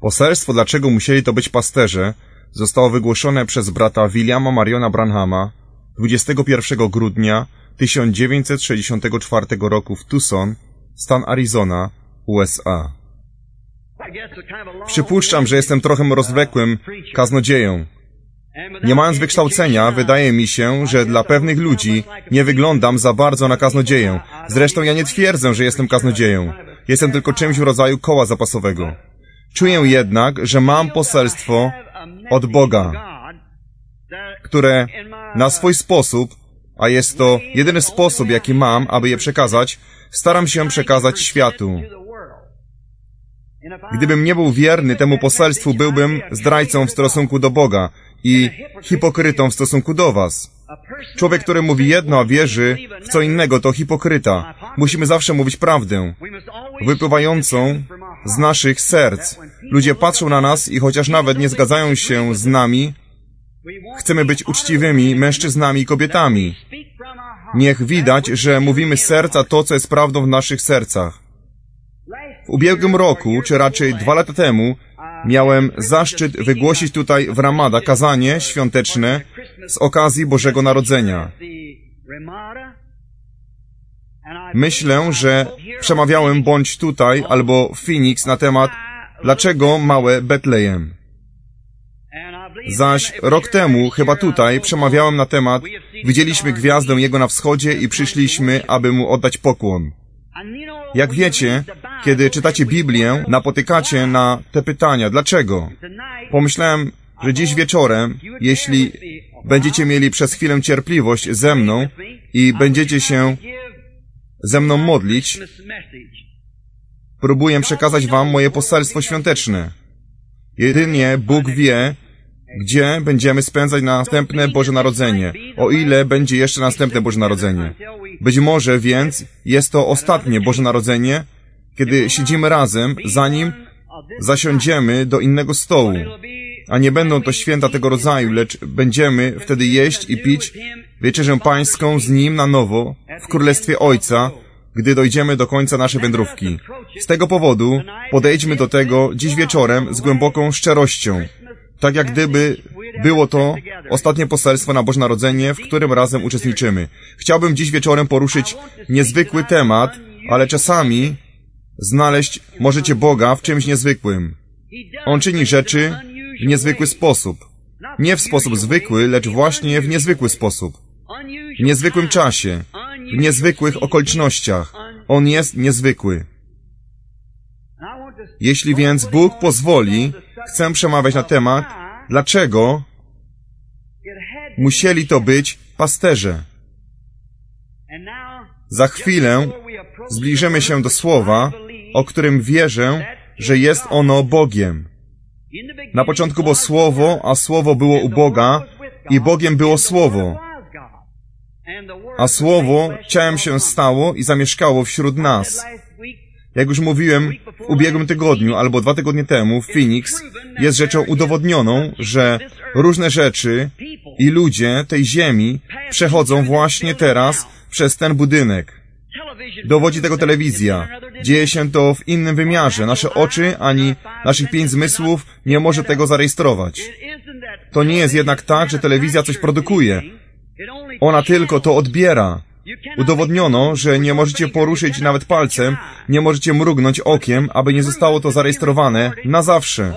Poselstwo, dlaczego musieli to być pasterze, zostało wygłoszone przez brata Williama Mariona Branhama 21 grudnia 1964 roku w Tucson, stan Arizona, USA. Przypuszczam, że jestem trochę rozwlekłym kaznodzieją. Nie mając wykształcenia, wydaje mi się, że dla pewnych ludzi nie wyglądam za bardzo na kaznodzieję. Zresztą ja nie twierdzę, że jestem kaznodzieją. Jestem tylko czymś w rodzaju koła zapasowego. Czuję jednak, że mam poselstwo od Boga, które na swój sposób, a jest to jedyny sposób, jaki mam, aby je przekazać, staram się przekazać światu. Gdybym nie był wierny temu poselstwu, byłbym zdrajcą w stosunku do Boga i hipokrytą w stosunku do was. Człowiek, który mówi jedno, a wierzy w co innego, to hipokryta. Musimy zawsze mówić prawdę, wypływającą z naszych serc. Ludzie patrzą na nas i chociaż nawet nie zgadzają się z nami, chcemy być uczciwymi mężczyznami i kobietami. Niech widać, że mówimy z serca to, co jest prawdą w naszych sercach. W ubiegłym roku, czy raczej 2 lata temu, miałem zaszczyt wygłosić tutaj w Ramada kazanie świąteczne z okazji Bożego Narodzenia. Myślę, że przemawiałem bądź tutaj, albo w Phoenix na temat dlaczego małe Betlejem. Zaś rok temu, chyba tutaj, przemawiałem na temat widzieliśmy gwiazdę Jego na wschodzie i przyszliśmy, aby Mu oddać pokłon. Jak wiecie, kiedy czytacie Biblię, napotykacie na te pytania. Dlaczego? Pomyślałem, że dziś wieczorem, jeśli będziecie mieli przez chwilę cierpliwość ze mną i będziecie się ze mną modlić, próbuję przekazać wam moje poselstwo świąteczne. Jedynie Bóg wie, gdzie będziemy spędzać następne Boże Narodzenie, o ile będzie jeszcze następne Boże Narodzenie. Być może więc jest to ostatnie Boże Narodzenie, kiedy siedzimy razem, zanim zasiądziemy do innego stołu. A nie będą to święta tego rodzaju, lecz będziemy wtedy jeść i pić wieczerzę pańską z Nim na nowo w Królestwie Ojca, gdy dojdziemy do końca naszej wędrówki. Z tego powodu podejdźmy do tego dziś wieczorem z głęboką szczerością, tak jak gdyby było to ostatnie poselstwo na Boże Narodzenie, w którym razem uczestniczymy. Chciałbym dziś wieczorem poruszyć niezwykły temat, ale czasami znaleźć możecie Boga w czymś niezwykłym. On czyni rzeczy w niezwykły sposób. Nie w sposób zwykły, lecz właśnie w niezwykły sposób. W niezwykłym czasie, w niezwykłych okolicznościach. On jest niezwykły. Jeśli więc Bóg pozwoli, chcę przemawiać na temat, dlaczego musieli to być pasterze. Za chwilę zbliżymy się do słowa, o którym wierzę, że jest ono Bogiem. Na początku było Słowo, a Słowo było u Boga i Bogiem było Słowo. A Słowo ciałem się stało i zamieszkało wśród nas. Jak już mówiłem w ubiegłym tygodniu albo 2 tygodnie temu w Phoenix, jest rzeczą udowodnioną, że różne rzeczy i ludzie tej ziemi przechodzą właśnie teraz przez ten budynek. Dowodzi tego telewizja. Dzieje się to w innym wymiarze. Nasze oczy ani naszych 5 zmysłów nie może tego zarejestrować. To nie jest jednak tak, że telewizja coś produkuje. Ona tylko to odbiera. Udowodniono, że nie możecie poruszyć nawet palcem, nie możecie mrugnąć okiem, aby nie zostało to zarejestrowane na zawsze.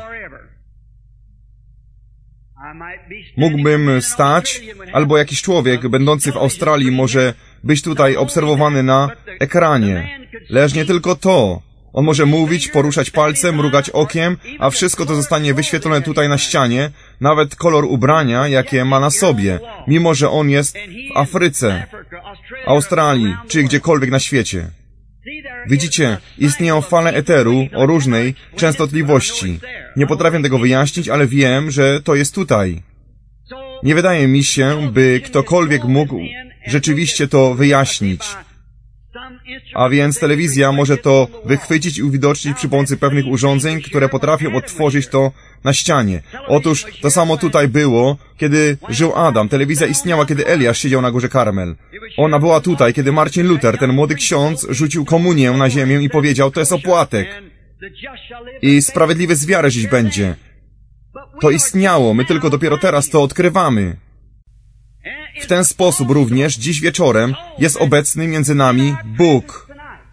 Mógłbym stać, albo jakiś człowiek będący w Australii może być tutaj obserwowany na ekranie. Lecz nie tylko to. On może mówić, poruszać palcem, mrugać okiem, a wszystko to zostanie wyświetlone tutaj na ścianie, nawet kolor ubrania, jakie ma na sobie, mimo że on jest w Afryce, Australii, czy gdziekolwiek na świecie. Widzicie, istnieją fale eteru o różnej częstotliwości. Nie potrafię tego wyjaśnić, ale wiem, że to jest tutaj. Nie wydaje mi się, by ktokolwiek mógł rzeczywiście to wyjaśnić. A więc telewizja może to wychwycić i uwidocznić przy pomocy pewnych urządzeń, które potrafią odtworzyć to na ścianie. Otóż to samo tutaj było, kiedy żył Adam. Telewizja istniała, kiedy Eliasz siedział na górze Karmel. Ona była tutaj, kiedy Marcin Luther, ten młody ksiądz, rzucił komunię na ziemię i powiedział, to jest opłatek. i sprawiedliwy z wiary żyć będzie. To istniało, my tylko dopiero teraz to odkrywamy. W ten sposób również dziś wieczorem jest obecny między nami Bóg.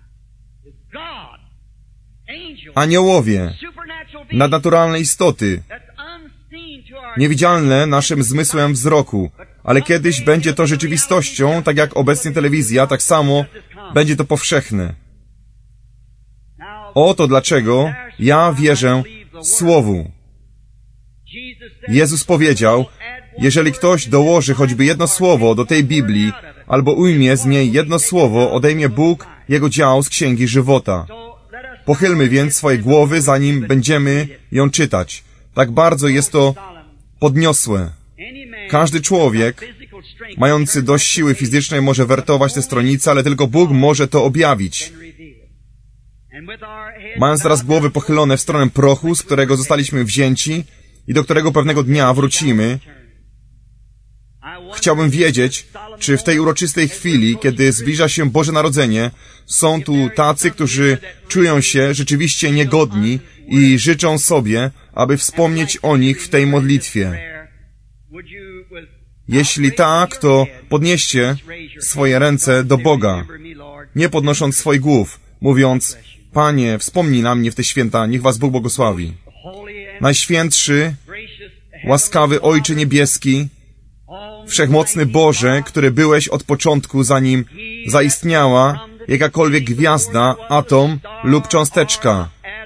Aniołowie, nadnaturalne istoty, niewidzialne naszym zmysłem wzroku, ale kiedyś będzie to rzeczywistością, tak jak obecnie telewizja, tak samo będzie to powszechne. Oto dlaczego ja wierzę Słowu. Jezus powiedział, jeżeli ktoś dołoży choćby jedno słowo do tej Biblii, albo ujmie z niej jedno słowo, odejmie Bóg jego dział z Księgi Żywota. Pochylmy więc swoje głowy, zanim będziemy ją czytać. Tak bardzo jest to podniosłe. Każdy człowiek, mający dość siły fizycznej, może wertować te stronice, ale tylko Bóg może to objawić. Mając teraz głowy pochylone w stronę prochu, z którego zostaliśmy wzięci i do którego pewnego dnia wrócimy, chciałbym wiedzieć, czy w tej uroczystej chwili, kiedy zbliża się Boże Narodzenie, są tu tacy, którzy czują się rzeczywiście niegodni i życzą sobie, aby wspomnieć o nich w tej modlitwie. Jeśli tak, to podnieście swoje ręce do Boga, nie podnosząc swoich głów, mówiąc, Panie, wspomnij na mnie w te święta, niech was Bóg błogosławi. Najświętszy, łaskawy Ojcze Niebieski, Wszechmocny Boże, który byłeś od początku, zanim zaistniała jakakolwiek gwiazda, atom lub cząsteczka.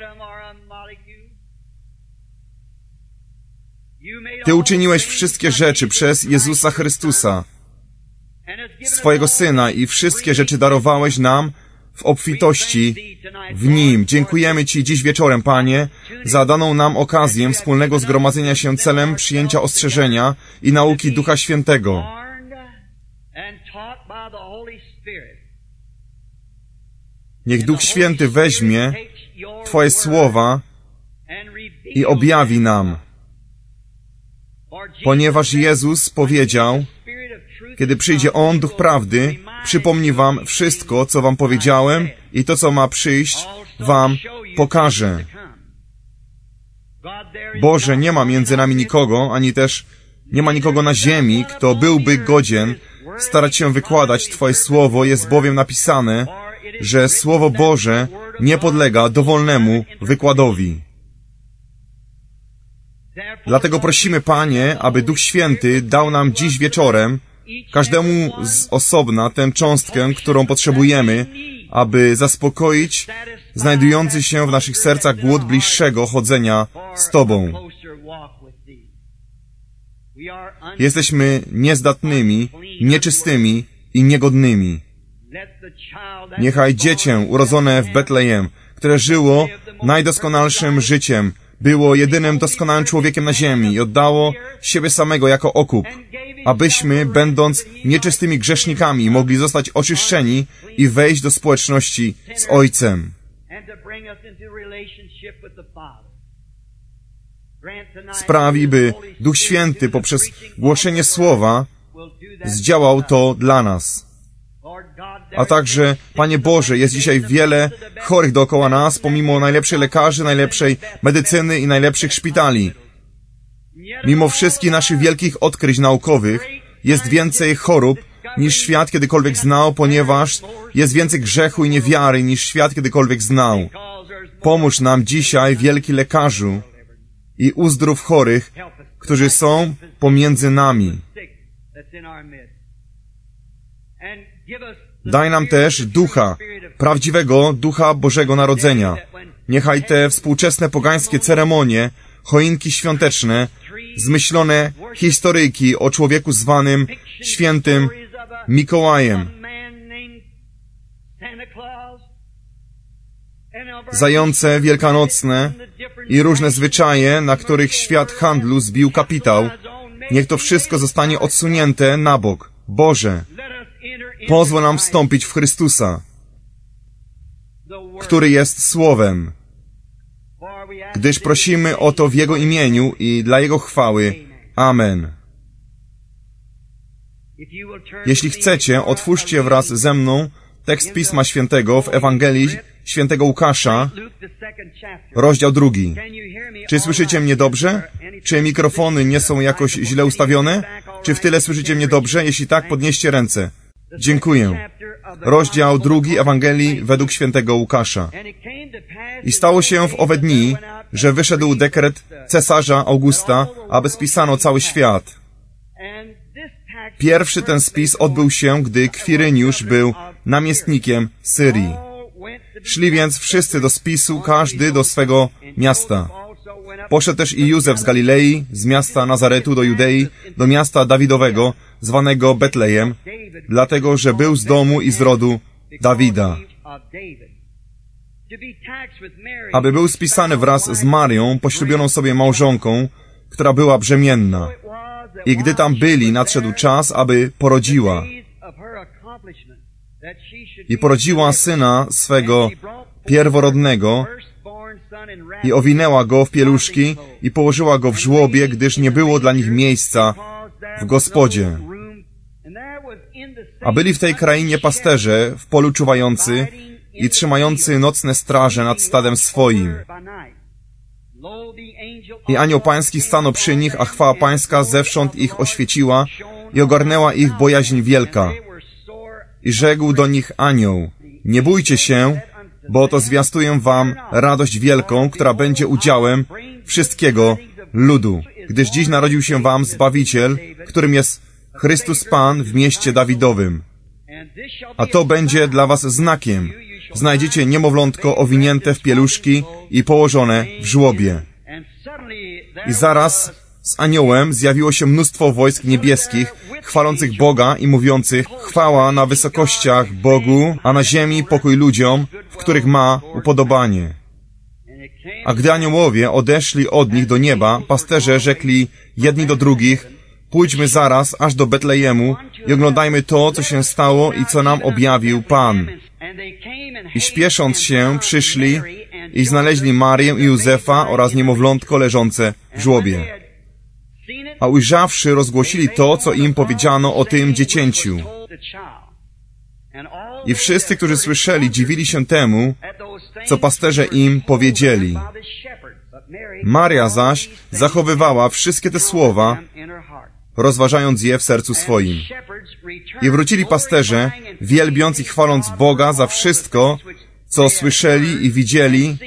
Ty uczyniłeś wszystkie rzeczy przez Jezusa Chrystusa, swojego Syna, i wszystkie rzeczy darowałeś nam w obfitości w Nim. Dziękujemy Ci dziś wieczorem, Panie, za daną nam okazję wspólnego zgromadzenia się celem przyjęcia ostrzeżenia i nauki Ducha Świętego. Niech Duch Święty weźmie Twoje słowa i objawi nam. Ponieważ Jezus powiedział, kiedy przyjdzie On, Duch Prawdy, przypomni wam wszystko, co wam powiedziałem, i to, co ma przyjść, wam pokażę. Boże, nie ma między nami nikogo, ani też nie ma nikogo na ziemi, kto byłby godzien starać się wykładać Twoje słowo. Jest bowiem napisane, że Słowo Boże nie podlega dowolnemu wykładowi. Dlatego prosimy, Panie, aby Duch Święty dał nam dziś wieczorem, każdemu z osobna, tę cząstkę, którą potrzebujemy, aby zaspokoić znajdujący się w naszych sercach głód bliższego chodzenia z Tobą. Jesteśmy niezdatnymi, nieczystymi i niegodnymi. Niechaj dziecię urodzone w Betlejem, które żyło najdoskonalszym życiem, było jedynym doskonałym człowiekiem na ziemi i oddało siebie samego jako okup, abyśmy, będąc nieczystymi grzesznikami, mogli zostać oczyszczeni i wejść do społeczności z Ojcem. Sprawi, by Duch Święty poprzez głoszenie Słowa zdziałał to dla nas. A także, Panie Boże, jest dzisiaj wiele chorych dookoła nas, pomimo najlepszych lekarzy, najlepszej medycyny i najlepszych szpitali. Mimo wszystkich naszych wielkich odkryć naukowych, jest więcej chorób, niż świat kiedykolwiek znał, ponieważ jest więcej grzechu i niewiary, niż świat kiedykolwiek znał. Pomóż nam dzisiaj, wielki lekarzu, i uzdrów chorych, którzy są pomiędzy nami. Daj nam też ducha, prawdziwego ducha Bożego Narodzenia. Niechaj te współczesne pogańskie ceremonie, choinki świąteczne, zmyślone historyjki o człowieku zwanym świętym Mikołajem, zające wielkanocne i różne zwyczaje, na których świat handlu zbił kapitał, niech to wszystko zostanie odsunięte na bok. Boże, pozwól nam wstąpić w Chrystusa, który jest Słowem, gdyż prosimy o to w Jego imieniu i dla Jego chwały. Amen. Jeśli chcecie, otwórzcie wraz ze mną tekst Pisma Świętego w Ewangelii Świętego Łukasza, rozdział 2. Czy słyszycie mnie dobrze? Czy mikrofony nie są jakoś źle ustawione? Czy w tyle słyszycie mnie dobrze? Jeśli tak, podnieście ręce. Dziękuję. Rozdział 2 Ewangelii według Świętego Łukasza. I stało się w owe dni, że wyszedł dekret cesarza Augusta, aby spisano cały świat. Pierwszy ten spis odbył się, gdy Kwiryniusz był namiestnikiem Syrii. Szli więc wszyscy do spisu, każdy do swego miasta. Poszedł też i Józef z Galilei, z miasta Nazaretu do Judei, do miasta Dawidowego, zwanego Betlejem, dlatego, że był z domu i z rodu Dawida. Aby był spisany wraz z Marią, poślubioną sobie małżonką, która była brzemienna. I gdy tam byli, nadszedł czas, aby porodziła. I porodziła syna swego pierworodnego i owinęła go w pieluszki i położyła go w żłobie, gdyż nie było dla nich miejsca w gospodzie. A byli w tej krainie pasterze w polu czuwający i trzymający nocne straże nad stadem swoim. I anioł pański stanął przy nich, a chwała pańska zewsząd ich oświeciła i ogarnęła ich bojaźń wielka. I rzekł do nich anioł: nie bójcie się, bo oto zwiastuję wam radość wielką, która będzie udziałem wszystkiego ludu, gdyż dziś narodził się wam Zbawiciel, którym jest Chrystus Pan w mieście Dawidowym. A to będzie dla was znakiem. Znajdziecie niemowlątko owinięte w pieluszki i położone w żłobie. I zaraz z aniołem zjawiło się mnóstwo wojsk niebieskich, chwalących Boga i mówiących: chwała na wysokościach Bogu, a na ziemi pokój ludziom, w których ma upodobanie. A gdy aniołowie odeszli od nich do nieba, pasterze rzekli jedni do drugich: pójdźmy zaraz aż do Betlejemu i oglądajmy to, co się stało i co nam objawił Pan. I śpiesząc się, przyszli i znaleźli Marię i Józefa oraz niemowlątko leżące w żłobie. A ujrzawszy, rozgłosili to, co im powiedziano o tym dziecięciu. I wszyscy, którzy słyszeli, dziwili się temu, co pasterze im powiedzieli. Maria zaś zachowywała wszystkie te słowa, rozważając je w sercu swoim. I wrócili pasterze, wielbiąc i chwaląc Boga za wszystko, co słyszeli i widzieli,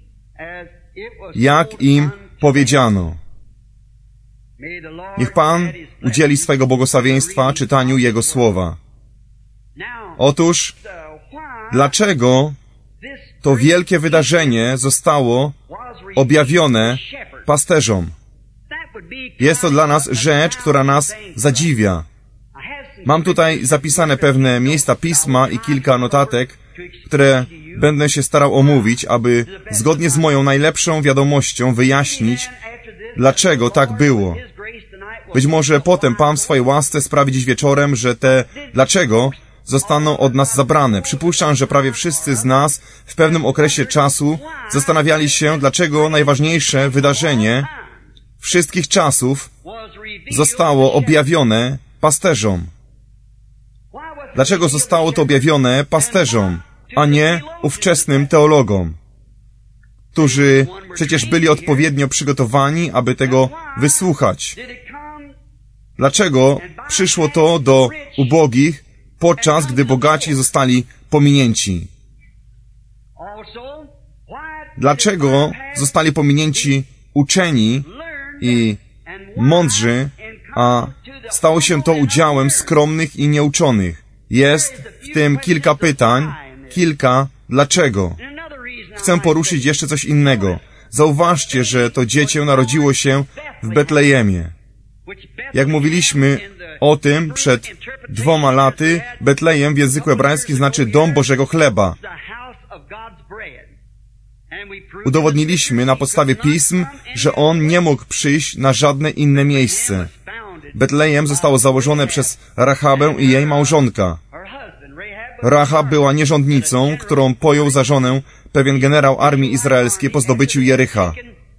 jak im powiedziano. Niech Pan udzieli swego błogosławieństwa czytaniu Jego słowa. Otóż, dlaczego to wielkie wydarzenie zostało objawione pasterzom? Jest to dla nas rzecz, która nas zadziwia. Mam tutaj zapisane pewne miejsca Pisma i kilka notatek, które będę się starał omówić, aby zgodnie z moją najlepszą wiadomością wyjaśnić, dlaczego tak było. Być może potem Pan w swojej łasce sprawi dziś wieczorem, że te dlaczego zostaną od nas zabrane. Przypuszczam, że prawie wszyscy z nas w pewnym okresie czasu zastanawiali się, dlaczego najważniejsze wydarzenie wszystkich czasów zostało objawione pasterzom. Dlaczego zostało to objawione pasterzom, a nie ówczesnym teologom, którzy przecież byli odpowiednio przygotowani, aby tego wysłuchać? Dlaczego przyszło to do ubogich, podczas gdy bogaci zostali pominięci? Dlaczego zostali pominięci uczeni i mądrzy, a stało się to udziałem skromnych i nieuczonych? Jest w tym kilka pytań, kilka dlaczego. Chcę poruszyć jeszcze coś innego. Zauważcie, że to dziecię narodziło się w Betlejemie. Jak mówiliśmy o tym przed 2 laty, Betlejem w języku hebrajskim znaczy dom Bożego chleba. Udowodniliśmy na podstawie pism, że on nie mógł przyjść na żadne inne miejsce. Betlejem zostało założone przez Rachabę i jej małżonka. Rahab była nierządnicą, którą pojął za żonę pewien generał armii izraelskiej po zdobyciu Jericha.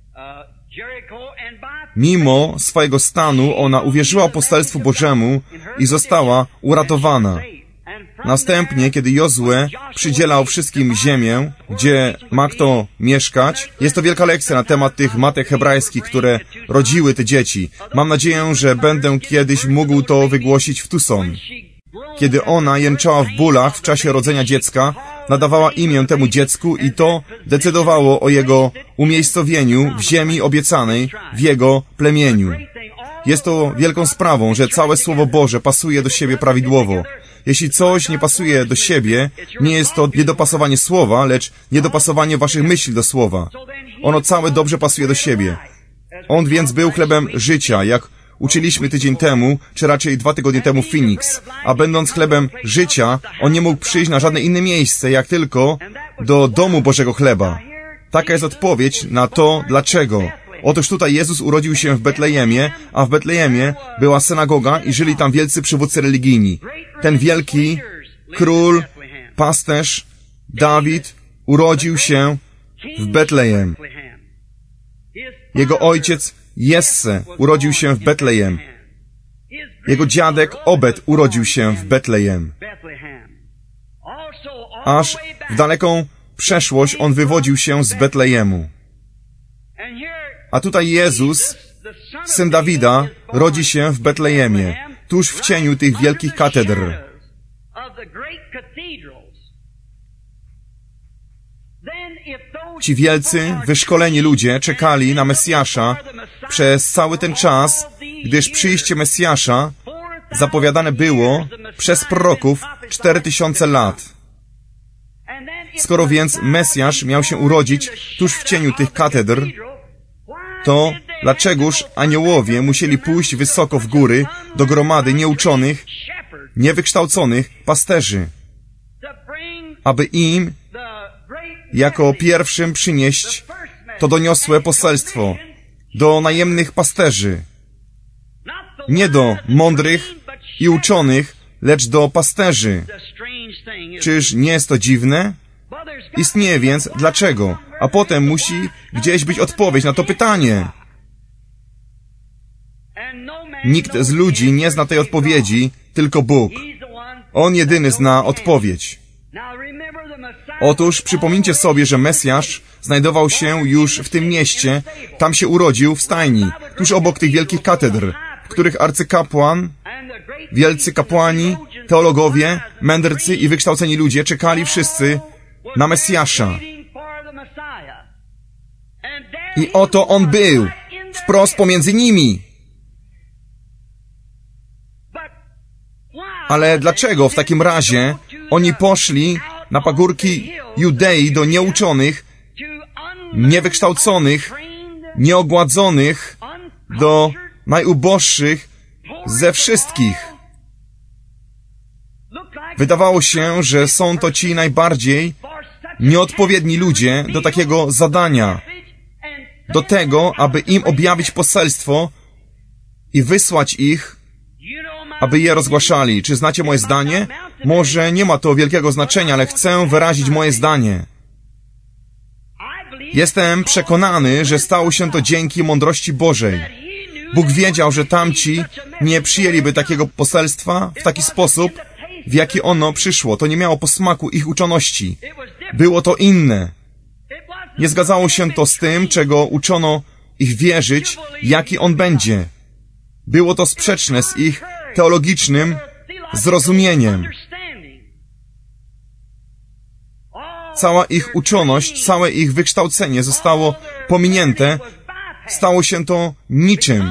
Mimo swojego stanu ona uwierzyła poselstwu Bożemu i została uratowana. Następnie, kiedy Jozue przydzielał wszystkim ziemię, gdzie ma kto mieszkać, jest to wielka lekcja na temat tych matek hebrajskich, które rodziły te dzieci. Mam nadzieję, że będę kiedyś mógł to wygłosić w Tucson. Kiedy ona jęczała w bólach w czasie rodzenia dziecka, nadawała imię temu dziecku i to decydowało o jego umiejscowieniu w ziemi obiecanej, w jego plemieniu. Jest to wielką sprawą, że całe Słowo Boże pasuje do siebie prawidłowo. Jeśli coś nie pasuje do siebie, nie jest to niedopasowanie Słowa, lecz niedopasowanie waszych myśli do Słowa. Ono całe dobrze pasuje do siebie. On więc był chlebem życia, jak uczyliśmy tydzień temu, czy raczej 2 tygodnie temu w Phoenix. A będąc chlebem życia, on nie mógł przyjść na żadne inne miejsce, jak tylko do domu Bożego chleba. Taka jest odpowiedź na to, dlaczego. Otóż tutaj Jezus urodził się w Betlejemie, a w Betlejemie była synagoga i żyli tam wielcy przywódcy religijni. Ten wielki król, pasterz, Dawid, urodził się w Betlejem. Jego ojciec Jesse urodził się w Betlejem. Jego dziadek Obed urodził się w Betlejem. Aż w daleką przeszłość on wywodził się z Betlejemu. A tutaj Jezus, syn Dawida, rodzi się w Betlejemie, tuż w cieniu tych wielkich katedr. Ci wielcy, wyszkoleni ludzie czekali na Mesjasza przez cały ten czas, gdyż przyjście Mesjasza zapowiadane było przez proroków 4000 lat. Skoro więc Mesjasz miał się urodzić tuż w cieniu tych katedr, to dlaczegoż aniołowie musieli pójść wysoko w góry do gromady nieuczonych, niewykształconych pasterzy, aby im jako pierwszym przynieść to doniosłe poselstwo do najemnych pasterzy, nie do mądrych i uczonych, lecz do pasterzy. Czyż nie jest to dziwne? Istnieje więc dlaczego, a potem musi gdzieś być odpowiedź na to pytanie. Nikt z ludzi nie zna tej odpowiedzi, tylko Bóg. On jedyny zna odpowiedź. Otóż przypomnijcie sobie, że Mesjasz znajdował się już w tym mieście, tam się urodził w stajni, tuż obok tych wielkich katedr, w których arcykapłan, wielcy kapłani, teologowie, mędrcy i wykształceni ludzie czekali wszyscy na Mesjasza. I oto on był, wprost pomiędzy nimi. Ale dlaczego w takim razie oni poszli na pagórki Judei do nieuczonych, niewykształconych, nieogładzonych, do najuboższych ze wszystkich? Wydawało się, że są to ci najbardziej nieodpowiedni ludzie do takiego zadania, do tego, aby im objawić poselstwo i wysłać ich, aby je rozgłaszali. Czy znacie moje zdanie? Może nie ma to wielkiego znaczenia, ale chcę wyrazić moje zdanie. Jestem przekonany, że stało się to dzięki mądrości Bożej. Bóg wiedział, że tamci nie przyjęliby takiego poselstwa w taki sposób, w jaki ono przyszło. To nie miało posmaku ich uczoności. Było to inne. Nie zgadzało się to z tym, czego uczono ich wierzyć, jaki on będzie. Było to sprzeczne z ich teologicznym zrozumieniem. Cała ich uczoność, całe ich wykształcenie zostało pominięte. Stało się to niczym.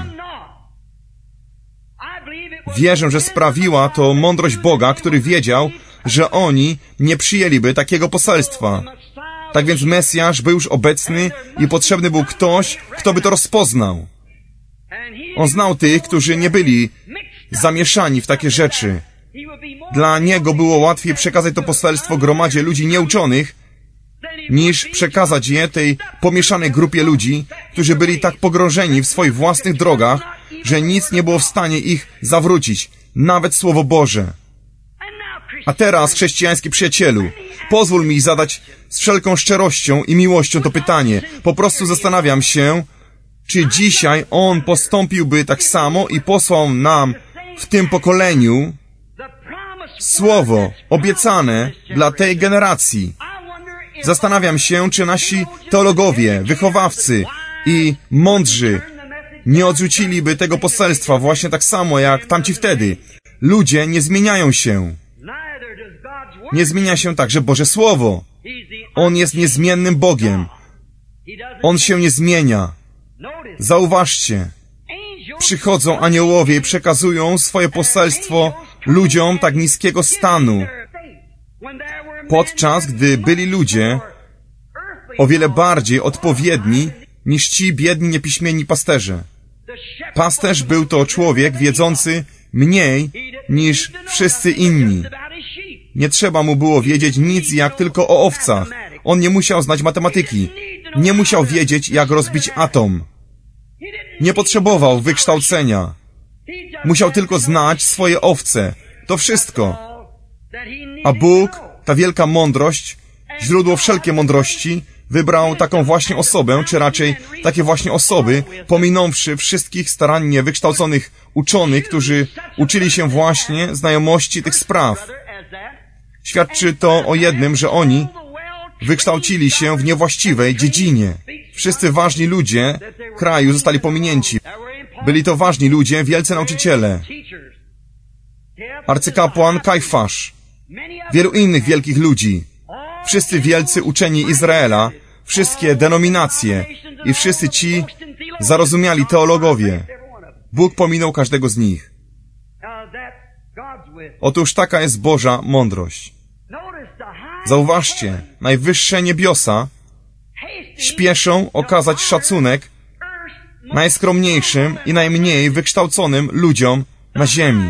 Wierzę, że sprawiła to mądrość Boga, który wiedział, że oni nie przyjęliby takiego poselstwa. Tak więc Mesjasz był już obecny i potrzebny był ktoś, kto by to rozpoznał. On znał tych, którzy nie byli zamieszani w takie rzeczy. Dla niego było łatwiej przekazać to poselstwo gromadzie ludzi nieuczonych, niż przekazać je tej pomieszanej grupie ludzi, którzy byli tak pogrążeni w swoich własnych drogach, że nic nie było w stanie ich zawrócić, nawet Słowo Boże. A teraz, chrześcijański przyjacielu, pozwól mi zadać z wszelką szczerością i miłością to pytanie. Po prostu zastanawiam się, czy dzisiaj On postąpiłby tak samo i posłał nam w tym pokoleniu Słowo obiecane dla tej generacji. Zastanawiam się, czy nasi teologowie, wychowawcy i mądrzy nie odrzuciliby tego poselstwa właśnie tak samo jak tamci wtedy. Ludzie nie zmieniają się. Nie zmienia się także Boże Słowo. On jest niezmiennym Bogiem. On się nie zmienia. Zauważcie, przychodzą aniołowie i przekazują swoje poselstwo ludziom tak niskiego stanu, podczas gdy byli ludzie o wiele bardziej odpowiedni niż ci biedni, niepiśmienni pasterze. Pasterz był to człowiek wiedzący mniej niż wszyscy inni. Nie trzeba mu było wiedzieć nic jak tylko o owcach. On nie musiał znać matematyki. Nie musiał wiedzieć, jak rozbić atom. Nie potrzebował wykształcenia. Musiał tylko znać swoje owce. To wszystko. A Bóg, ta wielka mądrość, źródło wszelkiej mądrości, wybrał taką właśnie osobę, czy raczej takie właśnie osoby, pominąwszy wszystkich starannie wykształconych uczonych, którzy uczyli się właśnie znajomości tych spraw. Świadczy to o jednym, że oni wykształcili się w niewłaściwej dziedzinie. Wszyscy ważni ludzie kraju zostali pominięci. Byli to ważni ludzie, wielcy nauczyciele. Arcykapłan Kajfasz, wielu innych wielkich ludzi. Wszyscy wielcy uczeni Izraela, wszystkie denominacje i wszyscy ci zarozumiali teologowie. Bóg pominął każdego z nich. Otóż taka jest Boża mądrość. Zauważcie, najwyższe niebiosa śpieszą okazać szacunek najskromniejszym i najmniej wykształconym ludziom na ziemi.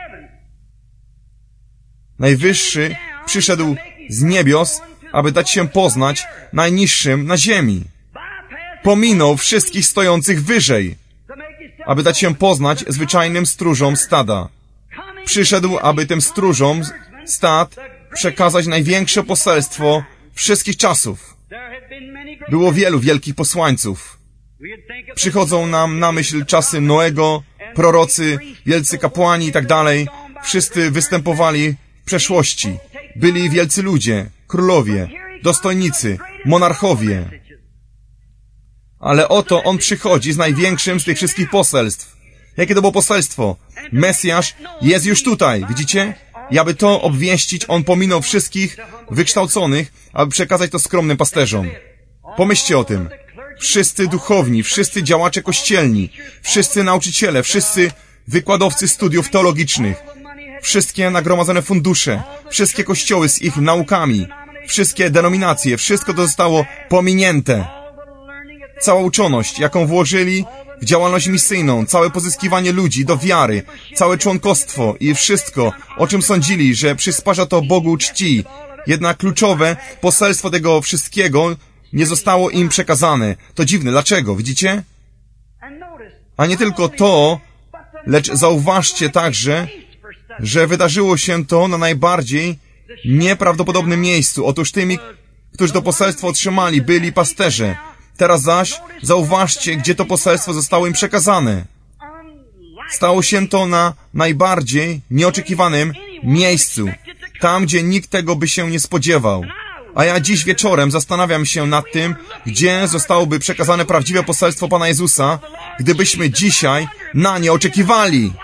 Najwyższy przyszedł z niebios, aby dać się poznać najniższym na ziemi. Pominął wszystkich stojących wyżej, aby dać się poznać zwyczajnym stróżom stada. Przyszedł, aby tym stróżom stad przekazać największe poselstwo wszystkich czasów. Było wielu wielkich posłańców. Przychodzą nam na myśl czasy Noego, prorocy, wielcy kapłani i tak dalej. Wszyscy występowali w przeszłości. Byli wielcy ludzie, królowie, dostojnicy, monarchowie. Ale oto On przychodzi z największym z tych wszystkich poselstw. Jakie to było poselstwo? Mesjasz jest już tutaj, widzicie? I aby to obwieścić, On pominął wszystkich wykształconych, aby przekazać to skromnym pasterzom. Pomyślcie o tym. Wszyscy duchowni, wszyscy działacze kościelni, wszyscy nauczyciele, wszyscy wykładowcy studiów teologicznych, wszystkie nagromadzone fundusze, wszystkie kościoły z ich naukami, wszystkie denominacje, wszystko to zostało pominięte. Cała uczoność, jaką włożyli w działalność misyjną, całe pozyskiwanie ludzi do wiary, całe członkostwo i wszystko, o czym sądzili, że przysparza to Bogu czci. Jednak kluczowe poselstwo tego wszystkiego nie zostało im przekazane. To dziwne. Dlaczego? Widzicie? A nie tylko to, lecz zauważcie także, że wydarzyło się to na najbardziej nieprawdopodobnym miejscu. Otóż tymi, którzy to poselstwo otrzymali, byli pasterze. Teraz zaś zauważcie, gdzie to poselstwo zostało im przekazane. Stało się to na najbardziej nieoczekiwanym miejscu. Tam, gdzie nikt tego by się nie spodziewał. A ja dziś wieczorem zastanawiam się nad tym, gdzie zostałoby przekazane prawdziwe poselstwo Pana Jezusa, gdybyśmy dzisiaj na nie oczekiwali.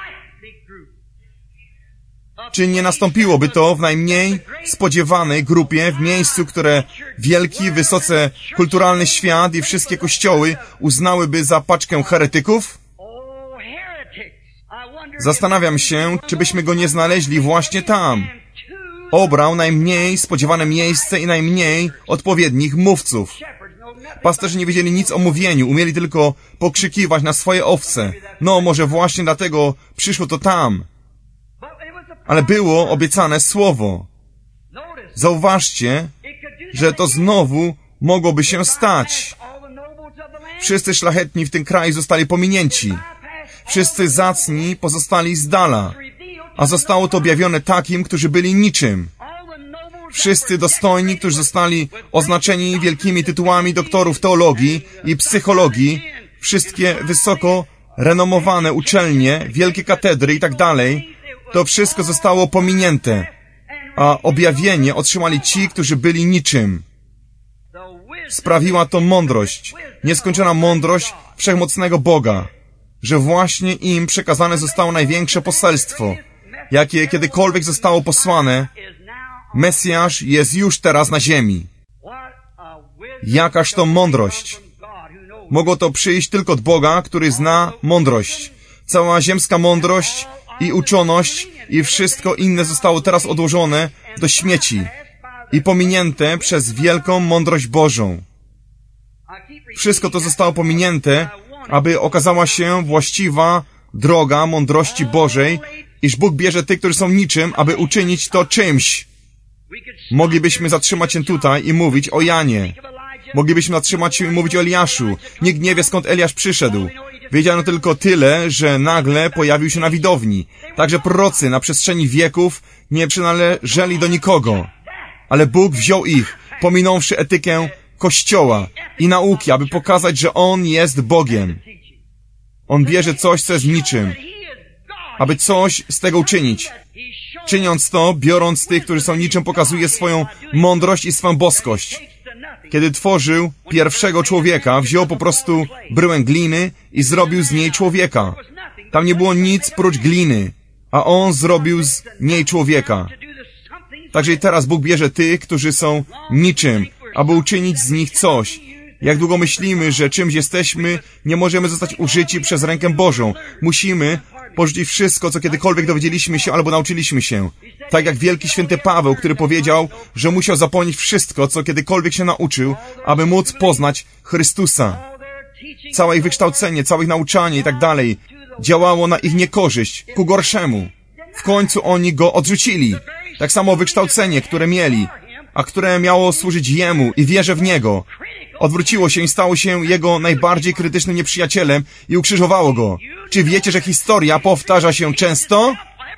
Czy nie nastąpiłoby to w najmniej spodziewanej grupie, w miejscu, które wielki, wysoce kulturalny świat i wszystkie kościoły uznałyby za paczkę heretyków? Zastanawiam się, czy byśmy go nie znaleźli właśnie tam. Obrał najmniej spodziewane miejsce i najmniej odpowiednich mówców. Pasterze nie wiedzieli nic o mówieniu, umieli tylko pokrzykiwać na swoje owce. No, może właśnie dlatego przyszło to tam. Ale było obiecane słowo. Zauważcie, że to znowu mogłoby się stać. Wszyscy szlachetni w tym kraju zostali pominięci. Wszyscy zacni pozostali z dala. A zostało to objawione takim, którzy byli niczym. Wszyscy dostojni, którzy zostali oznaczeni wielkimi tytułami doktorów teologii i psychologii, wszystkie wysoko renomowane uczelnie, wielkie katedry i tak dalej, To wszystko zostało pominięte, a objawienie otrzymali ci, którzy byli niczym. Sprawiła to mądrość, nieskończona mądrość wszechmocnego Boga, że właśnie im przekazane zostało największe poselstwo, jakie kiedykolwiek zostało posłane. Mesjasz jest już teraz na ziemi. Jakaż to mądrość! Mogło to przyjść tylko od Boga, który zna mądrość. Cała ziemska mądrość i uczoność i wszystko inne zostało teraz odłożone do śmieci i pominięte przez wielką mądrość Bożą. Wszystko to zostało pominięte, aby okazała się właściwa droga mądrości Bożej, iż Bóg bierze tych, którzy są niczym, aby uczynić to czymś. Moglibyśmy zatrzymać się tutaj i mówić o Janie. Moglibyśmy zatrzymać się i mówić o Eliaszu. Nikt nie wie, skąd Eliasz przyszedł. Wiedziano tylko tyle, że nagle pojawił się na widowni. Także prorocy na przestrzeni wieków nie przynależeli do nikogo. Ale Bóg wziął ich, pominąwszy etykę Kościoła i nauki, aby pokazać, że On jest Bogiem. On bierze coś, co jest niczym, aby coś z tego uczynić. Czyniąc to, biorąc tych, którzy są niczym, pokazuje swoją mądrość i swoją boskość. Kiedy tworzył pierwszego człowieka, wziął po prostu bryłę gliny i zrobił z niej człowieka. Tam nie było nic prócz gliny, a On zrobił z niej człowieka. Także i teraz Bóg bierze tych, którzy są niczym, aby uczynić z nich coś. Jak długo myślimy, że czymś jesteśmy, nie możemy zostać użyci przez rękę Bożą. Musimy porzucić wszystko, co kiedykolwiek dowiedzieliśmy się albo nauczyliśmy się. Tak jak wielki święty Paweł, który powiedział, że musiał zapomnieć wszystko, co kiedykolwiek się nauczył, aby móc poznać Chrystusa. Całe ich wykształcenie, całe ich nauczanie i tak dalej działało na ich niekorzyść, ku gorszemu. W końcu oni go odrzucili. Tak samo wykształcenie, które mieli, a które miało służyć Jemu i wierze w Niego, odwróciło się i stało się Jego najbardziej krytycznym nieprzyjacielem i ukrzyżowało Go. Czy wiecie, że historia powtarza się często?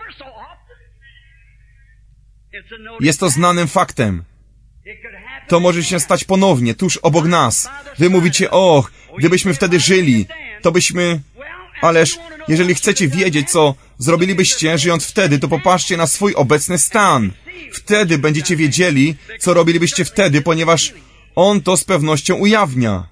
Jest to znanym faktem. To może się stać ponownie, tuż obok nas. Wy mówicie, och, gdybyśmy wtedy żyli, to byśmy... Ależ, jeżeli chcecie wiedzieć, co zrobilibyście, żyjąc wtedy, to popatrzcie na swój obecny stan. Wtedy będziecie wiedzieli, co robilibyście wtedy, ponieważ On to z pewnością ujawnia.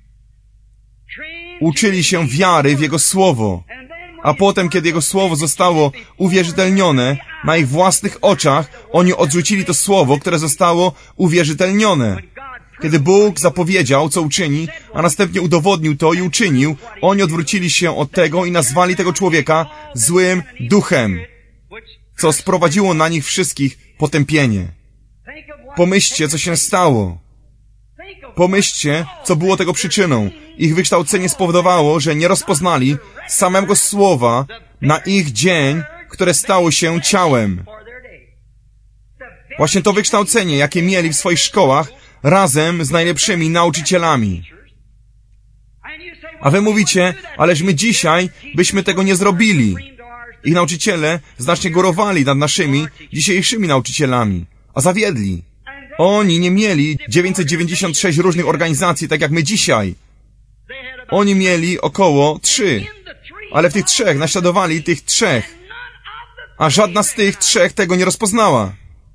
Uczyli się wiary w Jego Słowo, a potem, kiedy Jego Słowo zostało uwierzytelnione na ich własnych oczach, oni odrzucili to Słowo, które zostało uwierzytelnione. Kiedy Bóg zapowiedział, co uczyni, a następnie udowodnił to i uczynił, oni odwrócili się od tego i nazwali tego człowieka złym duchem, co sprowadziło na nich wszystkich potępienie. Pomyślcie, co się stało. Pomyślcie, co było tego przyczyną. Ich wykształcenie spowodowało, że nie rozpoznali samego Słowa na ich dzień, które stało się ciałem. Właśnie to wykształcenie, jakie mieli w swoich szkołach, razem z najlepszymi nauczycielami. A wy mówicie, ależ my dzisiaj byśmy tego nie zrobili. Ich nauczyciele znacznie górowali nad naszymi dzisiejszymi nauczycielami, a zawiedli. Oni nie mieli 996 różnych organizacji, tak jak my dzisiaj. Oni mieli około 3, ale w tych 3 naśladowali tych 3, a żadna z tych 3 tego nie rozpoznała.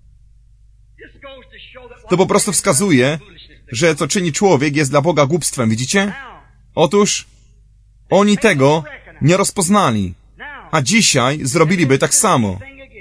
To po prostu wskazuje, że co czyni człowiek jest dla Boga głupstwem, widzicie? Otóż oni tego nie rozpoznali, a dzisiaj zrobiliby tak samo.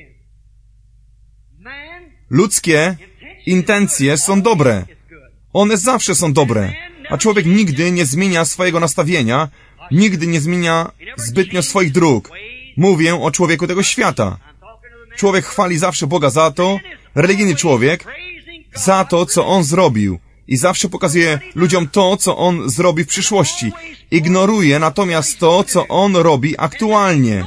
Ludzkie intencje są dobre. One zawsze są dobre, a człowiek nigdy nie zmienia swojego nastawienia, nigdy nie zmienia zbytnio swoich dróg. Mówię o człowieku tego świata. Człowiek chwali zawsze Boga za to, religijny człowiek, za to, co On zrobił i zawsze pokazuje ludziom to, co On zrobi w przyszłości. Ignoruje natomiast to, co On robi aktualnie.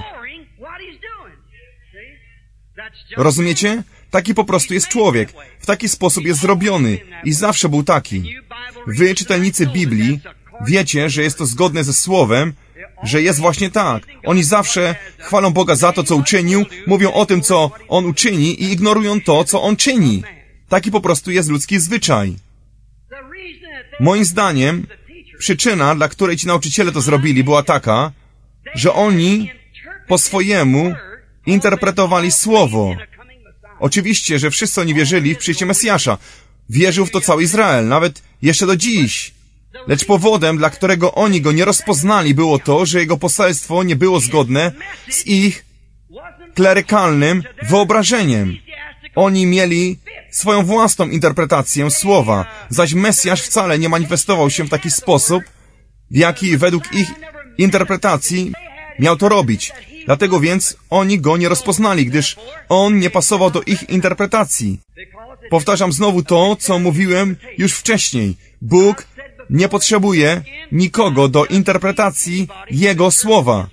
Rozumiecie? Taki po prostu jest człowiek. W taki sposób jest zrobiony i zawsze był taki. Wy, czytelnicy Biblii, wiecie, że jest to zgodne ze Słowem, że jest właśnie tak. Oni zawsze chwalą Boga za to, co uczynił, mówią o tym, co On uczyni i ignorują to, co On czyni. Taki po prostu jest ludzki zwyczaj. Moim zdaniem, przyczyna, dla której ci nauczyciele to zrobili, była taka, że oni po swojemu interpretowali Słowo. Oczywiście, że wszyscy oni wierzyli w przyjście Mesjasza. Wierzył w to cały Izrael, nawet jeszcze do dziś. Lecz powodem, dla którego oni go nie rozpoznali, było to, że jego poselstwo nie było zgodne z ich klerykalnym wyobrażeniem. Oni mieli swoją własną interpretację Słowa, zaś Mesjasz wcale nie manifestował się w taki sposób, w jaki według ich interpretacji miał to robić. Dlatego więc oni go nie rozpoznali, gdyż on nie pasował do ich interpretacji. Powtarzam znowu to, co mówiłem już wcześniej. Bóg nie potrzebuje nikogo do interpretacji Jego Słowa.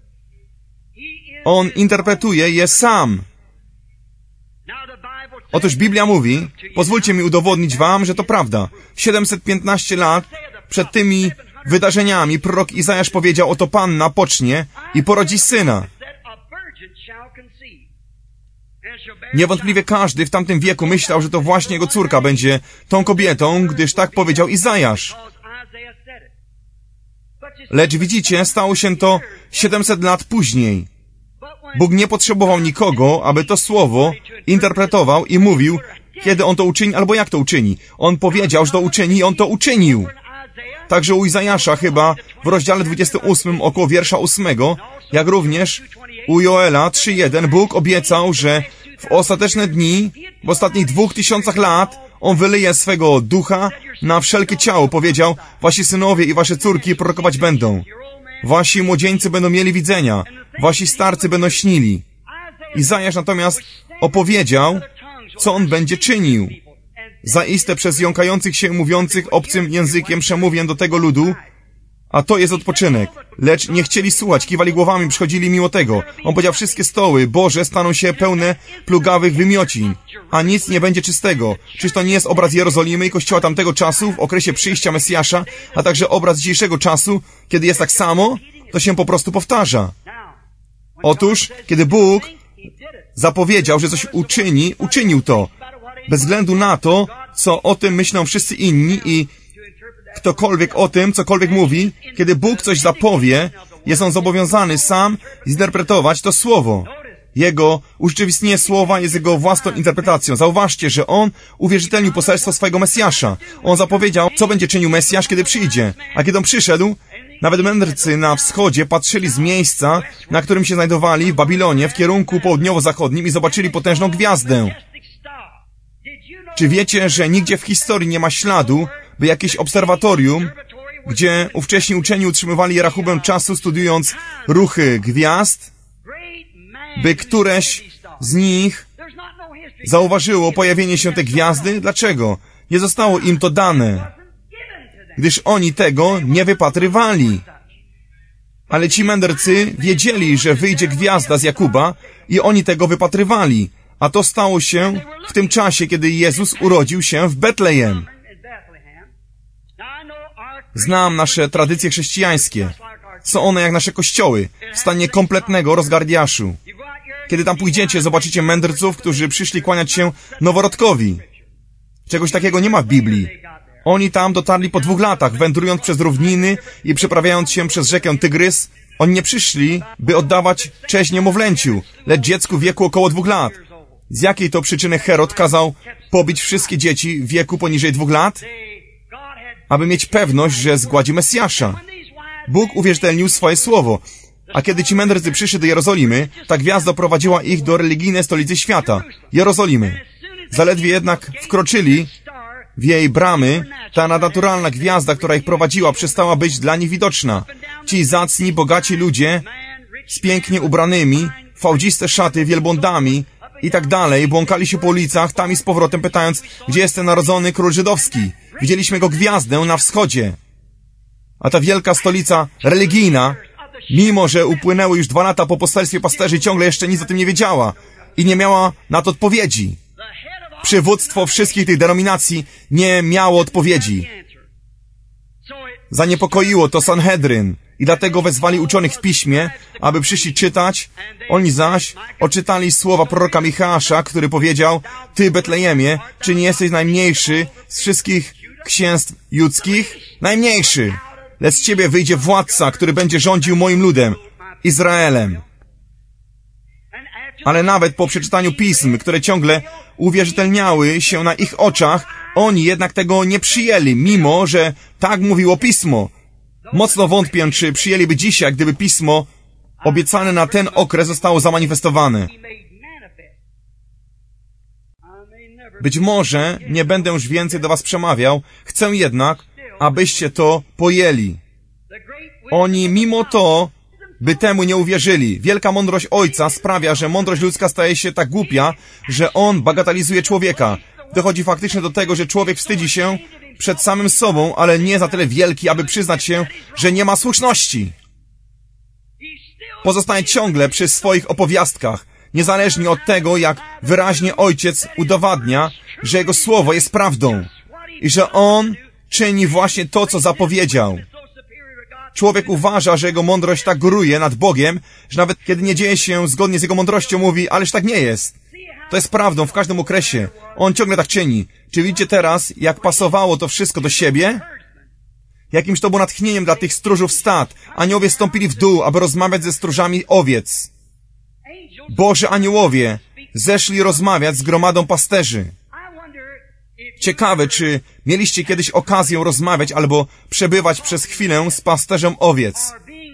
On interpretuje je sam. Otóż Biblia mówi, pozwólcie mi udowodnić wam, że to prawda. 715 lat przed tymi wydarzeniami prorok Izajasz powiedział, oto panna pocznie i porodzi syna. Niewątpliwie każdy w tamtym wieku myślał, że to właśnie jego córka będzie tą kobietą, gdyż tak powiedział Izajasz. Lecz widzicie, stało się to 700 lat później. Bóg nie potrzebował nikogo, aby to słowo interpretował i mówił, kiedy on to uczyni, albo jak to uczyni. On powiedział, że to uczyni i on to uczynił. Także u Izajasza chyba w rozdziale 28 około wiersza 8, jak również u Joela 3:1 Bóg obiecał, że w ostateczne dni, w ostatnich 2000 lat On wyleje swego ducha na wszelkie ciało. Powiedział, wasi synowie i wasze córki prorokować będą. Wasi młodzieńcy będą mieli widzenia. Wasi starcy będą śnili. Izajasz natomiast opowiedział, co on będzie czynił. Zaiste przez jąkających się mówiących obcym językiem przemówię do tego ludu, a to jest odpoczynek. Lecz nie chcieli słuchać, kiwali głowami, przychodzili mimo tego. On powiedział, wszystkie stoły Boże staną się pełne plugawych wymiocin, a nic nie będzie czystego. Czyż to nie jest obraz Jerozolimy i kościoła tamtego czasu w okresie przyjścia Mesjasza, a także obraz dzisiejszego czasu, kiedy jest tak samo, to się po prostu powtarza. Otóż, kiedy Bóg zapowiedział, że coś uczyni, uczynił to. Bez względu na to, co o tym myślą wszyscy inni i ktokolwiek o tym, cokolwiek mówi, kiedy Bóg coś zapowie, jest On zobowiązany sam zinterpretować to słowo. Jego urzeczywistnienie słowa jest Jego własną interpretacją. Zauważcie, że On uwierzytelnił poselstwo swojego Mesjasza. On zapowiedział, co będzie czynił Mesjasz, kiedy przyjdzie. A kiedy On przyszedł, nawet mędrcy na wschodzie patrzyli z miejsca, na którym się znajdowali w Babilonie, w kierunku południowo-zachodnim i zobaczyli potężną gwiazdę. Czy wiecie, że nigdzie w historii nie ma śladu, by jakieś obserwatorium, gdzie ówcześni uczeni utrzymywali rachubę czasu, studiując ruchy gwiazd, by któreś z nich zauważyło pojawienie się tej gwiazdy? Dlaczego? Nie zostało im to dane, gdyż oni tego nie wypatrywali. Ale ci mędrcy wiedzieli, że wyjdzie gwiazda z Jakuba i oni tego wypatrywali. A to stało się w tym czasie, kiedy Jezus urodził się w Betlejem. Znam nasze tradycje chrześcijańskie. Są one jak nasze kościoły, w stanie kompletnego rozgardiaszu. Kiedy tam pójdziecie, zobaczycie mędrców, którzy przyszli kłaniać się noworodkowi. Czegoś takiego nie ma w Biblii. Oni tam dotarli po 2 latach, wędrując przez równiny i przeprawiając się przez rzekę Tygrys. Oni nie przyszli, by oddawać cześć niemowlęciu, lecz dziecku w wieku około 2 lat. Z jakiej to przyczyny Herod kazał pobić wszystkie dzieci w wieku poniżej 2 lat? Aby mieć pewność, że zgładzi Mesjasza. Bóg uwierzytelnił swoje słowo. A kiedy ci mędrcy przyszli do Jerozolimy, ta gwiazda prowadziła ich do religijnej stolicy świata, Jerozolimy. Zaledwie jednak wkroczyli w jej bramy, ta nadnaturalna gwiazda, która ich prowadziła, przestała być dla nich widoczna. Ci zacni, bogaci ludzie z pięknie ubranymi, fałdziste szaty, wielbłądami i tak dalej, błąkali się po ulicach, tam i z powrotem pytając, gdzie jest ten narodzony król żydowski. Widzieliśmy go gwiazdę na wschodzie. A ta wielka stolica religijna, mimo że upłynęły już 2 lata po poselstwie pasterzy, ciągle jeszcze nic o tym nie wiedziała i nie miała na to odpowiedzi. Przywództwo wszystkich tych denominacji nie miało odpowiedzi. Zaniepokoiło to Sanhedryn i dlatego wezwali uczonych w piśmie, aby przyszli czytać. Oni zaś odczytali słowa proroka Micheasza, który powiedział, ty, Betlejemie, czy nie jesteś najmniejszy z wszystkich księstw judzkich? Najmniejszy! Lecz z ciebie wyjdzie władca, który będzie rządził moim ludem, Izraelem. Ale nawet po przeczytaniu pism, które ciągle uwierzytelniały się na ich oczach, oni jednak tego nie przyjęli, mimo że tak mówiło Pismo. Mocno wątpię, czy przyjęliby dzisiaj, gdyby Pismo obiecane na ten okres zostało zamanifestowane. Być może nie będę już więcej do was przemawiał, chcę jednak, abyście to pojęli. Oni mimo to by temu nie uwierzyli. Wielka mądrość Ojca sprawia, że mądrość ludzka staje się tak głupia, że On bagatelizuje człowieka. Dochodzi faktycznie do tego, że człowiek wstydzi się przed samym sobą, ale nie za tyle wielki, aby przyznać się, że nie ma słuszności. Pozostaje ciągle przy swoich opowiastkach, niezależnie od tego, jak wyraźnie Ojciec udowadnia, że Jego Słowo jest prawdą i że On czyni właśnie to, co zapowiedział. Człowiek uważa, że jego mądrość tak góruje nad Bogiem, że nawet kiedy nie dzieje się zgodnie z jego mądrością, mówi, ależ tak nie jest. To jest prawdą w każdym okresie. On ciągle tak czyni. Czy widzicie teraz, jak pasowało to wszystko do siebie? Jakimś to było natchnieniem dla tych stróżów stad. Aniołowie stąpili w dół, aby rozmawiać ze stróżami owiec. Boży aniołowie zeszli rozmawiać z gromadą pasterzy. Ciekawe, czy mieliście kiedyś okazję rozmawiać albo przebywać przez chwilę z pasterzem owiec.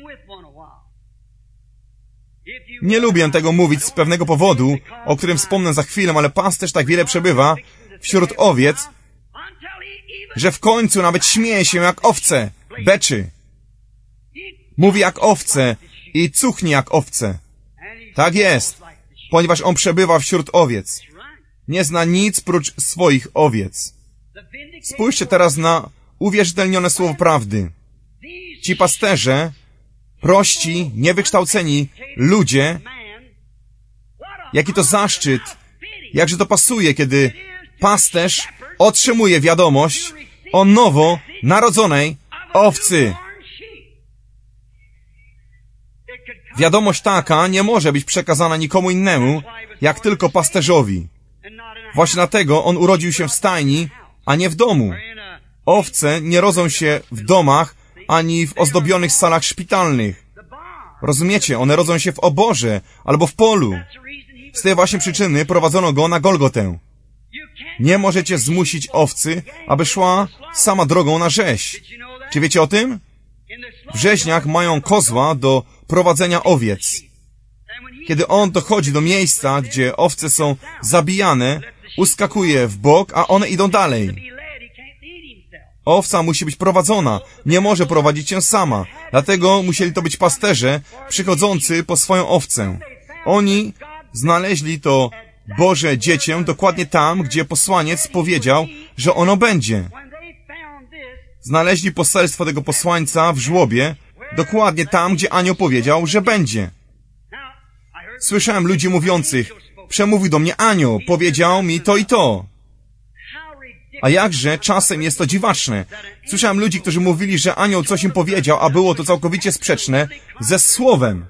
Nie lubię tego mówić z pewnego powodu, o którym wspomnę za chwilę, ale pasterz tak wiele przebywa wśród owiec, że w końcu nawet śmieje się jak owce, beczy. Mówi jak owce i cuchnie jak owce. Tak jest, ponieważ on przebywa wśród owiec. Nie zna nic prócz swoich owiec. Spójrzcie teraz na uwierzytelnione słowo prawdy. Ci pasterze, prości, niewykształceni ludzie, jaki to zaszczyt, jakże to pasuje, kiedy pasterz otrzymuje wiadomość o nowo narodzonej owcy. Wiadomość taka nie może być przekazana nikomu innemu, jak tylko pasterzowi. Właśnie dlatego on urodził się w stajni, a nie w domu. Owce nie rodzą się w domach, ani w ozdobionych salach szpitalnych. Rozumiecie? One rodzą się w oborze albo w polu. Z tej właśnie przyczyny prowadzono go na Golgotę. Nie możecie zmusić owcy, aby szła sama drogą na rzeź. Czy wiecie o tym? W rzeźniach mają kozła do prowadzenia owiec. Kiedy on dochodzi do miejsca, gdzie owce są zabijane, uskakuje w bok, a one idą dalej. Owca musi być prowadzona, nie może prowadzić się sama. Dlatego musieli to być pasterze przychodzący po swoją owcę. Oni znaleźli to Boże dziecię dokładnie tam, gdzie posłaniec powiedział, że ono będzie. Znaleźli poselstwo tego posłańca w żłobie, dokładnie tam, gdzie anioł powiedział, że będzie. Słyszałem ludzi mówiących, przemówił do mnie anioł, powiedział mi to i to. A jakże czasem jest to dziwaczne. Słyszałem ludzi, którzy mówili, że anioł coś im powiedział, a było to całkowicie sprzeczne ze słowem.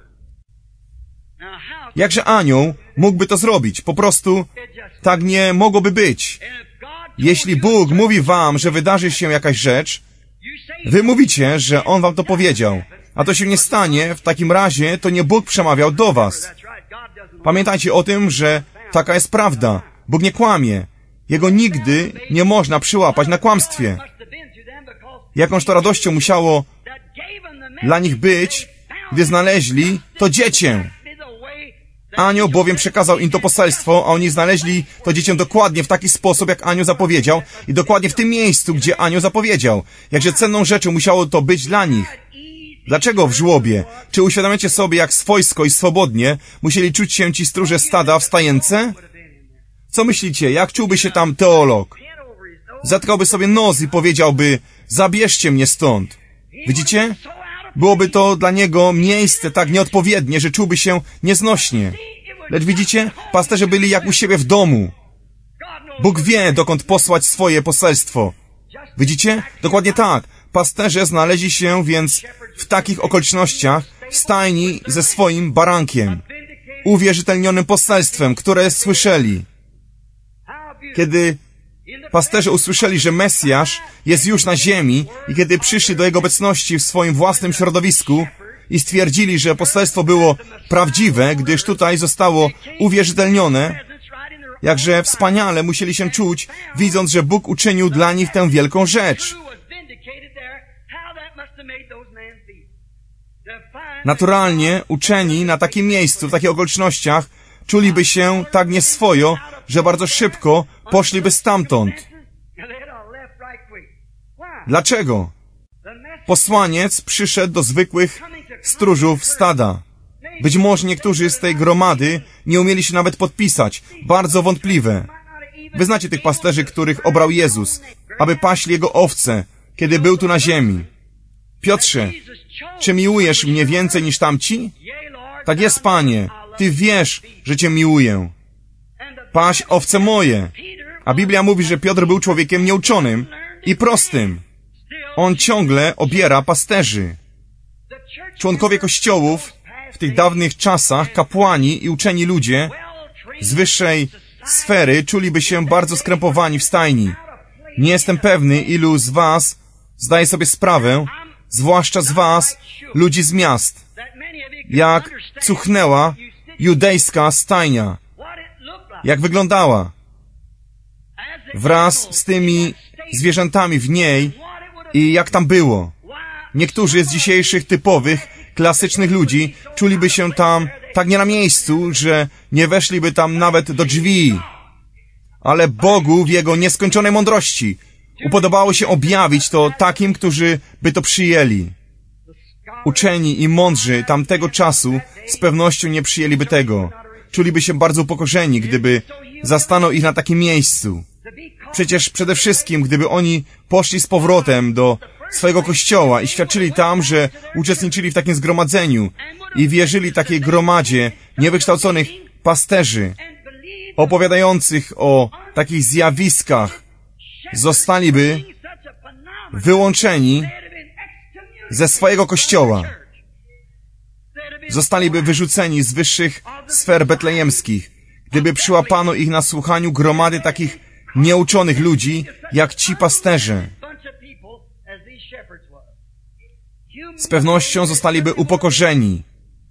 Jakże anioł mógłby to zrobić? Po prostu tak nie mogłoby być. Jeśli Bóg mówi wam, że wydarzy się jakaś rzecz, wy mówicie, że On wam to powiedział. A to się nie stanie, w takim razie to nie Bóg przemawiał do was. Pamiętajcie o tym, że taka jest prawda. Bóg nie kłamie. Jego nigdy nie można przyłapać na kłamstwie. Jakąż to radością musiało dla nich być, gdy znaleźli to dziecię. Anioł bowiem przekazał im to poselstwo, a oni znaleźli to dziecię dokładnie w taki sposób, jak anioł zapowiedział i dokładnie w tym miejscu, gdzie anioł zapowiedział. Jakże cenną rzeczą musiało to być dla nich. Dlaczego w żłobie? Czy uświadamiacie sobie, jak swojsko i swobodnie musieli czuć się ci stróże stada w stajence? Co myślicie, jak czułby się tam teolog? Zatkałby sobie nos i powiedziałby, zabierzcie mnie stąd. Widzicie? Byłoby to dla niego miejsce tak nieodpowiednie, że czułby się nieznośnie. Lecz widzicie, pasterze byli jak u siebie w domu. Bóg wie, dokąd posłać swoje poselstwo. Widzicie? Dokładnie tak. Pasterze znaleźli się więc w takich okolicznościach w stajni ze swoim barankiem, uwierzytelnionym poselstwem, które słyszeli. Kiedy pasterze usłyszeli, że Mesjasz jest już na ziemi i kiedy przyszli do Jego obecności w swoim własnym środowisku, i stwierdzili, że poselstwo było prawdziwe, gdyż tutaj zostało uwierzytelnione, jakże wspaniale musieli się czuć, widząc, że Bóg uczynił dla nich tę wielką rzecz. Naturalnie uczeni na takim miejscu, w takich okolicznościach, czuliby się tak nieswojo, że bardzo szybko poszliby stamtąd. Dlaczego? Posłaniec przyszedł do zwykłych stróżów stada. Być może niektórzy z tej gromady nie umieli się nawet podpisać. Bardzo wątpliwe. Wy znacie tych pasterzy, których obrał Jezus, aby paśli Jego owce, kiedy był tu na ziemi. Piotrze, czy miłujesz mnie więcej niż tamci? Tak jest, Panie. Ty wiesz, że Cię miłuję. Paś owce moje. A Biblia mówi, że Piotr był człowiekiem nieuczonym i prostym. On ciągle obiera pasterzy. Członkowie kościołów w tych dawnych czasach, kapłani i uczeni ludzie z wyższej sfery czuliby się bardzo skrępowani w stajni. Nie jestem pewny, ilu z was zdaje sobie sprawę, zwłaszcza z was, ludzi z miast, jak cuchnęła judejska stajnia, jak wyglądała wraz z tymi zwierzętami w niej i jak tam było. Niektórzy z dzisiejszych typowych, klasycznych ludzi czuliby się tam tak nie na miejscu, że nie weszliby tam nawet do drzwi. Ale Bogu w Jego nieskończonej mądrości upodobało się objawić to takim, którzy by to przyjęli. Uczeni i mądrzy tamtego czasu z pewnością nie przyjęliby tego. Czuliby się bardzo upokorzeni, gdyby zastano ich na takim miejscu. Przecież przede wszystkim, gdyby oni poszli z powrotem do swojego kościoła i świadczyli tam, że uczestniczyli w takim zgromadzeniu i wierzyli takiej gromadzie niewykształconych pasterzy, opowiadających o takich zjawiskach, zostaliby wyłączeni ze swojego kościoła. Zostaliby wyrzuceni z wyższych sfer betlejemskich, gdyby przyłapano ich na słuchaniu gromady takich nieuczonych ludzi, jak ci pasterze. Z pewnością zostaliby upokorzeni,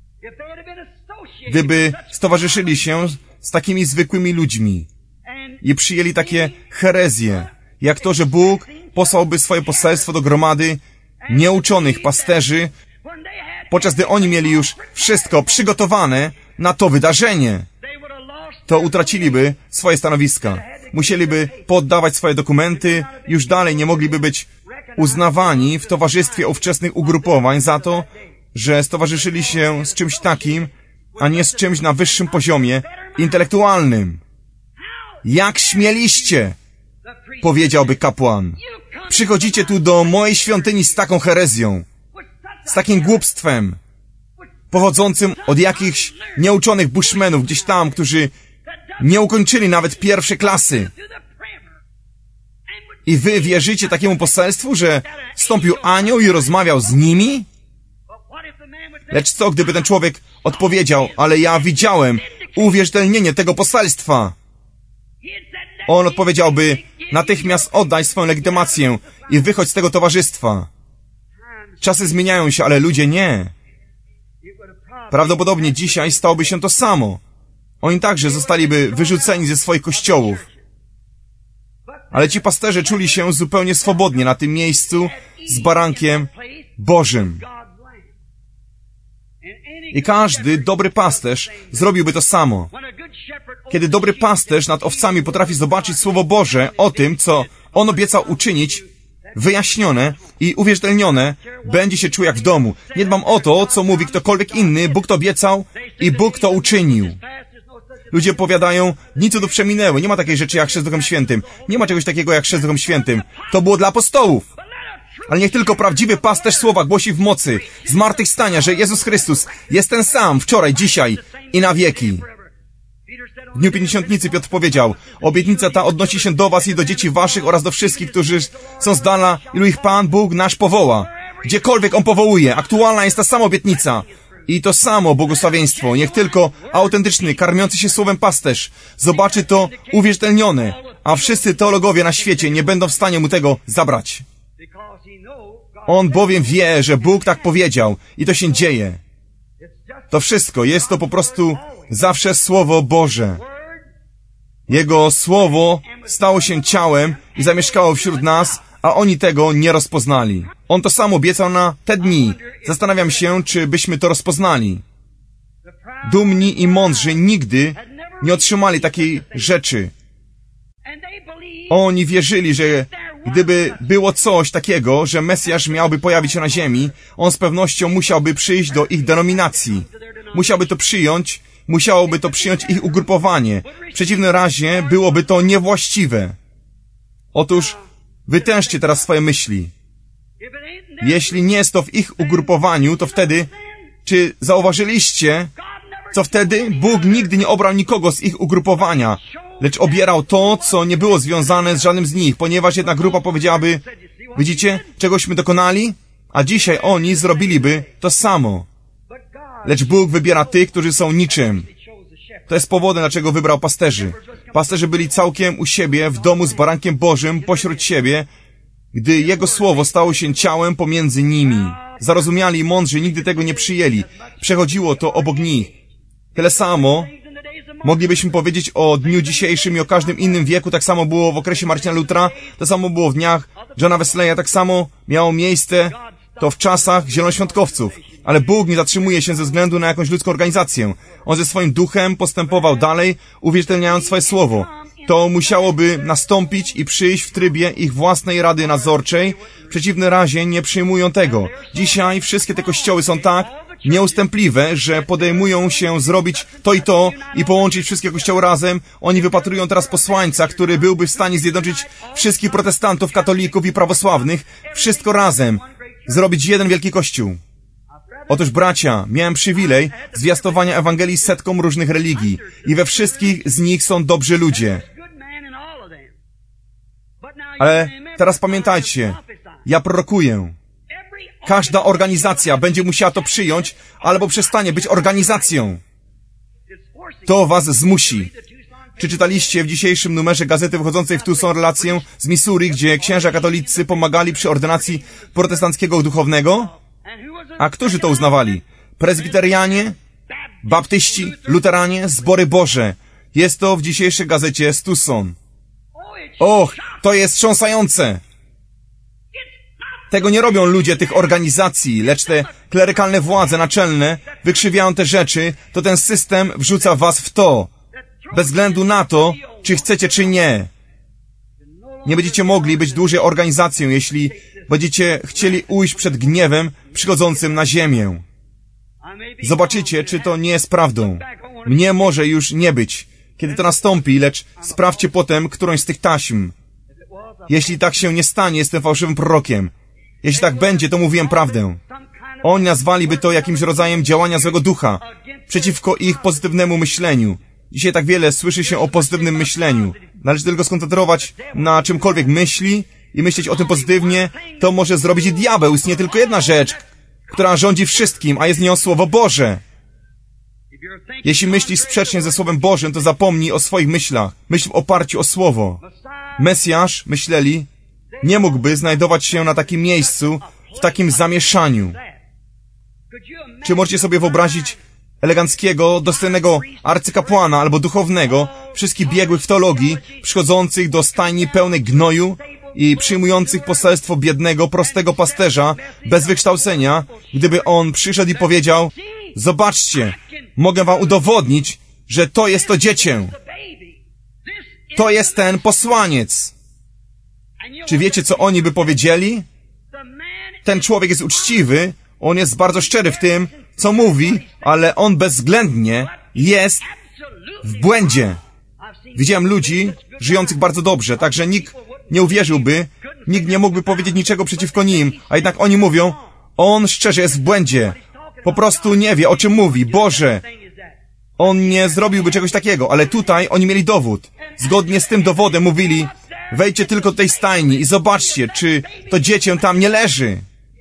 gdyby stowarzyszyli się z takimi zwykłymi ludźmi i przyjęli takie herezje, jak to, że Bóg posłałby swoje poselstwo do gromady nieuczonych pasterzy, podczas gdy oni mieli już wszystko przygotowane na to wydarzenie. To utraciliby swoje stanowiska. Musieliby poddawać swoje dokumenty, już dalej nie mogliby być uznawani w towarzystwie ówczesnych ugrupowań za to, że stowarzyszyli się z czymś takim, a nie z czymś na wyższym poziomie intelektualnym. Jak śmieliście, powiedziałby kapłan. Przychodzicie tu do mojej świątyni z taką herezją, z takim głupstwem, pochodzącym od jakichś nieuczonych bushmenów gdzieś tam, którzy nie ukończyli nawet pierwszej klasy. I wy wierzycie takiemu poselstwu, że wstąpił anioł i rozmawiał z nimi? Lecz co, gdyby ten człowiek odpowiedział, ale ja widziałem uwierzytelnienie tego poselstwa? On odpowiedziałby, natychmiast oddaj swoją legitymację i wychodź z tego towarzystwa. Czasy zmieniają się, ale ludzie nie. Prawdopodobnie dzisiaj stałoby się to samo. Oni także zostaliby wyrzuceni ze swoich kościołów. Ale ci pasterze czuli się zupełnie swobodnie na tym miejscu z barankiem Bożym. I każdy dobry pasterz zrobiłby to samo. Kiedy dobry pasterz nad owcami potrafi zobaczyć Słowo Boże o tym, co on obiecał uczynić, wyjaśnione i uwierzytelnione, będzie się czuł jak w domu. Nie dbam o to, co mówi ktokolwiek inny, Bóg to obiecał i Bóg to uczynił. Ludzie powiadają, dni cudów przeminęły, nie ma takiej rzeczy jak chrzest Duchem Świętym. Nie ma czegoś takiego jak chrzest Duchem Świętym. To było dla apostołów. Ale niech tylko prawdziwy pasterz słowa głosi w mocy zmartwychwstania, że Jezus Chrystus jest ten sam wczoraj, dzisiaj i na wieki. W dniu Pięćdziesiątnicy Piotr powiedział, obietnica ta odnosi się do was i do dzieci waszych oraz do wszystkich, którzy są z dala, ilu ich Pan Bóg nasz powoła. Gdziekolwiek On powołuje, aktualna jest ta sama obietnica i to samo błogosławieństwo. Niech tylko autentyczny, karmiący się słowem pasterz zobaczy to uwierzytelnione, a wszyscy teologowie na świecie nie będą w stanie mu tego zabrać. On bowiem wie, że Bóg tak powiedział i to się dzieje. To wszystko, jest to po prostu zawsze Słowo Boże. Jego Słowo stało się ciałem i zamieszkało wśród nas, a oni tego nie rozpoznali. On to sam obiecał na te dni. Zastanawiam się, czy byśmy to rozpoznali. Dumni i mądrzy nigdy nie otrzymali takiej rzeczy. Oni wierzyli, że gdyby było coś takiego, że Mesjasz miałby pojawić się na ziemi, on z pewnością musiałby przyjść do ich denominacji. Musiałoby to przyjąć ich ugrupowanie. W przeciwnym razie byłoby to niewłaściwe. Otóż wytężcie teraz swoje myśli. Jeśli nie jest to w ich ugrupowaniu, to wtedy, czy zauważyliście, co wtedy? Bóg nigdy nie obrał nikogo z ich ugrupowania, lecz obierał to, co nie było związane z żadnym z nich, ponieważ jedna grupa powiedziałaby, widzicie, czegośmy dokonali? A dzisiaj oni zrobiliby to samo. Lecz Bóg wybiera tych, którzy są niczym. To jest powodem, dlaczego wybrał pasterzy. Pasterze byli całkiem u siebie, w domu z barankiem Bożym, pośród siebie, gdy Jego Słowo stało się ciałem pomiędzy nimi. Zarozumiali i mądrzy nigdy tego nie przyjęli. Przechodziło to obok nich. Tyle samo moglibyśmy powiedzieć o dniu dzisiejszym i o każdym innym wieku. Tak samo było w okresie Martina Lutra, to samo było w dniach Johna Wesleya, tak samo miało miejsce to w czasach zielonoświątkowców. Ale Bóg nie zatrzymuje się ze względu na jakąś ludzką organizację. On ze swoim duchem postępował dalej, uwierzytelniając swoje słowo. To musiałoby nastąpić i przyjść w trybie ich własnej rady nadzorczej. W przeciwnym razie nie przyjmują tego. Dzisiaj wszystkie te kościoły są tak nieustępliwe, że podejmują się zrobić to i połączyć wszystkie kościoły razem. Oni wypatrują teraz posłańca, który byłby w stanie zjednoczyć wszystkich protestantów, katolików i prawosławnych. Wszystko razem. Zrobić jeden wielki kościół. Otóż, bracia, miałem przywilej zwiastowania Ewangelii setkom różnych religii i we wszystkich z nich są dobrzy ludzie. Ale teraz pamiętajcie, ja prorokuję. Każda organizacja będzie musiała to przyjąć, albo przestanie być organizacją. To was zmusi. Czy czytaliście w dzisiejszym numerze gazety wychodzącej w Tucson relację z Missouri, gdzie księża katolicy pomagali przy ordynacji protestanckiego duchownego? A którzy to uznawali? Prezbiterianie, baptyści, luteranie, zbory Boże. Jest to w dzisiejszej gazecie z Tucson. Och, to jest wstrząsające! Tego nie robią ludzie tych organizacji, lecz te klerykalne władze naczelne wykrzywiają te rzeczy, to ten system wrzuca was w to. Bez względu na to, czy chcecie, czy nie. Nie będziecie mogli być dłużej organizacją, jeśli będziecie chcieli ujść przed gniewem przychodzącym na ziemię. Zobaczycie, czy to nie jest prawdą. Mnie może już nie być, kiedy to nastąpi, lecz sprawdźcie potem którąś z tych taśm. Jeśli tak się nie stanie, jestem fałszywym prorokiem. Jeśli tak będzie, to mówiłem prawdę. Oni nazwaliby to jakimś rodzajem działania złego ducha przeciwko ich pozytywnemu myśleniu. Dzisiaj tak wiele słyszy się o pozytywnym myśleniu. Należy tylko skoncentrować na czymkolwiek myśli i myśleć o tym pozytywnie. To może zrobić diabeł. Istnieje tylko jedna rzecz, która rządzi wszystkim, a jest nią Słowo Boże. Jeśli myślisz sprzecznie ze Słowem Bożym, to zapomnij o swoich myślach. Myśl w oparciu o Słowo. Mesjasz, myśleli, nie mógłby znajdować się na takim miejscu, w takim zamieszaniu. Czy możecie sobie wyobrazić eleganckiego, dostojnego arcykapłana albo duchownego, wszystkich biegłych w teologii, przychodzących do stajni pełnej gnoju i przyjmujących poselstwo biednego, prostego pasterza, bez wykształcenia, gdyby on przyszedł i powiedział, zobaczcie, mogę wam udowodnić, że to jest to dziecię. To jest ten posłaniec. Czy wiecie, co oni by powiedzieli? Ten człowiek jest uczciwy, on jest bardzo szczery w tym, co mówi, ale on bezwzględnie jest w błędzie. Widziałem ludzi żyjących bardzo dobrze, także nikt nie uwierzyłby, nikt nie mógłby powiedzieć niczego przeciwko nim, a jednak oni mówią, on szczerze jest w błędzie. Po prostu nie wie, o czym mówi. Boże, on nie zrobiłby czegoś takiego, ale tutaj oni mieli dowód. Zgodnie z tym dowodem mówili, wejdźcie tylko do tej stajni i zobaczcie, czy to dziecię tam nie leży.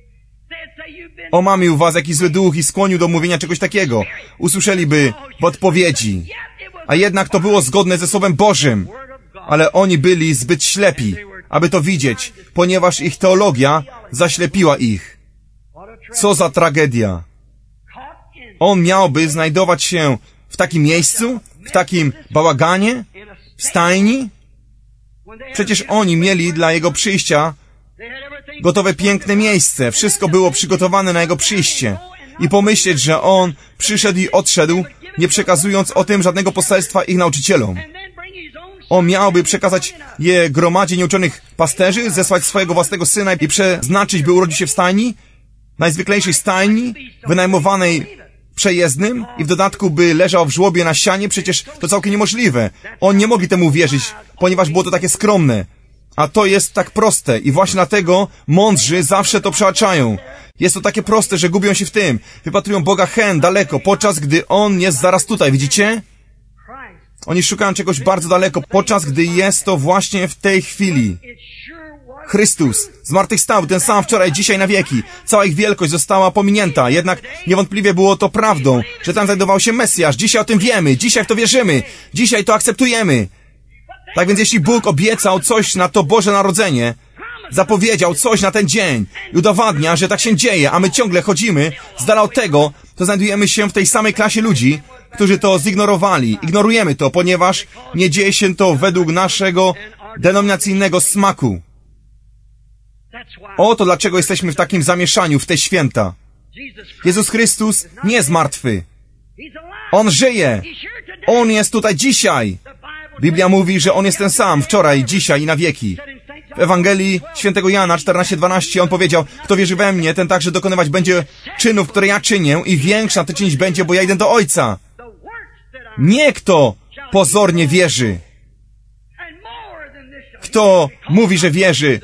Omamił was jakiś zły duch i skłonił do mówienia czegoś takiego. Usłyszeliby w odpowiedzi. A jednak to było zgodne ze Słowem Bożym. Ale oni byli zbyt ślepi. aby to widzieć, ponieważ ich teologia zaślepiła ich. Co za tragedia. On miałby znajdować się w takim miejscu, w takim bałaganie, w stajni. Przecież oni mieli dla Jego przyjścia gotowe piękne miejsce. Wszystko było przygotowane na Jego przyjście. I pomyśleć, że On przyszedł i odszedł, nie przekazując o tym żadnego poselstwa ich nauczycielom. On miałby przekazać je gromadzie nieuczonych pasterzy, zesłać swojego własnego syna i przeznaczyć, by urodził się w stajni, najzwyklejszej stajni, wynajmowanej przejezdnym i w dodatku by leżał w żłobie na ścianie. Przecież to całkiem niemożliwe. Oni nie mogli temu wierzyć, ponieważ było to takie skromne. A to jest tak proste i właśnie dlatego mądrzy zawsze to przeaczają. Jest to takie proste, że gubią się w tym. Wypatrują Boga daleko, podczas gdy On jest zaraz tutaj, widzicie? Oni szukają czegoś bardzo daleko, podczas gdy jest to właśnie w tej chwili. Chrystus zmartwychwstał, ten sam wczoraj, dzisiaj, na wieki. Cała ich wielkość została pominięta, jednak niewątpliwie było to prawdą, że tam znajdował się Mesjasz. Dzisiaj o tym wiemy, dzisiaj w to wierzymy, dzisiaj to akceptujemy. Tak więc jeśli Bóg obiecał coś na to Boże Narodzenie, zapowiedział coś na ten dzień i udowadnia, że tak się dzieje, a my ciągle chodzimy z dala od tego, to znajdujemy się w tej samej klasie ludzi, którzy to zignorowali. Ignorujemy to, ponieważ nie dzieje się to według naszego denominacyjnego smaku. Oto dlaczego jesteśmy w takim zamieszaniu w te święta. Jezus Chrystus nie jest martwy. On żyje. On jest tutaj dzisiaj. Biblia mówi, że On jest ten sam wczoraj, dzisiaj i na wieki. W Ewangelii świętego Jana 14:12 On powiedział: kto wierzy we mnie, ten także dokonywać będzie czynów, które ja czynię, i większa to czynić będzie, bo ja idę do Ojca. Nie kto pozornie wierzy. Kto mówi, że wierzy.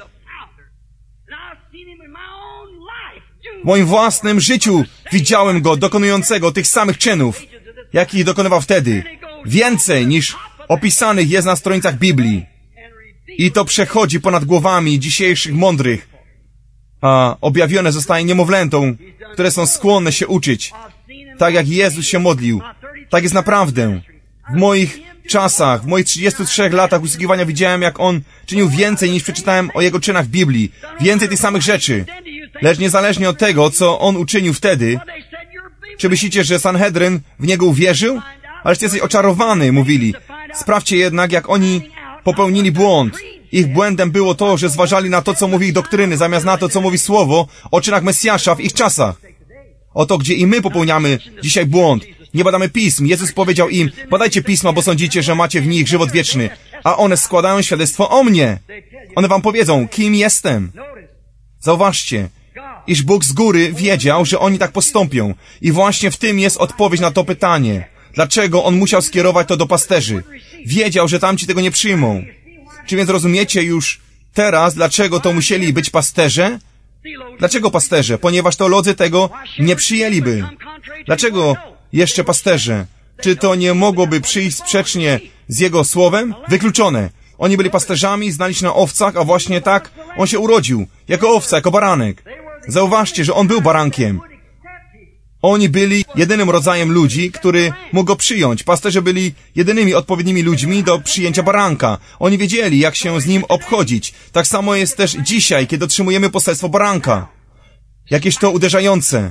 W moim własnym życiu widziałem Go dokonującego tych samych czynów, jakich dokonywał wtedy. Więcej niż opisanych jest na stronicach Biblii. I to przechodzi ponad głowami dzisiejszych mądrych, a objawione zostaje niemowlętom, które są skłonne się uczyć, tak jak Jezus się modlił. Tak jest naprawdę. W moich czasach, w moich 33 latach usługiwania widziałem, jak On czynił więcej niż przeczytałem o Jego czynach w Biblii. Więcej tych samych rzeczy. Lecz niezależnie od tego, co On uczynił wtedy, czy myślicie, że Sanhedryn w Niego uwierzył? Ależ ty jesteś oczarowany, mówili. Sprawdźcie jednak, jak oni popełnili błąd. Ich błędem było to, że zważali na to, co mówi ich doktryny, zamiast na to, co mówi Słowo o czynach Mesjasza w ich czasach. Oto, gdzie i my popełniamy dzisiaj błąd. Nie badamy pism. Jezus powiedział im: badajcie pisma, bo sądzicie, że macie w nich żywot wieczny. A one składają świadectwo o mnie. One wam powiedzą, kim jestem. Zauważcie, iż Bóg z góry wiedział, że oni tak postąpią. I właśnie w tym jest odpowiedź na to pytanie. Dlaczego On musiał skierować to do pasterzy? Wiedział, że tamci tego nie przyjmą. Czy więc rozumiecie już teraz, dlaczego to musieli być pasterze? Dlaczego pasterze? Ponieważ teolodzy tego nie przyjęliby. Dlaczego jeszcze pasterze? Czy to nie mogłoby przyjść sprzecznie z Jego słowem? Wykluczone. Oni byli pasterzami, znali się na owcach, a właśnie tak On się urodził. Jako owca, jako baranek. Zauważcie, że On był barankiem. Oni byli jedynym rodzajem ludzi, który mógł Go przyjąć. Pasterze byli jedynymi odpowiednimi ludźmi do przyjęcia baranka. Oni wiedzieli, jak się z Nim obchodzić. Tak samo jest też dzisiaj, kiedy otrzymujemy poselstwo baranka. Jakieś to uderzające.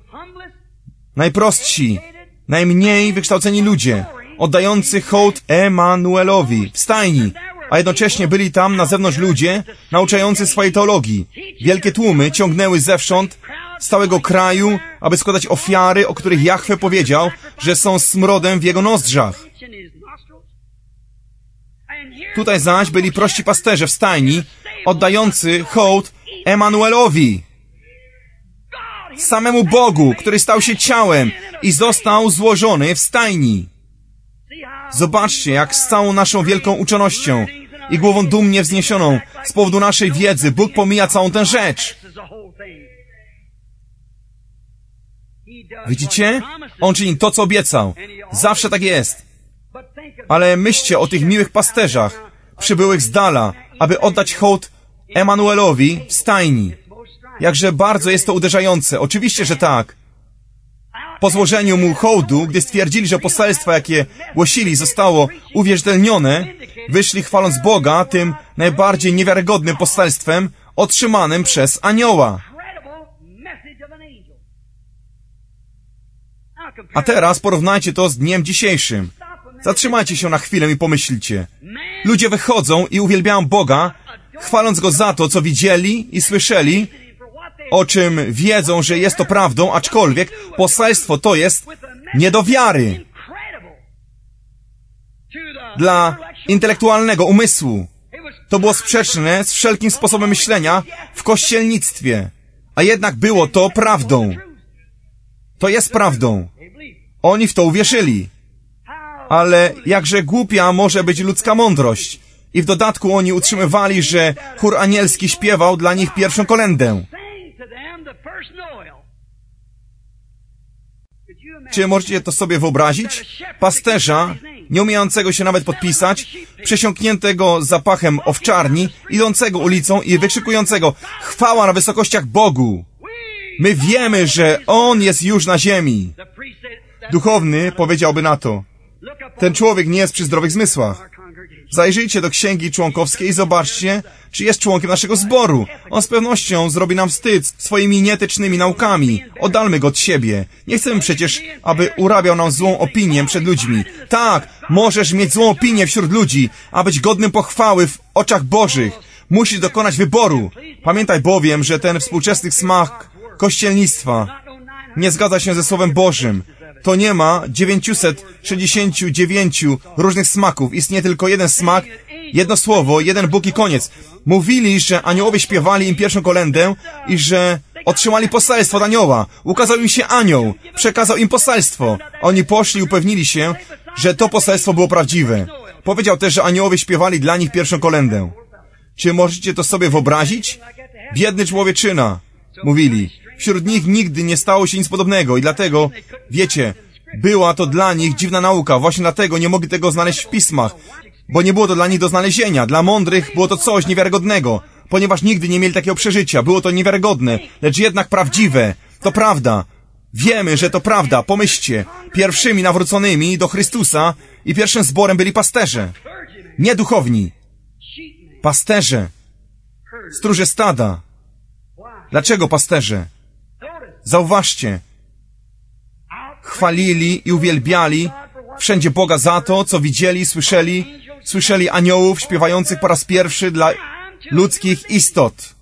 Najprostsi, najmniej wykształceni ludzie, oddający hołd Emanuelowi w stajni, a jednocześnie byli tam na zewnątrz ludzie nauczający swojej teologii. Wielkie tłumy ciągnęły zewsząd z całego kraju, aby składać ofiary, o których Jahwe powiedział, że są smrodem w Jego nozdrzach. Tutaj zaś byli prości pasterze w stajni, oddający hołd Emanuelowi, samemu Bogu, który stał się ciałem i został złożony w stajni. Zobaczcie, jak z całą naszą wielką uczonością i głową dumnie wzniesioną z powodu naszej wiedzy Bóg pomija całą tę rzecz. Widzicie? On czyni to, co obiecał. Zawsze tak jest. Ale myślcie o tych miłych pasterzach, przybyłych z dala, aby oddać hołd Emanuelowi w stajni. Jakże bardzo jest to uderzające. Oczywiście, że tak. Po złożeniu mu hołdu, gdy stwierdzili, że poselstwo, jakie głosili, zostało uwierzytelnione, wyszli chwaląc Boga tym najbardziej niewiarygodnym poselstwem otrzymanym przez anioła. A teraz porównajcie to z dniem dzisiejszym. Zatrzymajcie się na chwilę i pomyślcie. Ludzie wychodzą i uwielbiają Boga, chwaląc Go za to, co widzieli i słyszeli, o czym wiedzą, że jest to prawdą, aczkolwiek poselstwo to jest nie do wiary. Dla intelektualnego umysłu. To było sprzeczne z wszelkim sposobem myślenia w kościelnictwie. A jednak było to prawdą. To jest prawdą. Oni w to uwierzyli. Ale jakże głupia może być ludzka mądrość. I w dodatku oni utrzymywali, że chór anielski śpiewał dla nich pierwszą kolędę. Czy możecie to sobie wyobrazić? Pasterza, nie umiejącego się nawet podpisać, przesiąkniętego zapachem owczarni, idącego ulicą i wykrzykującego: chwała na wysokościach Bogu! My wiemy, że On jest już na ziemi. Duchowny powiedziałby na to: ten człowiek nie jest przy zdrowych zmysłach. Zajrzyjcie do księgi członkowskiej i zobaczcie, czy jest członkiem naszego zboru. On z pewnością zrobi nam wstyd swoimi nieetycznymi naukami. Oddalmy go od siebie. Nie chcemy przecież, aby urabiał nam złą opinię przed ludźmi. Tak, możesz mieć złą opinię wśród ludzi, a być godnym pochwały w oczach Bożych. Musisz dokonać wyboru. Pamiętaj bowiem, że ten współczesny smak kościelnictwa nie zgadza się ze Słowem Bożym. To nie ma 969 różnych smaków. Istnieje tylko jeden smak, jedno słowo, jeden Bóg i koniec. Mówili, że aniołowie śpiewali im pierwszą kolędę i że otrzymali poselstwo od anioła. Ukazał im się anioł, przekazał im poselstwo. Oni poszli i upewnili się, że to poselstwo było prawdziwe. Powiedział też, że aniołowie śpiewali dla nich pierwszą kolędę. Czy możecie to sobie wyobrazić? Biedny człowieczyna, mówili. Wśród nich nigdy nie stało się nic podobnego i dlatego, wiecie, była to dla nich dziwna nauka. Właśnie dlatego nie mogli tego znaleźć w pismach, bo nie było to dla nich do znalezienia. Dla mądrych było to coś niewiarygodnego, ponieważ nigdy nie mieli takiego przeżycia. Było to niewiarygodne, lecz jednak prawdziwe. To prawda. Wiemy, że to prawda. Pomyślcie, pierwszymi nawróconymi do Chrystusa i pierwszym zborem byli pasterze. Nie duchowni. Pasterze. Stróże stada. Dlaczego pasterze? Zauważcie. Chwalili i uwielbiali wszędzie Boga za to, co widzieli, słyszeli aniołów śpiewających po raz pierwszy dla ludzkich istot.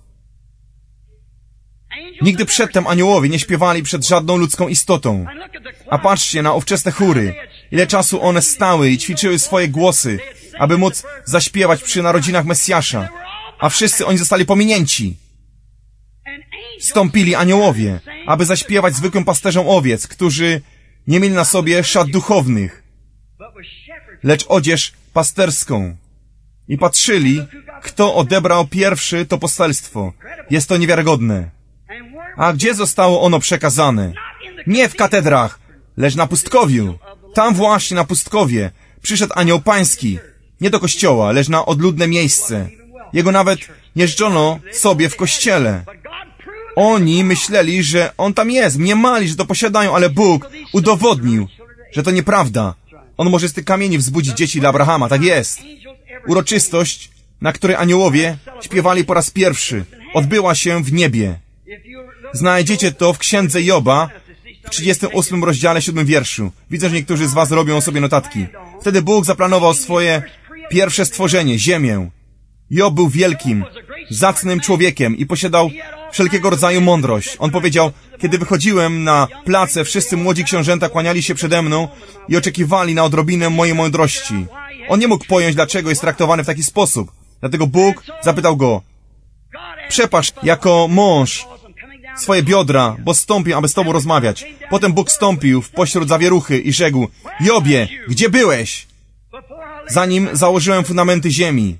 Nigdy przedtem aniołowie nie śpiewali przed żadną ludzką istotą. A patrzcie na ówczesne chóry. Ile czasu one stały i ćwiczyły swoje głosy, aby móc zaśpiewać przy narodzinach Mesjasza. A wszyscy oni zostali pominięci. Stąpili aniołowie, aby zaśpiewać zwykłym pasterzom owiec, którzy nie mieli na sobie szat duchownych, lecz odzież pasterską. I patrzyli, kto odebrał pierwszy to poselstwo. Jest to niewiarygodne. A gdzie zostało ono przekazane? Nie w katedrach, lecz na pustkowiu. Tam właśnie na pustkowie przyszedł anioł pański. Nie do kościoła, lecz na odludne miejsce. Jego nawet nie życzono sobie w kościele. Oni myśleli, że on tam jest, mniemali, że to posiadają, ale Bóg udowodnił, że to nieprawda. On może z tych kamieni wzbudzić dzieci dla Abrahama, tak jest. Uroczystość, na której aniołowie śpiewali po raz pierwszy, odbyła się w niebie. Znajdziecie to w księdze Joba, w 38 rozdziale 7 wierszu. Widzę, że niektórzy z was robią sobie notatki. Wtedy Bóg zaplanował swoje pierwsze stworzenie, ziemię. Job był wielkim, zacnym człowiekiem i posiadał wszelkiego rodzaju mądrość. On powiedział: kiedy wychodziłem na place, wszyscy młodzi książęta kłaniali się przede mną i oczekiwali na odrobinę mojej mądrości. On nie mógł pojąć, dlaczego jest traktowany w taki sposób. Dlatego Bóg zapytał go: przepasz jako mąż swoje biodra, bo stąpił, aby z tobą rozmawiać. Potem Bóg stąpił w pośród zawieruchy i rzekł: Jobie, gdzie byłeś? Zanim założyłem fundamenty ziemi.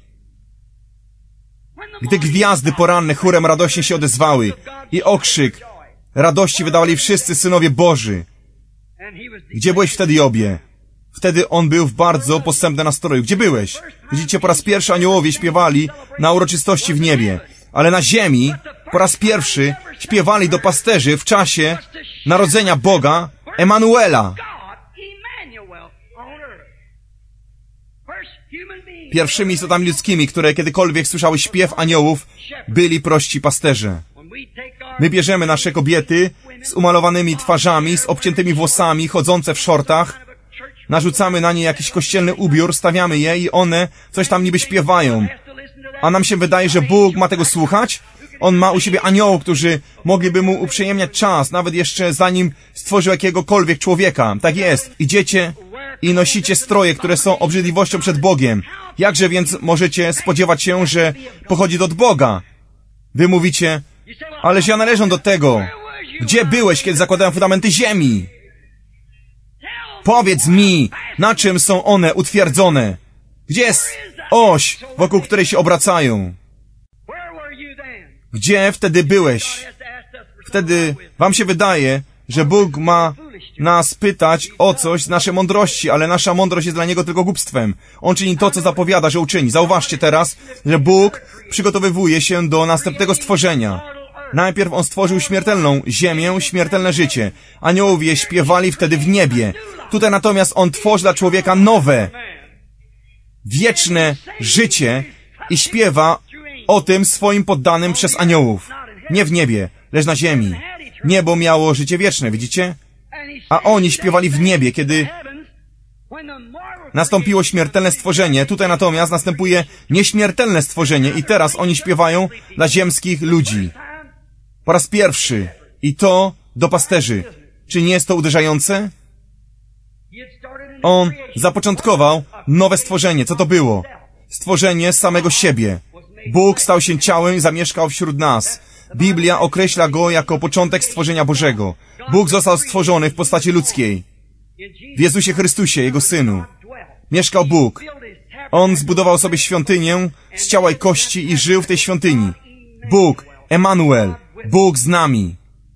Gdy gwiazdy poranne chórem radośnie się odezwały i okrzyk radości wydawali wszyscy synowie Boży. Gdzie byłeś wtedy, Jobie? Wtedy on był w bardzo posępnym nastroju. Gdzie byłeś? Widzicie, po raz pierwszy aniołowie śpiewali na uroczystości w niebie, ale na ziemi po raz pierwszy śpiewali do pasterzy w czasie narodzenia Boga, Emanuela. Pierwszymi istotami ludzkimi, które kiedykolwiek słyszały śpiew aniołów, byli prości pasterze. My bierzemy nasze kobiety z umalowanymi twarzami, z obciętymi włosami, chodzące w szortach, narzucamy na nie jakiś kościelny ubiór, stawiamy je i one coś tam niby śpiewają. A nam się wydaje, że Bóg ma tego słuchać? On ma u siebie aniołów, którzy mogliby mu uprzyjemniać czas, nawet jeszcze zanim stworzył jakiegokolwiek człowieka. Tak jest. Idziecie i nosicie stroje, które są obrzydliwością przed Bogiem. Jakże więc możecie spodziewać się, że pochodzi to od Boga? Wy mówicie, ależ ja należę do tego. Gdzie byłeś, kiedy zakładałem fundamenty ziemi? Powiedz mi, na czym są one utwierdzone? Gdzie jest oś, wokół której się obracają? Gdzie wtedy byłeś? Wtedy wam się wydaje, że Bóg ma nas pytać o coś z naszej mądrości, ale nasza mądrość jest dla Niego tylko głupstwem. On czyni to, co zapowiada, że uczyni. Zauważcie teraz, że Bóg przygotowywuje się do następnego stworzenia. Najpierw On stworzył śmiertelną ziemię, śmiertelne życie. Aniołowie śpiewali wtedy w niebie. Tutaj natomiast On tworzy dla człowieka nowe, wieczne życie i śpiewa o tym swoim poddanym przez aniołów. Nie w niebie, lecz na ziemi. Niebo miało życie wieczne, widzicie? A oni śpiewali w niebie, kiedy nastąpiło śmiertelne stworzenie. Tutaj natomiast następuje nieśmiertelne stworzenie i teraz oni śpiewają dla ziemskich ludzi. Po raz pierwszy. I to do pasterzy. Czy nie jest to uderzające? On zapoczątkował nowe stworzenie. Co to było? Stworzenie samego siebie. Bóg stał się ciałem i zamieszkał wśród nas. Biblia określa Go jako początek stworzenia Bożego. Bóg został stworzony w postaci ludzkiej. W Jezusie Chrystusie, Jego Synu. Mieszkał Bóg. On zbudował sobie świątynię z ciała i kości i żył w tej świątyni. Bóg, Emanuel, Bóg z nami.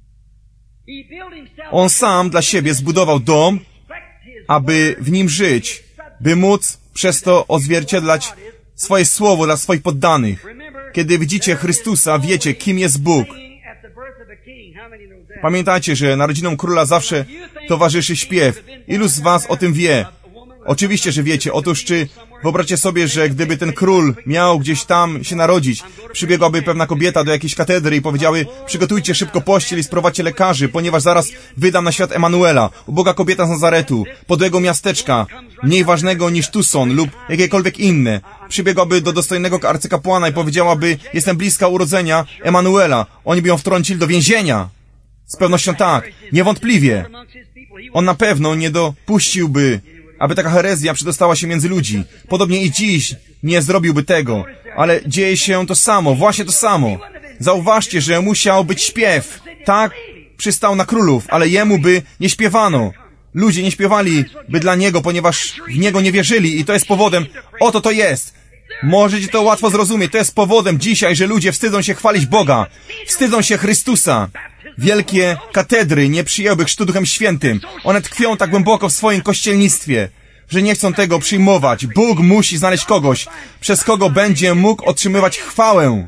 On sam dla siebie zbudował dom, aby w nim żyć, by móc przez to odzwierciedlać swoje słowo dla swoich poddanych. Kiedy widzicie Chrystusa, wiecie, kim jest Bóg. Pamiętajcie, że narodzinom króla zawsze towarzyszy śpiew. Ilu z was o tym wie? Oczywiście, że wiecie. Otóż czy wyobraźcie sobie, że gdyby ten król miał gdzieś tam się narodzić, przybiegłaby pewna kobieta do jakiejś katedry i powiedziały, przygotujcie szybko pościel i sprowadźcie lekarzy, ponieważ zaraz wydam na świat Emanuela, uboga kobieta z Nazaretu, podłego miasteczka, mniej ważnego niż Tucson lub jakiekolwiek inne. Przybiegłaby do dostojnego arcykapłana i powiedziałaby, jestem bliska urodzenia Emanuela. Oni by ją wtrącili do więzienia. Z pewnością tak, niewątpliwie. On na pewno nie dopuściłby, aby taka herezja przedostała się między ludzi. Podobnie i dziś nie zrobiłby tego. Ale dzieje się to samo, właśnie to samo. Zauważcie, że musiał być śpiew. Tak, przystał na królów, ale jemu by nie śpiewano. Ludzie nie śpiewali by dla Niego, ponieważ w Niego nie wierzyli i to jest powodem, oto to jest. Możecie to łatwo zrozumieć, to jest powodem dzisiaj, że ludzie wstydzą się chwalić Boga. Wstydzą się Chrystusa. Wielkie katedry nie przyjęłyby chrztu Duchem Świętym. One tkwią tak głęboko w swoim kościelnictwie, że nie chcą tego przyjmować. Bóg musi znaleźć kogoś, przez kogo będzie mógł otrzymywać chwałę.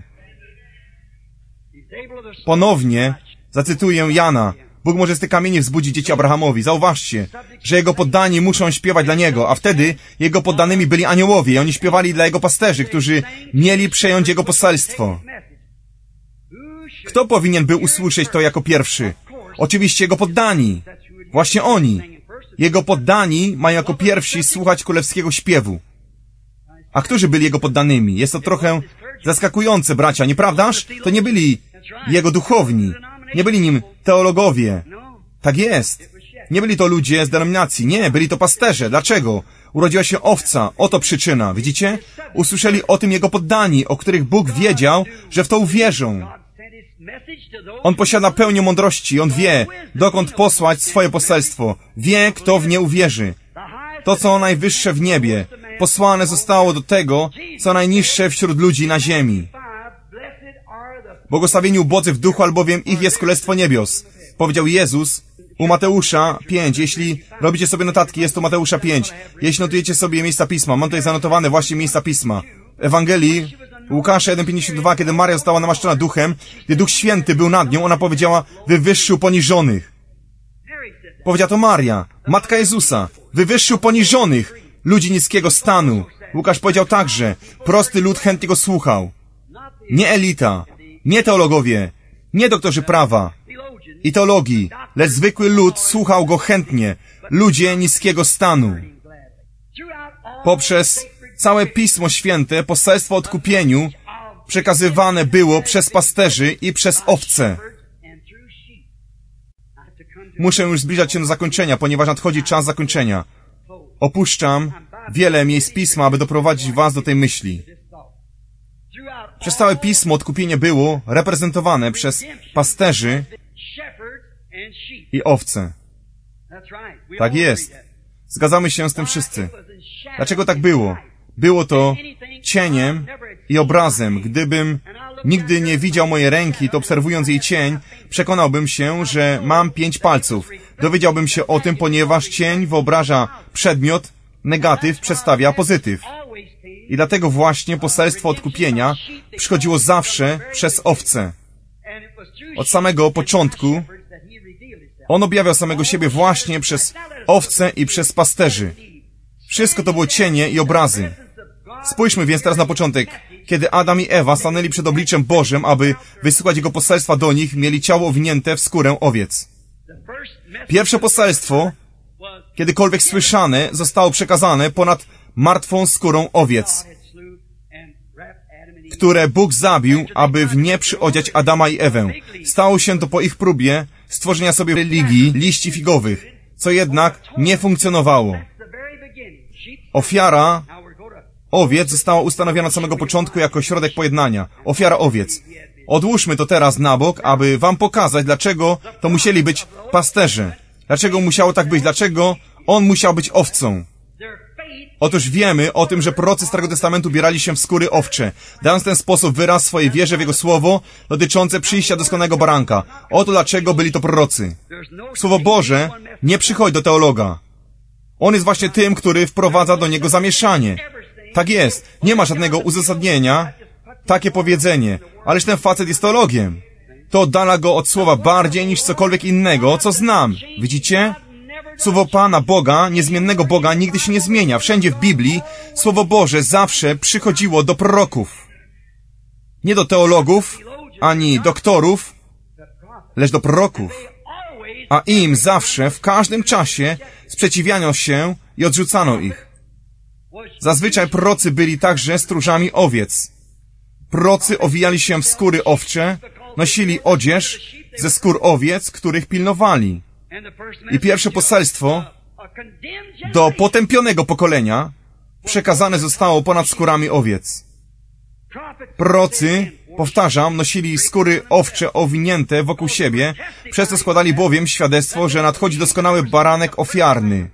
Ponownie zacytuję Jana. Bóg może z tych kamieni wzbudzić dzieci Abrahamowi. Zauważcie, że Jego poddani muszą śpiewać dla Niego, a wtedy Jego poddanymi byli aniołowie i oni śpiewali dla Jego pasterzy, którzy mieli przejąć Jego poselstwo. Kto powinien był usłyszeć to jako pierwszy? Oczywiście Jego poddani. Właśnie oni. Jego poddani mają jako pierwsi słuchać królewskiego śpiewu. A którzy byli Jego poddanymi? Jest to trochę zaskakujące, bracia, nieprawdaż? To nie byli Jego duchowni. Nie byli nim teologowie. Tak jest. Nie byli to ludzie z denominacji. Nie, byli to pasterze. Dlaczego? Urodziła się owca. Oto przyczyna. Widzicie? Usłyszeli o tym Jego poddani, o których Bóg wiedział, że w to uwierzą. On posiada pełnię mądrości. On wie, dokąd posłać swoje poselstwo. Wie, kto w nie uwierzy. To, co najwyższe w niebie, posłane zostało do tego, co najniższe wśród ludzi na ziemi. Błogosławieni ubodzy w duchu, albowiem ich jest Królestwo Niebios. Powiedział Jezus u Mateusza 5. Jeśli robicie sobie notatki, jest to Mateusza 5. Jeśli notujecie sobie miejsca Pisma, mam tutaj zanotowane właśnie miejsca Pisma. W Ewangelii Łukasza 1,52, kiedy Maria została namaszczona duchem, gdy Duch Święty był nad nią, ona powiedziała, wywyższył poniżonych. Powiedziała to Maria, Matka Jezusa. Wywyższył poniżonych, ludzi niskiego stanu. Łukasz powiedział także, prosty lud chętnie go słuchał. Nie elita, nie teologowie, nie doktorzy prawa i teologii, lecz zwykły lud słuchał go chętnie, ludzie niskiego stanu. Poprzez całe Pismo Święte poselstwo o odkupieniu przekazywane było przez pasterzy i przez owce. Muszę już zbliżać się do zakończenia, ponieważ nadchodzi czas zakończenia. Opuszczam wiele miejsc Pisma, aby doprowadzić was do tej myśli. Przez całe Pismo odkupienie było reprezentowane przez pasterzy i owce. Tak jest. Zgadzamy się z tym wszyscy. Dlaczego tak było? Było to cieniem i obrazem. Gdybym nigdy nie widział mojej ręki, to obserwując jej cień, przekonałbym się, że mam 5 palców. Dowiedziałbym się o tym, ponieważ cień wyobraża przedmiot, negatyw przedstawia pozytyw. I dlatego właśnie poselstwo odkupienia przychodziło zawsze przez owce. Od samego początku on objawiał samego siebie właśnie przez owce i przez pasterzy. Wszystko to było cienie i obrazy. Spójrzmy więc teraz na początek. Kiedy Adam i Ewa stanęli przed obliczem Bożym, aby wysłuchać Jego poselstwa do nich, mieli ciało owinięte w skórę owiec. Pierwsze poselstwo, kiedykolwiek słyszane, zostało przekazane ponad martwą skórą owiec, które Bóg zabił, aby w nie przyodziać Adama i Ewę. Stało się to po ich próbie stworzenia sobie religii liści figowych, co jednak nie funkcjonowało. Ofiara owiec została ustanowiona od samego początku jako środek pojednania. Ofiara owiec. Odłóżmy to teraz na bok, aby wam pokazać, dlaczego to musieli być pasterze. Dlaczego musiało tak być? Dlaczego on musiał być owcą? Otóż wiemy o tym, że prorocy Starego Testamentu ubierali się w skóry owcze, dając w ten sposób wyraz swojej wierze w Jego słowo dotyczące przyjścia doskonałego baranka. Oto dlaczego byli to prorocy. Słowo Boże nie przychodzi do teologa. On jest właśnie tym, który wprowadza do niego zamieszanie. Tak jest. Nie ma żadnego uzasadnienia takie powiedzenie. Ależ ten facet jest teologiem. To oddala go od słowa bardziej niż cokolwiek innego, co znam. Widzicie? Słowo Pana Boga, niezmiennego Boga, nigdy się nie zmienia. Wszędzie w Biblii Słowo Boże zawsze przychodziło do proroków. Nie do teologów, ani doktorów, lecz do proroków. A im zawsze, w każdym czasie sprzeciwiano się i odrzucano ich. Zazwyczaj prorocy byli także stróżami owiec. Prorocy owijali się w skóry owcze, nosili odzież ze skór owiec, których pilnowali. I pierwsze poselstwo do potępionego pokolenia przekazane zostało ponad skórami owiec. Prorocy, powtarzam, nosili skóry owcze owinięte wokół siebie, przez to składali bowiem świadectwo, że nadchodzi doskonały baranek ofiarny.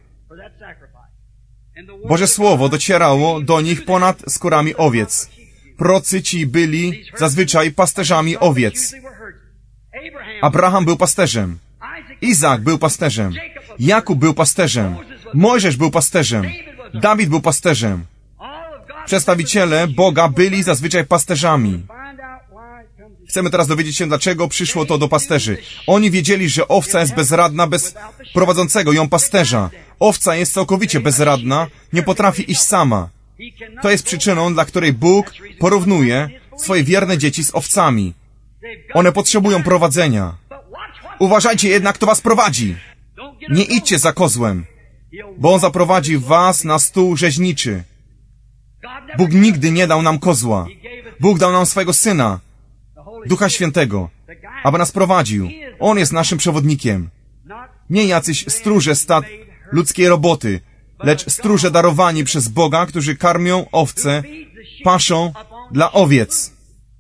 Boże Słowo docierało do nich ponad skórami owiec. Prorocy ci byli zazwyczaj pasterzami owiec. Abraham był pasterzem. Izak był pasterzem. Jakub był pasterzem. Mojżesz był pasterzem. Dawid był pasterzem. Przedstawiciele Boga byli zazwyczaj pasterzami. Chcemy teraz dowiedzieć się, dlaczego przyszło to do pasterzy. Oni wiedzieli, że owca jest bezradna bez prowadzącego ją pasterza. Owca jest całkowicie bezradna, nie potrafi iść sama. To jest przyczyną, dla której Bóg porównuje swoje wierne dzieci z owcami. One potrzebują prowadzenia. Uważajcie jednak, kto was prowadzi. Nie idźcie za kozłem, bo on zaprowadzi was na stół rzeźniczy. Bóg nigdy nie dał nam kozła. Bóg dał nam swojego Syna, Ducha Świętego, aby nas prowadził. On jest naszym przewodnikiem. Nie jacyś stróże stad ludzkiej roboty, lecz stróże darowani przez Boga, którzy karmią owce, paszą dla owiec.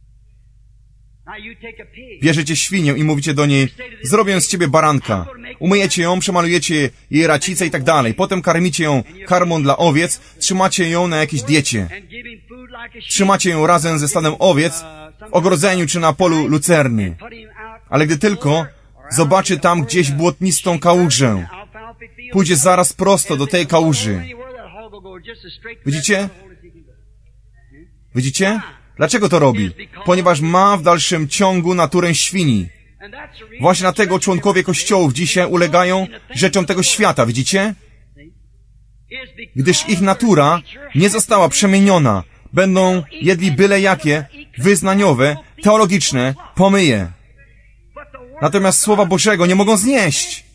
Bierzecie świnię i mówicie do niej, zrobię z ciebie baranka. Umyjecie ją, przemalujecie jej racicę i tak dalej. Potem karmicie ją karmą dla owiec, trzymacie ją na jakiejś diecie. Trzymacie ją razem ze stadem owiec w ogrodzeniu czy na polu lucerny. Ale gdy tylko zobaczy tam gdzieś błotnistą kałużę, pójdzie zaraz prosto do tej kałuży. Widzicie? Widzicie? Dlaczego to robi? Ponieważ ma w dalszym ciągu naturę świni. Właśnie dlatego członkowie kościołów dzisiaj ulegają rzeczom tego świata, widzicie? Gdyż ich natura nie została przemieniona. Będą jedli byle jakie, wyznaniowe, teologiczne pomyje. Natomiast Słowa Bożego nie mogą znieść.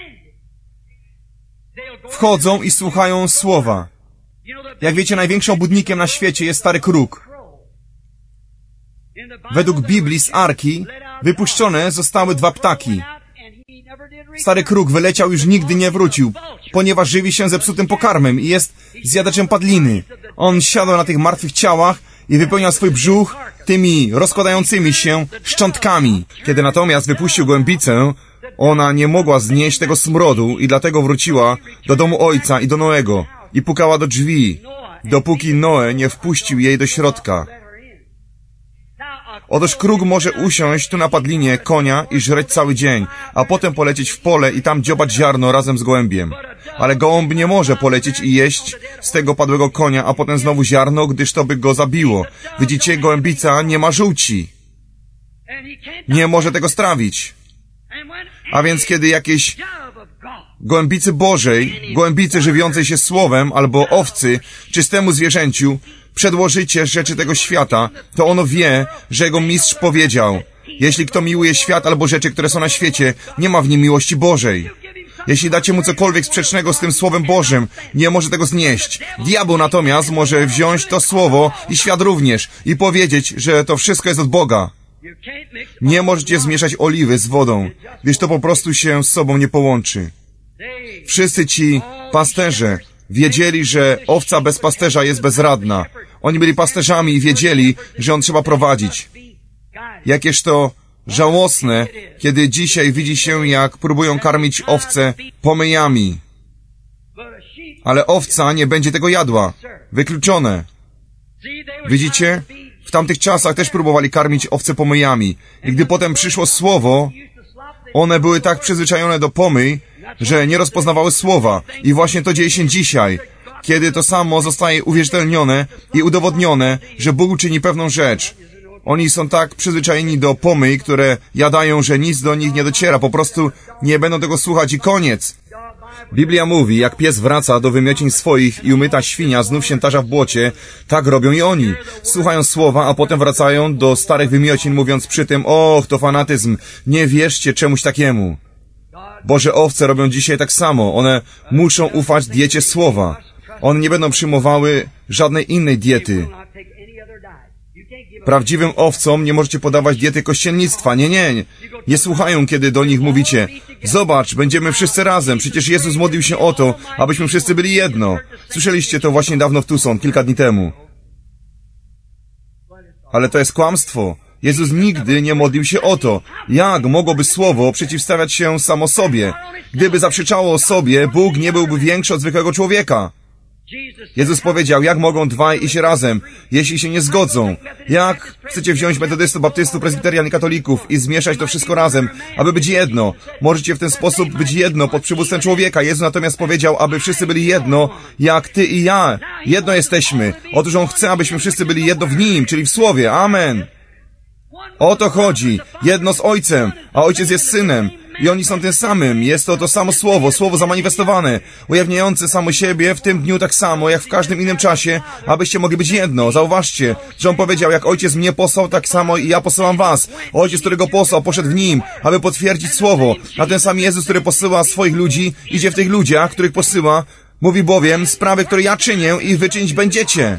Wchodzą i słuchają Słowa. Jak wiecie, największym obłudnikiem na świecie jest stary kruk. Według Biblii z arki wypuszczone zostały 2 ptaki. Stary kruk wyleciał, już nigdy nie wrócił, ponieważ żywi się zepsutym pokarmem i jest zjadaczem padliny. On siadał na tych martwych ciałach i wypełniał swój brzuch tymi rozkładającymi się szczątkami. Kiedy natomiast wypuścił gołębicę, ona nie mogła znieść tego smrodu i dlatego wróciła do domu ojca i do Noego i pukała do drzwi, dopóki Noe nie wpuścił jej do środka. Otóż kruk może usiąść tu na padlinie konia i żreć cały dzień, a potem polecieć w pole i tam dziobać ziarno razem z gołębiem. Ale gołąb nie może polecieć i jeść z tego padłego konia, a potem znowu ziarno, gdyż to by go zabiło. Widzicie, gołębica nie ma żółci. Nie może tego strawić. A więc kiedy jakieś gołębicy Bożej, gołębicy żywiącej się słowem, albo owcy, czystemu zwierzęciu, przedłożycie rzeczy tego świata, to ono wie, że jego mistrz powiedział: jeśli kto miłuje świat albo rzeczy, które są na świecie, nie ma w nim miłości Bożej. Jeśli dacie mu cokolwiek sprzecznego z tym Słowem Bożym, nie może tego znieść. Diabeł natomiast może wziąć to Słowo i świat również i powiedzieć, że to wszystko jest od Boga. Nie możecie zmieszać oliwy z wodą, gdyż to po prostu się z sobą nie połączy. Wszyscy ci pasterze wiedzieli, że owca bez pasterza jest bezradna. Oni byli pasterzami i wiedzieli, że on trzeba prowadzić. Jakież to żałosne, kiedy dzisiaj widzi się, jak próbują karmić owce pomyjami. Ale owca nie będzie tego jadła. Wykluczone. Widzicie? W tamtych czasach też próbowali karmić owce pomyjami. I gdy potem przyszło Słowo, one były tak przyzwyczajone do pomyj, że nie rozpoznawały Słowa. I właśnie to dzieje się dzisiaj, kiedy to samo zostaje uwierzytelnione i udowodnione, że Bóg uczyni pewną rzecz. Oni są tak przyzwyczajeni do pomyj, które jadają, że nic do nich nie dociera. Po prostu nie będą tego słuchać i koniec. Biblia mówi, jak pies wraca do wymiociń swoich i umyta świnia znów się tarza w błocie, tak robią i oni. Słuchają słowa, a potem wracają do starych wymiocin, mówiąc przy tym: och, to fanatyzm, nie wierzcie czemuś takiemu. Boże owce robią dzisiaj tak samo. One muszą ufać diecie słowa. One nie będą przyjmowały żadnej innej diety. Prawdziwym owcom nie możecie podawać diety kościelnictwa. Nie słuchają, kiedy do nich mówicie: zobacz, będziemy wszyscy razem. Przecież Jezus modlił się o to, abyśmy wszyscy byli jedno. Słyszeliście to właśnie dawno w Tucson, kilka dni temu. Ale to jest kłamstwo. Jezus nigdy nie modlił się o to. Jak mogłoby Słowo przeciwstawiać się samo sobie? Gdyby zaprzeczało o sobie, Bóg nie byłby większy od zwykłego człowieka. Jezus powiedział: jak mogą dwaj iść razem, jeśli się nie zgodzą? Jak chcecie wziąć metodystów, baptystów, prezbiterian i katolików i zmieszać to wszystko razem, aby być jedno? Możecie w ten sposób być jedno pod przywództwem człowieka. Jezus natomiast powiedział, aby wszyscy byli jedno, jak ty i ja. Jedno jesteśmy. Otóż On chce, abyśmy wszyscy byli jedno w Nim, czyli w Słowie. Amen. O to chodzi. Jedno z Ojcem, a Ojciec jest Synem. I oni są tym samym. Jest to samo Słowo, Słowo zamanifestowane, ujawniające samo siebie w tym dniu tak samo, jak w każdym innym czasie, abyście mogli być jedno. Zauważcie, że On powiedział: jak Ojciec mnie posłał, tak samo i ja posyłam was. Ojciec, którego posłał, poszedł w Nim, aby potwierdzić Słowo. A ten sam Jezus, który posyła swoich ludzi, idzie w tych ludziach, których posyła. Mówi bowiem: sprawy, które ja czynię, i wy czynić będziecie.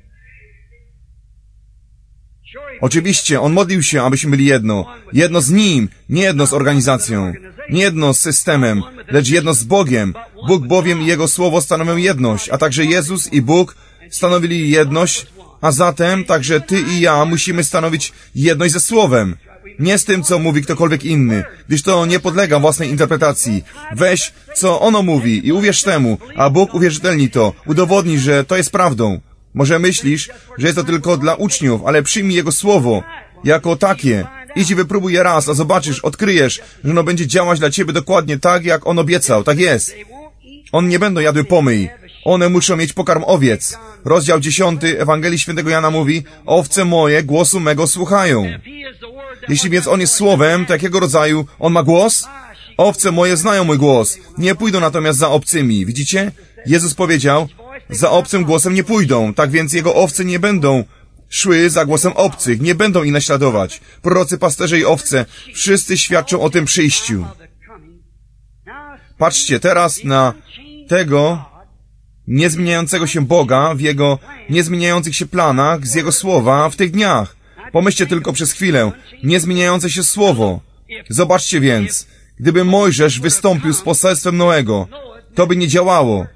Oczywiście, On modlił się, abyśmy byli jedno. Jedno z Nim, nie jedno z organizacją. Nie jedno z systemem, lecz jedno z Bogiem. Bóg bowiem i Jego Słowo stanowią jedność, a także Jezus i Bóg stanowili jedność, a zatem także ty i ja musimy stanowić jedność ze Słowem. Nie z tym, co mówi ktokolwiek inny, gdyż to nie podlega własnej interpretacji. Weź, co ono mówi i uwierz temu, a Bóg uwierzytelni to, udowodni, że to jest prawdą. Może myślisz, że jest to tylko dla uczniów, ale przyjmij Jego Słowo jako takie. Idź i wypróbuj je raz, a zobaczysz, odkryjesz, że ono będzie działać dla ciebie dokładnie tak, jak On obiecał. Tak jest. One nie będą jadły pomyj. One muszą mieć pokarm owiec. Rozdział 10 Ewangelii Świętego Jana mówi: owce moje głosu mego słuchają. Jeśli więc On jest słowem, to jakiego rodzaju On ma głos? Owce moje znają mój głos. Nie pójdą natomiast za obcymi. Widzicie? Jezus powiedział, za obcym głosem nie pójdą. Tak więc Jego owce nie będą szły za głosem obcych. Nie będą ich naśladować. Prorocy, pasterze i owce, wszyscy świadczą o tym przyjściu. Patrzcie teraz na tego niezmieniającego się Boga w Jego niezmieniających się planach z Jego słowa w tych dniach. Pomyślcie tylko przez chwilę. Niezmieniające się słowo. Zobaczcie więc, gdyby Mojżesz wystąpił z poselstwem Noego, to by nie działało.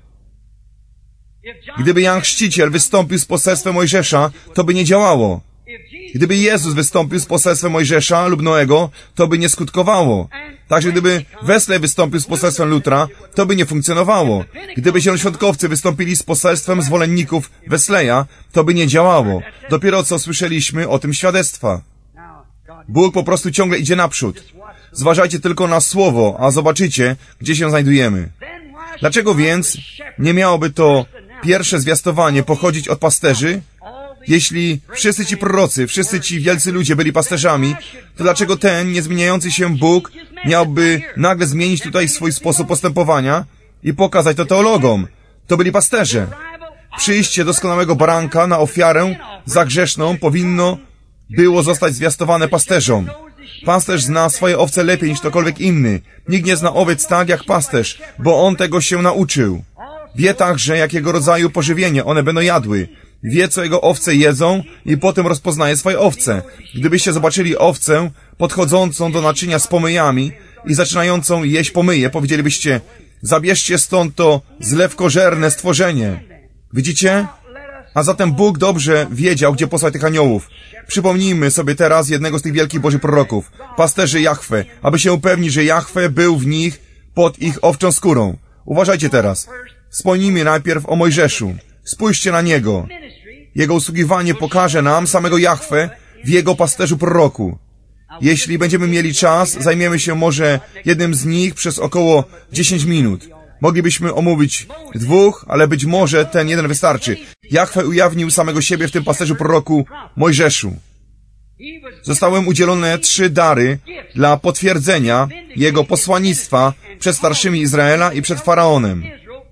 Gdyby Jan Chrzciciel wystąpił z poselstwem Mojżesza, to by nie działało. Gdyby Jezus wystąpił z poselstwem Mojżesza lub Noego, to by nie skutkowało. Także gdyby Wesley wystąpił z poselstwem Lutra, to by nie funkcjonowało. Gdyby zielonoświątkowcy wystąpili z poselstwem zwolenników Wesleya, to by nie działało. Dopiero co słyszeliśmy o tym świadectwa. Bóg po prostu ciągle idzie naprzód. Zważajcie tylko na słowo, a zobaczycie, gdzie się znajdujemy. Dlaczego więc nie miałoby to pierwsze zwiastowanie pochodzić od pasterzy? Jeśli wszyscy ci prorocy, wszyscy ci wielcy ludzie byli pasterzami, to dlaczego ten niezmieniający się Bóg miałby nagle zmienić tutaj swój sposób postępowania i pokazać to teologom? To byli pasterze. Przyjście doskonałego baranka na ofiarę za grzeszną powinno było zostać zwiastowane pasterzom. Pasterz zna swoje owce lepiej niż ktokolwiek inny. Nikt nie zna owiec tak jak pasterz, bo on tego się nauczył. Wie także, jakiego rodzaju pożywienie one będą jadły. Wie, co jego owce jedzą i potem rozpoznaje swoje owce. Gdybyście zobaczyli owcę podchodzącą do naczynia z pomyjami i zaczynającą jeść pomyje, powiedzielibyście, zabierzcie stąd to zlewkożerne stworzenie. Widzicie? A zatem Bóg dobrze wiedział, gdzie posłać tych aniołów. Przypomnijmy sobie teraz jednego z tych wielkich bożych proroków, pasterzy Jahwe, aby się upewnić, że Jahwe był w nich pod ich owczą skórą. Uważajcie teraz. Wspomnijmy najpierw o Mojżeszu. Spójrzcie na niego. Jego usługiwanie pokaże nam samego Jahwe w jego pasterzu proroku. Jeśli będziemy mieli czas, zajmiemy się może jednym z nich przez około 10 minut. Moglibyśmy omówić 2, ale być może ten jeden wystarczy. Jahwe ujawnił samego siebie w tym pasterzu proroku Mojżeszu. Zostały mu udzielone 3 dary dla potwierdzenia jego posłannictwa przed starszymi Izraela i przed Faraonem.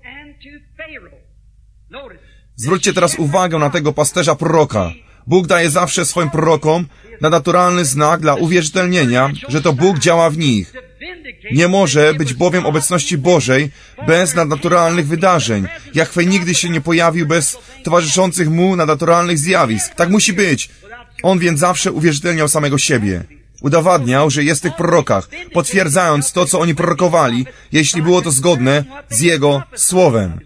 Zwróćcie teraz uwagę na tego pasterza proroka. Bóg daje zawsze swoim prorokom nadnaturalny znak dla uwierzytelnienia, że to Bóg działa w nich. Nie może być bowiem obecności Bożej bez nadnaturalnych wydarzeń. Jahwe nigdy się nie pojawił bez towarzyszących mu nadnaturalnych zjawisk. Tak musi być. On więc zawsze uwierzytelniał samego siebie. Udowadniał, że jest w tych prorokach, potwierdzając to, co oni prorokowali, jeśli było to zgodne z Jego słowem.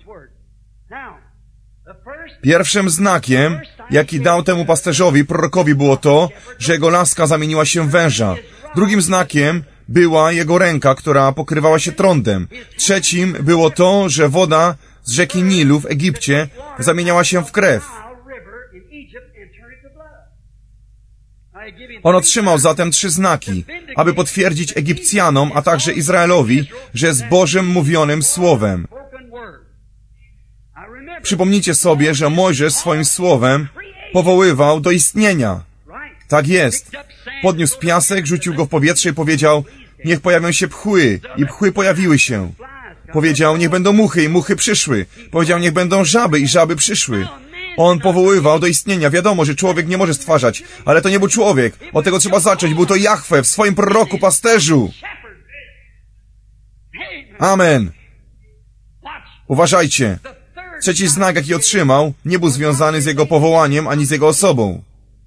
Pierwszym znakiem, jaki dał temu pasterzowi, prorokowi, było to, że jego laska zamieniła się w węża. Drugim znakiem była jego ręka, która pokrywała się trądem. Trzecim było to, że woda z rzeki Nilu w Egipcie zamieniała się w krew. On otrzymał zatem 3 znaki, aby potwierdzić Egipcjanom, a także Izraelowi, że jest Bożym mówionym słowem. Przypomnijcie sobie, że Mojżesz swoim słowem powoływał do istnienia. Tak jest. Podniósł piasek, rzucił go w powietrze i powiedział, niech pojawią się pchły. I pchły pojawiły się. Powiedział, niech będą muchy i muchy przyszły. Powiedział, niech będą żaby i żaby przyszły. On powoływał do istnienia. Wiadomo, że człowiek nie może stwarzać, ale to nie był człowiek. Od tego trzeba zacząć. Był to Jahwe w swoim proroku, pasterzu. Amen. Uważajcie. Trzeci znak, jaki otrzymał, nie był związany z jego powołaniem, ani z jego osobą.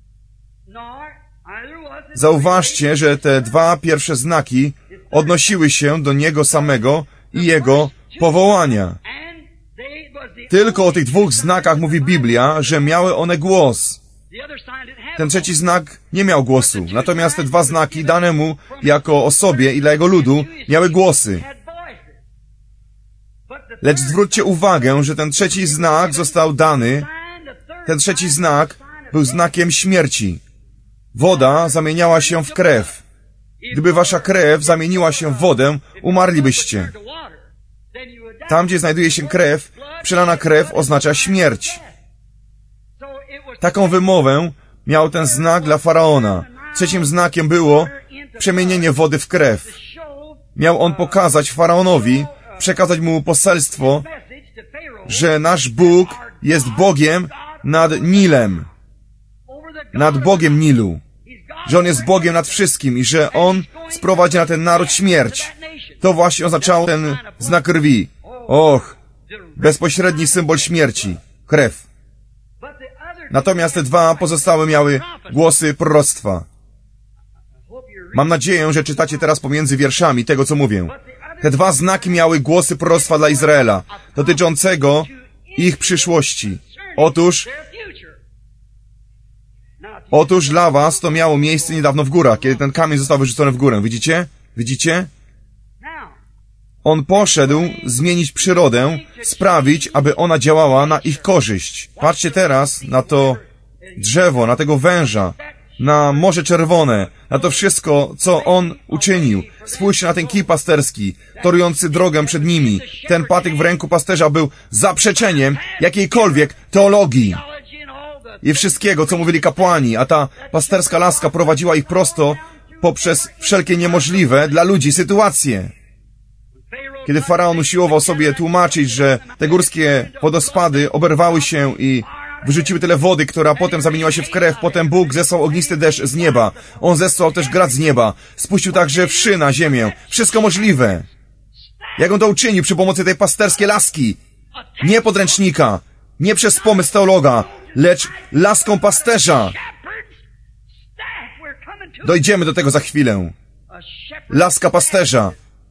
Zauważcie, że te 2 pierwsze znaki odnosiły się do niego samego i jego powołania. Tylko o tych 2 znakach mówi Biblia, że miały one głos. Ten trzeci znak nie miał głosu, natomiast te 2 znaki dane mu jako osobie i dla jego ludu miały głosy. Lecz zwróćcie uwagę, że ten trzeci znak został dany. Ten trzeci znak był znakiem śmierci. Woda zamieniała się w krew. Gdyby wasza krew zamieniła się w wodę, umarlibyście. Tam, gdzie znajduje się krew, przelana krew oznacza śmierć. Taką wymowę miał ten znak dla Faraona. Trzecim znakiem było przemienienie wody w krew. Miał on pokazać Faraonowi, przekazać mu poselstwo, że nasz Bóg jest Bogiem nad Nilem, nad Bogiem Nilu, że On jest Bogiem nad wszystkim i że On sprowadzi na ten naród śmierć. To właśnie oznaczało ten znak krwi. Och, bezpośredni symbol śmierci, krew. Natomiast te dwa pozostałe miały głosy proroctwa. Mam nadzieję, że czytacie teraz pomiędzy wierszami tego, co mówię. Te dwa znaki miały głosy proroctwa dla Izraela, dotyczącego ich przyszłości. Otóż dla was to miało miejsce niedawno w górach, kiedy ten kamień został wyrzucony w górę. Widzicie? Widzicie? On poszedł zmienić przyrodę, sprawić, aby ona działała na ich korzyść. Patrzcie teraz na to drzewo, na tego węża, na Morze Czerwone, na to wszystko, co on uczynił. Spójrzcie na ten kij pasterski, torujący drogę przed nimi. Ten patyk w ręku pasterza był zaprzeczeniem jakiejkolwiek teologii i wszystkiego, co mówili kapłani, a ta pasterska laska prowadziła ich prosto poprzez wszelkie niemożliwe dla ludzi sytuacje. Kiedy Faraon usiłował sobie tłumaczyć, że te górskie wodospady oberwały się i wyrzuciły tyle wody, która potem zamieniła się w krew, potem Bóg zesłał ognisty deszcz z nieba. On zesłał też grad z nieba. Spuścił także wszy na ziemię. Wszystko możliwe. Jak on to uczynił przy pomocy tej pasterskiej laski? Nie podręcznika, nie przez pomysł teologa, lecz laską pasterza. Dojdziemy do tego za chwilę. Laska pasterza.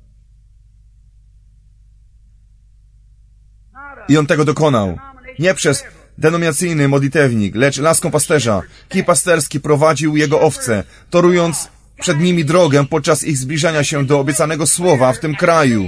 I on tego dokonał. Nie przez denominacyjny modlitewnik, lecz laską pasterza. Kij pasterski prowadził jego owce, torując przed nimi drogę podczas ich zbliżania się do obiecanego słowa w tym kraju.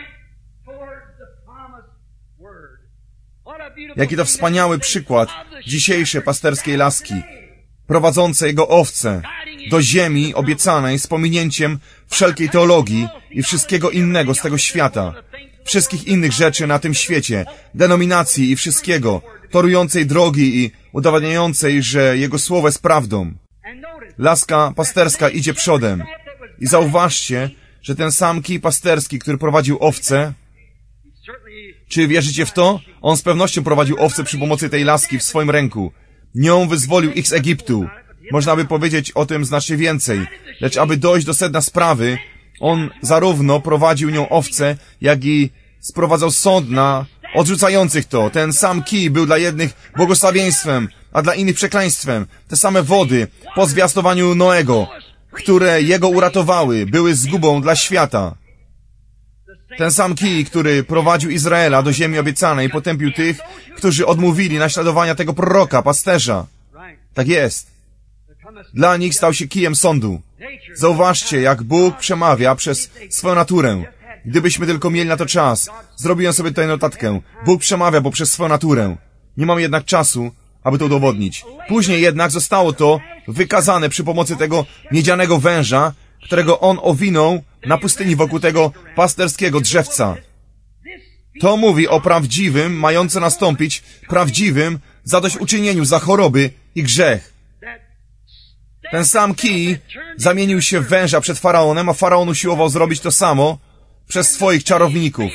Jaki to wspaniały przykład dzisiejszej pasterskiej laski, prowadzącej jego owce do ziemi obiecanej z pominięciem wszelkiej teologii i wszystkiego innego z tego świata, wszystkich innych rzeczy na tym świecie, denominacji i wszystkiego, torującej drogi i udowadniającej, że jego słowo jest prawdą. Laska pasterska idzie przodem. I zauważcie, że ten sam kij pasterski, który prowadził owce, czy wierzycie w to? On z pewnością prowadził owce przy pomocy tej laski w swoim ręku. Nią wyzwolił ich z Egiptu. Można by powiedzieć o tym znacznie więcej. Lecz aby dojść do sedna sprawy, on zarówno prowadził nią owce, jak i sprowadzał sąd na odrzucających to. Ten sam kij był dla jednych błogosławieństwem, a dla innych przekleństwem. Te same wody po zwiastowaniu Noego, które jego uratowały, były zgubą dla świata. Ten sam kij, który prowadził Izraela do ziemi obiecanej, potępił tych, którzy odmówili naśladowania tego proroka, pasterza. Tak jest. Dla nich stał się kijem sądu. Zauważcie, jak Bóg przemawia przez swoją naturę. Gdybyśmy tylko mieli na to czas. Zrobiłem sobie tutaj notatkę. Bóg przemawia poprzez swoją naturę. Nie mam jednak czasu, aby to udowodnić. Później jednak zostało to wykazane przy pomocy tego miedzianego węża, którego on owinął na pustyni wokół tego pasterskiego drzewca. To mówi o prawdziwym, mające nastąpić, prawdziwym zadośćuczynieniu za choroby i grzech. Ten sam kij zamienił się w węża przed Faraonem, a Faraon usiłował zrobić to samo przez swoich czarowników.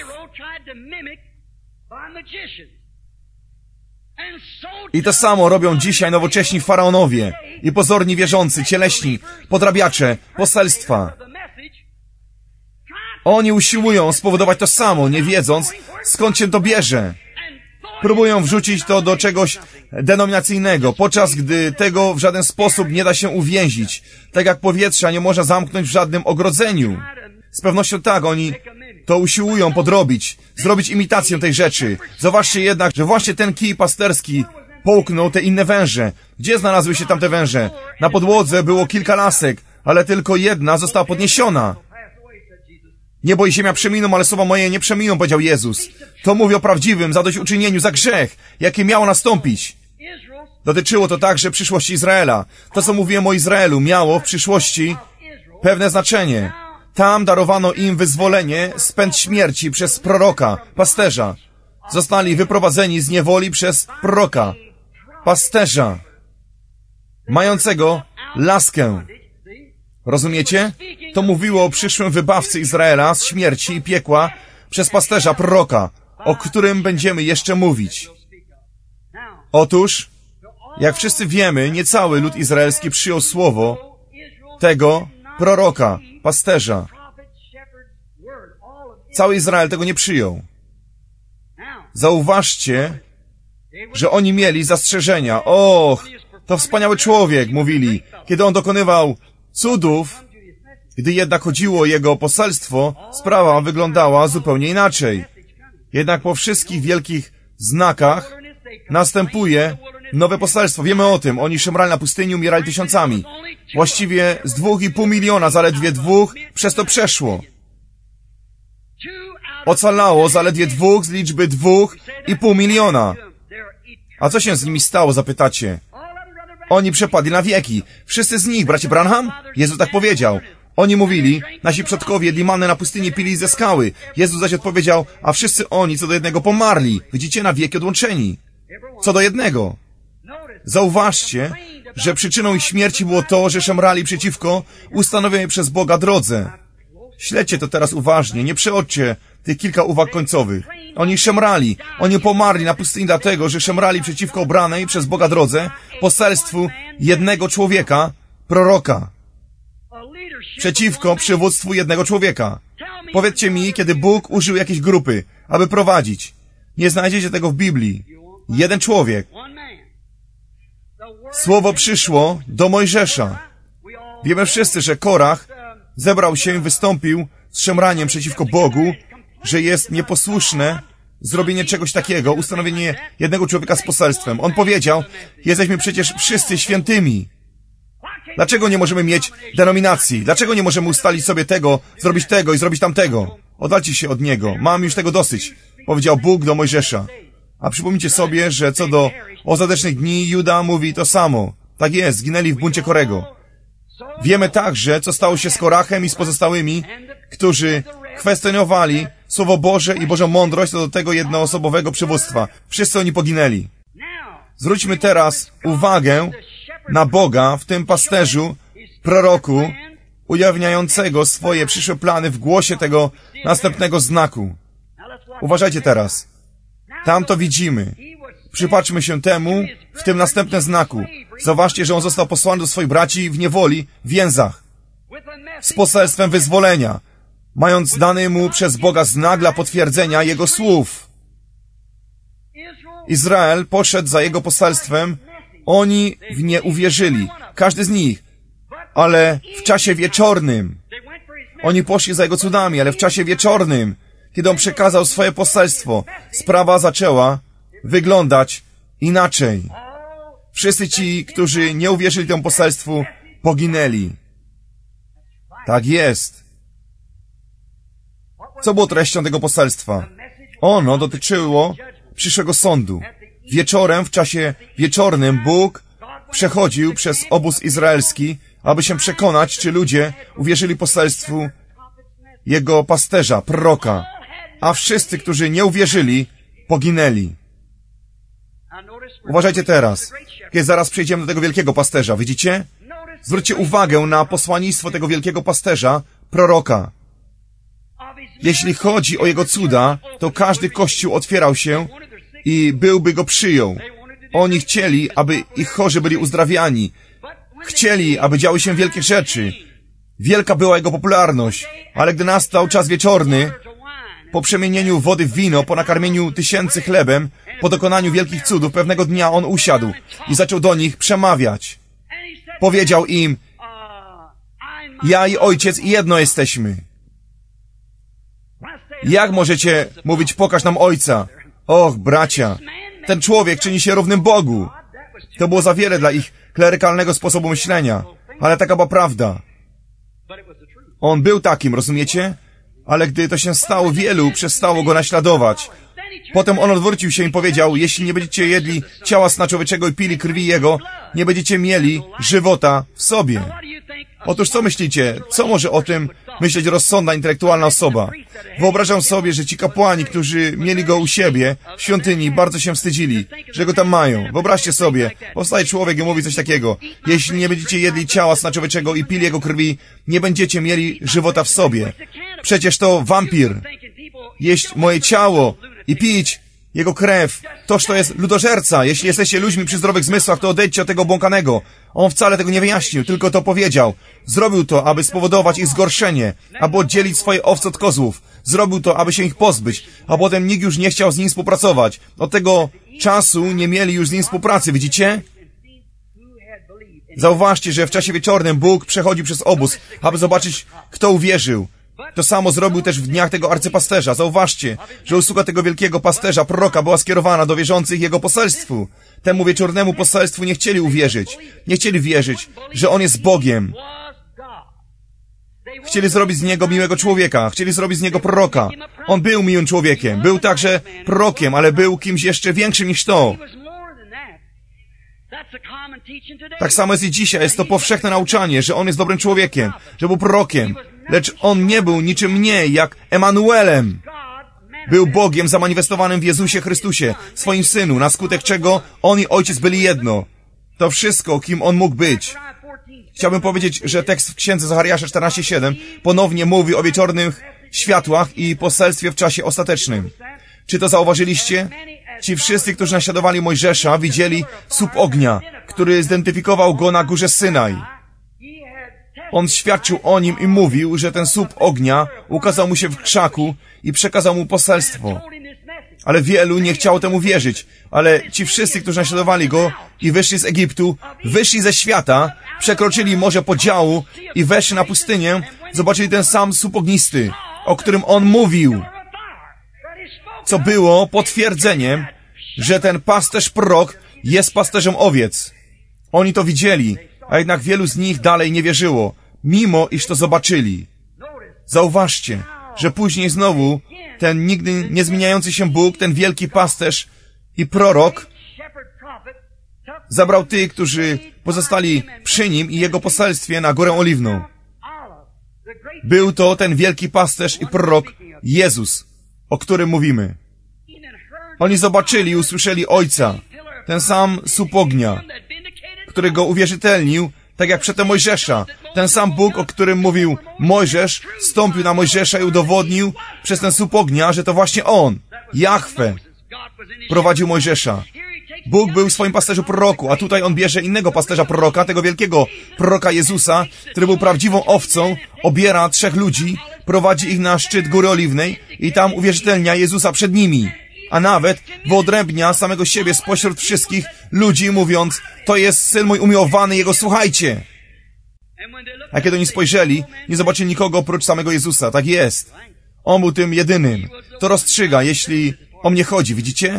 I to samo robią dzisiaj nowocześni faraonowie i pozorni wierzący, cieleśni, podrabiacze, poselstwa. Oni usiłują spowodować to samo, nie wiedząc, skąd się to bierze. Próbują wrzucić to do czegoś denominacyjnego, podczas gdy tego w żaden sposób nie da się uwięzić. Tak jak powietrza nie można zamknąć w żadnym ogrodzeniu. Z pewnością tak, oni to usiłują podrobić, zrobić imitację tej rzeczy. Zauważcie jednak, że właśnie ten kij pasterski połknął te inne węże. Gdzie znalazły się tamte węże? Na podłodze było kilka lasek, ale tylko jedna została podniesiona. Niebo i ziemia przeminą, ale słowa moje nie przeminą, powiedział Jezus. To mówi o prawdziwym zadośćuczynieniu za grzech, jakie miało nastąpić. Dotyczyło to także przyszłości Izraela. To, co mówiłem o Izraelu, miało w przyszłości pewne znaczenie. Tam darowano im wyzwolenie z pęd śmierci przez proroka, pasterza. Zostali wyprowadzeni z niewoli przez proroka, pasterza, mającego laskę. Rozumiecie? To mówiło o przyszłym wybawcy Izraela z śmierci i piekła przez pasterza, proroka, o którym będziemy jeszcze mówić. Otóż, jak wszyscy wiemy, nie cały lud izraelski przyjął słowo tego proroka, pasterza. Cały Izrael tego nie przyjął. Zauważcie, że oni mieli zastrzeżenia. Och, to wspaniały człowiek, mówili, kiedy on dokonywał cudów. Gdy jednak chodziło o jego poselstwo, sprawa wyglądała zupełnie inaczej. Jednak po wszystkich wielkich znakach następuje nowe poselstwo. Wiemy o tym. Oni szemrali na pustyni, umierali tysiącami. Właściwie z 2,5 miliona, zaledwie 2 przez to przeszło. Ocalało zaledwie 2 z liczby 2,5 miliona. A co się z nimi stało, zapytacie? Oni przepadli na wieki. Wszyscy z nich, bracie Branham? Jezus tak powiedział. Oni mówili, nasi przodkowie jedli mannę na pustyni, pili ze skały. Jezus zaś odpowiedział, a wszyscy oni co do jednego pomarli. Widzicie, na wieki odłączeni. Co do jednego. Zauważcie, że przyczyną ich śmierci było to, że szemrali przeciwko ustanowionej przez Boga drodze. Śledźcie to teraz uważnie, nie przeoczcie tych kilka uwag końcowych. Oni szemrali, oni pomarli na pustyni dlatego, że szemrali przeciwko obranej przez Boga drodze, poselstwu jednego człowieka, proroka. Przeciwko przywództwu jednego człowieka. Powiedzcie mi, kiedy Bóg użył jakiejś grupy, aby prowadzić. Nie znajdziecie tego w Biblii. Jeden człowiek. Słowo przyszło do Mojżesza. Wiemy wszyscy, że Korach zebrał się i wystąpił z szemraniem przeciwko Bogu, że jest nieposłuszne zrobienie czegoś takiego, ustanowienie jednego człowieka z poselstwem. On powiedział, jesteśmy przecież wszyscy świętymi. Dlaczego nie możemy mieć denominacji? Dlaczego nie możemy ustalić sobie tego, zrobić tego i zrobić tamtego? Oddalcie się od niego. Mam już tego dosyć, powiedział Bóg do Mojżesza. A przypomnijcie sobie, że co do ostatecznych dni Juda mówi to samo. Tak jest, zginęli w buncie Korego. Wiemy także, co stało się z Korachem i z pozostałymi, którzy kwestionowali Słowo Boże i Bożą mądrość co do tego jednoosobowego przywództwa. Wszyscy oni poginęli. Zwróćmy teraz uwagę na Boga w tym pasterzu, proroku, ujawniającego swoje przyszłe plany w głosie tego następnego znaku. Uważajcie teraz. Tam to widzimy. Przypatrzmy się temu w tym następnym znaku. Zauważcie, że on został posłany do swoich braci w niewoli, w więzach, z poselstwem wyzwolenia, mając dany mu przez Boga znak dla potwierdzenia jego słów. Izrael poszedł za jego poselstwem, oni w nie uwierzyli, każdy z nich, ale w czasie wieczornym. Oni poszli za jego cudami, ale w czasie wieczornym, kiedy on przekazał swoje poselstwo, sprawa zaczęła wyglądać inaczej. Wszyscy ci, którzy nie uwierzyli temu poselstwu, poginęli. Tak jest. Co było treścią tego poselstwa? Ono dotyczyło przyszłego sądu. Wieczorem, w czasie wieczornym, Bóg przechodził przez obóz izraelski, aby się przekonać, czy ludzie uwierzyli poselstwu jego pasterza, proroka. A wszyscy, którzy nie uwierzyli, poginęli. Uważajcie teraz, kiedy zaraz przejdziemy do tego wielkiego pasterza. Widzicie? Zwróćcie uwagę na posłannictwo tego wielkiego pasterza, proroka. Jeśli chodzi o jego cuda, to każdy kościół otwierał się i byłby go przyjął. Oni chcieli, aby ich chorzy byli uzdrawiani. Chcieli, aby działy się wielkie rzeczy. Wielka była jego popularność, ale gdy nastał czas wieczorny, po przemienieniu wody w wino, po nakarmieniu tysięcy chlebem, po dokonaniu wielkich cudów, pewnego dnia on usiadł i zaczął do nich przemawiać. Powiedział im, ja i Ojciec jedno jesteśmy. Jak możecie mówić, pokaż nam Ojca? Och, bracia, ten człowiek czyni się równym Bogu. To było za wiele dla ich klerykalnego sposobu myślenia, ale taka była prawda. On był takim, rozumiecie? Ale gdy to się stało, wielu przestało go naśladować. Potem on odwrócił się i powiedział, jeśli nie będziecie jedli ciała Syna Człowieczego i pili krwi Jego, nie będziecie mieli żywota w sobie. Otóż co myślicie? Co może o tym myśleć rozsądna, intelektualna osoba. Wyobrażam sobie, że ci kapłani, którzy mieli go u siebie w świątyni, bardzo się wstydzili, że go tam mają. Wyobraźcie sobie, powstaje człowiek i mówi coś takiego. Jeśli nie będziecie jedli ciała Syna Człowieczego i pili jego krwi, nie będziecie mieli żywota w sobie. Przecież to wampir. Jeść moje ciało i pić jego krew, toż to jest ludożerca. Jeśli jesteście ludźmi przy zdrowych zmysłach, to odejdźcie od tego błąkanego. On wcale tego nie wyjaśnił, tylko to powiedział. Zrobił to, aby spowodować ich zgorszenie, aby oddzielić swoje owce od kozłów. Zrobił to, aby się ich pozbyć, a potem nikt już nie chciał z nim współpracować. Od tego czasu nie mieli już z nim współpracy, widzicie? Zauważcie, że w czasie wieczornym Bóg przechodzi przez obóz, aby zobaczyć, kto uwierzył. To samo zrobił też w dniach tego arcypasterza. Zauważcie, że usługa tego wielkiego pasterza, proroka, była skierowana do wierzących jego poselstwu. Temu wieczornemu poselstwu nie chcieli uwierzyć. Nie chcieli wierzyć, że on jest Bogiem. Chcieli zrobić z niego miłego człowieka. Chcieli zrobić z niego proroka. On był miłym człowiekiem. Był także prorokiem, ale był kimś jeszcze większym niż to. Tak samo jest i dzisiaj. Jest to powszechne nauczanie, że on jest dobrym człowiekiem, że był prorokiem. Lecz on nie był niczym mniej jak Emanuelem. Był Bogiem zamanifestowanym w Jezusie Chrystusie, swoim Synu, na skutek czego on i Ojciec byli jedno. To wszystko, kim on mógł być. Chciałbym powiedzieć, że tekst w Księdze Zachariasza 14:7 ponownie mówi o wieczornych światłach i poselstwie w czasie ostatecznym. Czy to zauważyliście? Ci wszyscy, którzy naśladowali Mojżesza, widzieli słup ognia, który zidentyfikował go na górze Synaj. On świadczył o nim i mówił, że ten słup ognia ukazał mu się w krzaku i przekazał mu poselstwo. Ale wielu nie chciało temu wierzyć. Ale ci wszyscy, którzy naśladowali go i wyszli z Egiptu, wyszli ze świata, przekroczyli Morze Podziału i weszli na pustynię, zobaczyli ten sam słup ognisty, o którym on mówił. Co było potwierdzeniem, że ten pasterz prorok jest pasterzem owiec. Oni to widzieli, a jednak wielu z nich dalej nie wierzyło, mimo iż to zobaczyli. Zauważcie, że później znowu ten nigdy nie zmieniający się Bóg, ten wielki pasterz i prorok zabrał tych, którzy pozostali przy nim i jego poselstwie na Górę Oliwną. Był to ten wielki pasterz i prorok Jezus, o którym mówimy. Oni zobaczyli i usłyszeli Ojca, ten sam słup ognia, który go uwierzytelnił, tak jak przedtem Mojżesza. Ten sam Bóg, o którym mówił Mojżesz, stąpił na Mojżesza i udowodnił przez ten słup ognia, że to właśnie on, Jahwe, prowadził Mojżesza. Bóg był w swoim pasterzu proroku, a tutaj on bierze innego pasterza proroka, tego wielkiego proroka Jezusa, który był prawdziwą owcą, obiera 3 ludzi, prowadzi ich na szczyt Góry Oliwnej i tam uwierzytelnia Jezusa przed nimi. A nawet wyodrębnia samego siebie spośród wszystkich ludzi, mówiąc, to jest Syn mój umiłowany, Jego słuchajcie. A kiedy oni spojrzeli, nie zobaczyli nikogo oprócz samego Jezusa. Tak jest. On był tym jedynym. To rozstrzyga, jeśli o mnie chodzi, widzicie?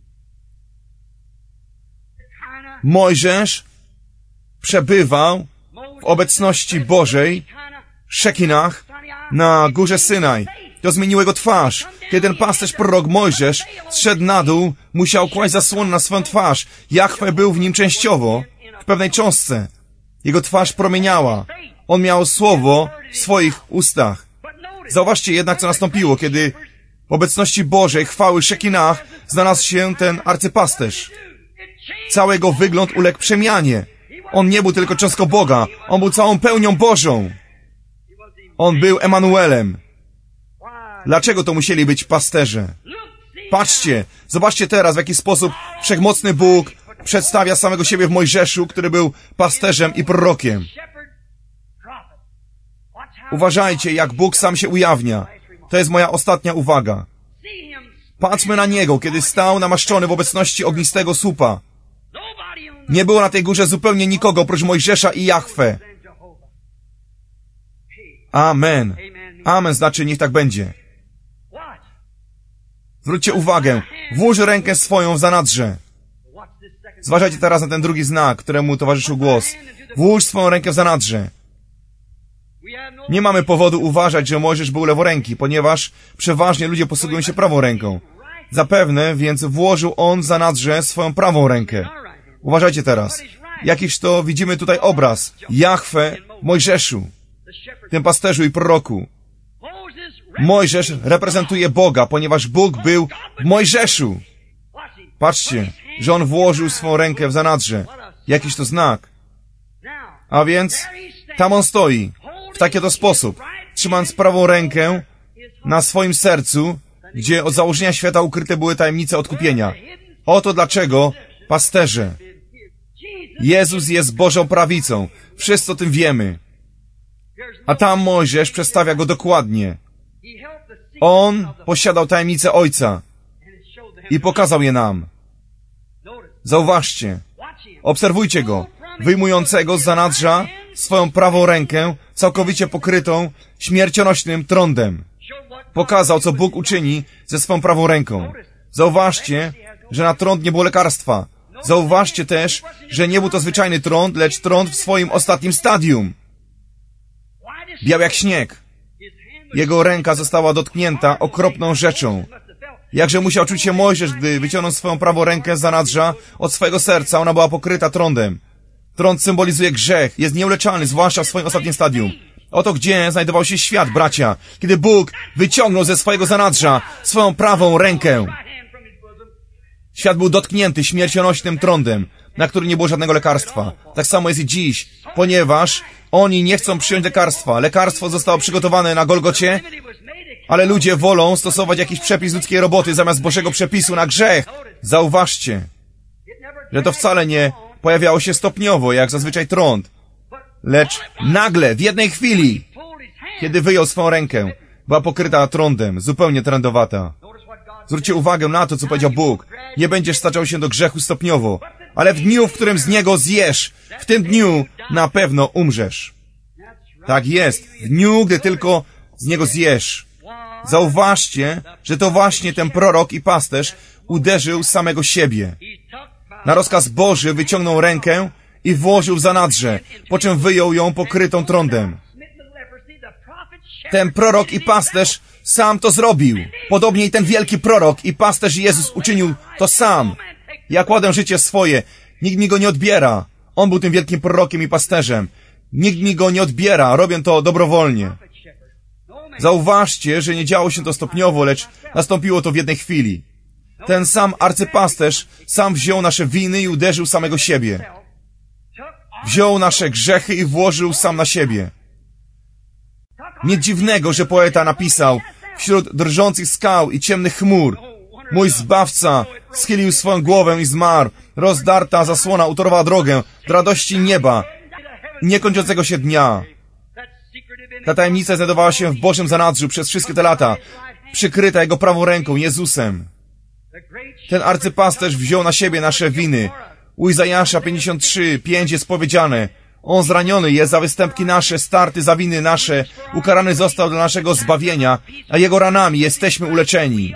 Mojżesz przebywał w obecności Bożej, Szekinach, na górze Synaj. To zmieniło jego twarz. Kiedy ten pasterz prorok Mojżesz zszedł na dół, musiał kłaść zasłonę na swoją twarz. Jahwe był w nim częściowo, w pewnej cząstce. Jego twarz promieniała. On miał słowo w swoich ustach. Zauważcie jednak, co nastąpiło, kiedy w obecności Bożej chwały Szekinach znalazł się ten arcypasterz. Cały jego wygląd uległ przemianie. On nie był tylko cząstką Boga. On był całą pełnią Bożą. On był Emanuelem. Dlaczego to musieli być pasterze? Patrzcie, zobaczcie teraz, w jaki sposób wszechmocny Bóg przedstawia samego siebie w Mojżeszu, który był pasterzem i prorokiem. Uważajcie, jak Bóg sam się ujawnia. To jest moja ostatnia uwaga. Patrzmy na Niego, kiedy stał namaszczony w obecności ognistego słupa. Nie było na tej górze zupełnie nikogo oprócz Mojżesza i Jahwe. Amen. Amen znaczy, niech tak będzie. Zwróćcie uwagę. Włóż rękę swoją w zanadrze. Zważajcie teraz na ten drugi znak, któremu towarzyszył głos. Włóż swoją rękę w zanadrze. Nie mamy powodu uważać, że Mojżesz był leworęki, ponieważ przeważnie ludzie posługują się prawą ręką. Zapewne, więc włożył on w zanadrze swoją prawą rękę. Uważajcie teraz. Jakiż to widzimy tutaj obraz. Jahwe w Mojżeszu. tym pasterzu i proroku. Mojżesz reprezentuje Boga, ponieważ Bóg był w Mojżeszu. Patrzcie, że on włożył swą rękę w zanadrze. Jakiś to znak. A więc tam on stoi, w taki oto sposób, trzymając prawą rękę na swoim sercu, gdzie od założenia świata ukryte były tajemnice odkupienia. Oto dlaczego, pasterze, Jezus jest Bożą prawicą. Wszyscy o tym wiemy. A tam Mojżesz przedstawia go dokładnie. On posiadał tajemnice Ojca i pokazał je nam. Zauważcie, obserwujcie go, wyjmującego z zanadrza swoją prawą rękę, całkowicie pokrytą śmiercionośnym trądem. Pokazał, co Bóg uczyni ze swą prawą ręką. Zauważcie, że na trąd nie było lekarstwa. Zauważcie też, że nie był to zwyczajny trąd, lecz trąd w swoim ostatnim stadium. Biał jak śnieg. Jego ręka została dotknięta okropną rzeczą. Jakże musiał czuć się Mojżesz, gdy wyciągnął swoją prawą rękę z zanadrza od swojego serca, ona była pokryta trądem. Trąd symbolizuje grzech, jest nieuleczalny, zwłaszcza w swoim ostatnim stadium. Oto gdzie znajdował się świat, bracia, kiedy Bóg wyciągnął ze swojego zanadrza swoją prawą rękę. Świat był dotknięty śmiercionośnym trądem, na który nie było żadnego lekarstwa. Tak samo jest i dziś, ponieważ oni nie chcą przyjąć lekarstwa. Lekarstwo zostało przygotowane na Golgocie, ale ludzie wolą stosować jakiś przepis ludzkiej roboty zamiast Bożego przepisu na grzech. Zauważcie, że to wcale nie pojawiało się stopniowo, jak zazwyczaj trąd, lecz nagle, w jednej chwili, kiedy wyjął swą rękę, była pokryta trądem, zupełnie trędowata. Zwróćcie uwagę na to, co powiedział Bóg. Nie będziesz staczał się do grzechu stopniowo, ale w dniu, w którym z niego zjesz, w tym dniu na pewno umrzesz. Tak jest, w dniu, gdy tylko z niego zjesz. Zauważcie, że to właśnie ten prorok i pasterz uderzył samego siebie. Na rozkaz Boży wyciągnął rękę i włożył w zanadrze, po czym wyjął ją pokrytą trądem. Ten prorok i pasterz sam to zrobił. Podobnie i ten wielki prorok i pasterz Jezus uczynił to sam. Ja kładę życie swoje. Nikt mi go nie odbiera. On był tym wielkim prorokiem i pasterzem. Nikt mi go nie odbiera. Robię to dobrowolnie. Zauważcie, że nie działo się to stopniowo, lecz nastąpiło to w jednej chwili. Ten sam arcypasterz sam wziął nasze winy i uderzył samego siebie. Wziął nasze grzechy i włożył sam na siebie. Nic dziwnego, że poeta napisał: wśród drżących skał i ciemnych chmur mój Zbawca schylił swoją głowę i zmarł. Rozdarta zasłona utorowała drogę do radości nieba, niekończącego się dnia. Ta tajemnica znajdowała się w Bożym zanadrzu przez wszystkie te lata, przykryta Jego prawą ręką, Jezusem. Ten arcypasterz wziął na siebie nasze winy. U Izajasza 53:5 jest powiedziane: On zraniony jest za występki nasze, starty za winy nasze, ukarany został dla naszego zbawienia, a Jego ranami jesteśmy uleczeni.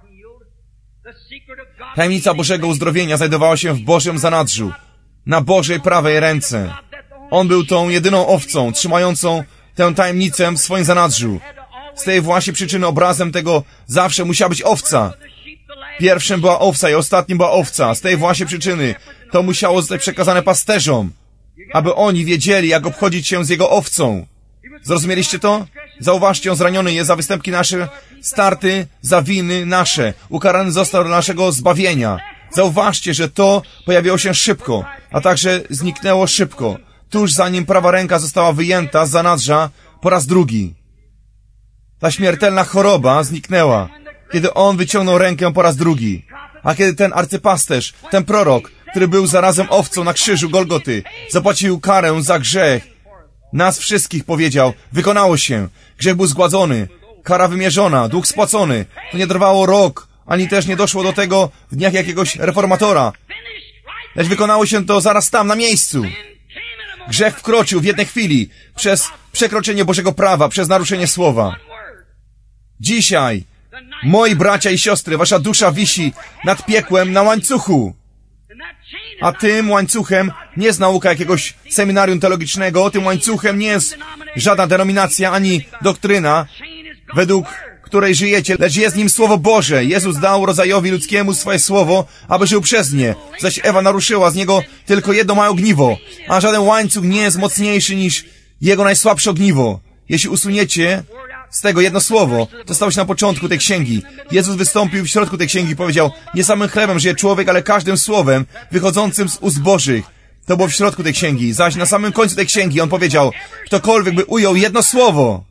Tajemnica Bożego uzdrowienia znajdowała się w Bożym zanadrzu, na Bożej prawej ręce. On był tą jedyną owcą, trzymającą tę tajemnicę w swoim zanadrzu. Z tej właśnie przyczyny obrazem tego zawsze musiała być owca. Pierwszym była owca i ostatnim była owca. Z tej właśnie przyczyny to musiało zostać przekazane pasterzom, aby oni wiedzieli, jak obchodzić się z Jego owcą. Zrozumieliście to? Zauważcie, On zraniony jest za występki nasze, starty za winy nasze. Ukarany został dla naszego zbawienia. Zauważcie, że to pojawiło się szybko, a także zniknęło szybko, tuż zanim prawa ręka została wyjęta z zanadrza po raz drugi. Ta śmiertelna choroba zniknęła, kiedy On wyciągnął rękę po raz drugi. A kiedy ten arcypasterz, ten prorok, który był zarazem owcą na krzyżu Golgoty, zapłacił karę za grzech nas wszystkich, powiedział: wykonało się, grzech był zgładzony, kara wymierzona, dług spłacony. To nie trwało rok, ani też nie doszło do tego w dniach jakiegoś reformatora, lecz wykonało się to zaraz tam, na miejscu. Grzech wkroczył w jednej chwili przez przekroczenie Bożego prawa, przez naruszenie słowa. Dzisiaj, moi bracia i siostry, wasza dusza wisi nad piekłem na łańcuchu. A tym łańcuchem nie jest nauka jakiegoś seminarium teologicznego, tym łańcuchem nie jest żadna denominacja ani doktryna, według której żyjecie, lecz jest nim Słowo Boże. Jezus dał rodzajowi ludzkiemu swoje Słowo, aby żył przez nie, zaś Ewa naruszyła z niego tylko jedno małe ogniwo, a żaden łańcuch nie jest mocniejszy niż Jego najsłabsze ogniwo. Jeśli usuniecie z tego jedno słowo, to stało się na początku tej księgi. Jezus wystąpił w środku tej księgi i powiedział, nie samym chlebem żyje człowiek, ale każdym słowem wychodzącym z ust Bożych. To było w środku tej księgi. Zaś na samym końcu tej księgi on powiedział, ktokolwiek by ujął jedno słowo,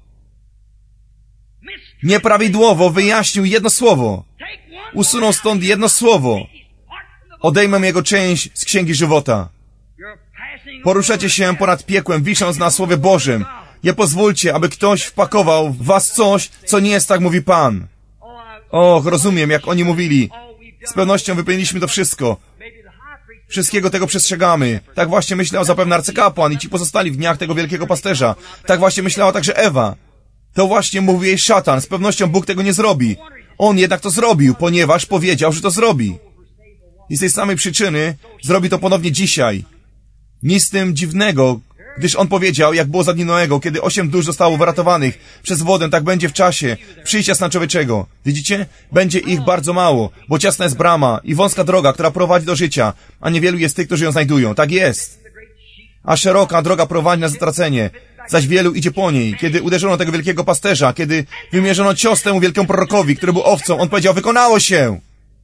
nieprawidłowo wyjaśnił jedno słowo, usunął stąd jedno słowo, odejmę jego część z księgi żywota. Poruszacie się ponad piekłem, wisząc na Słowie Bożym. Nie pozwólcie, aby ktoś wpakował w was coś, co nie jest, tak mówi Pan. Och, rozumiem, jak oni mówili. Z pewnością wypełniliśmy to wszystko. Wszystkiego tego przestrzegamy. Tak właśnie myślał zapewne arcykapłan i ci pozostali w dniach tego wielkiego pasterza. Tak właśnie myślała także Ewa. To właśnie mówił jej szatan. Z pewnością Bóg tego nie zrobi. On jednak to zrobił, ponieważ powiedział, że to zrobi. I z tej samej przyczyny zrobi to ponownie dzisiaj. Nic z tym dziwnego, gdyż on powiedział, jak było za dni Noego, kiedy 8 dusz zostało wyratowanych przez wodę, tak będzie w czasie przyjścia Syna Człowieczego. Widzicie? Będzie ich bardzo mało, bo ciasna jest brama i wąska droga, która prowadzi do życia, a niewielu jest tych, którzy ją znajdują. Tak jest. A szeroka droga prowadzi na zatracenie, zaś wielu idzie po niej. Kiedy uderzono tego wielkiego pasterza, kiedy wymierzono cios temu wielkiemu prorokowi, który był owcą, on powiedział, wykonało się!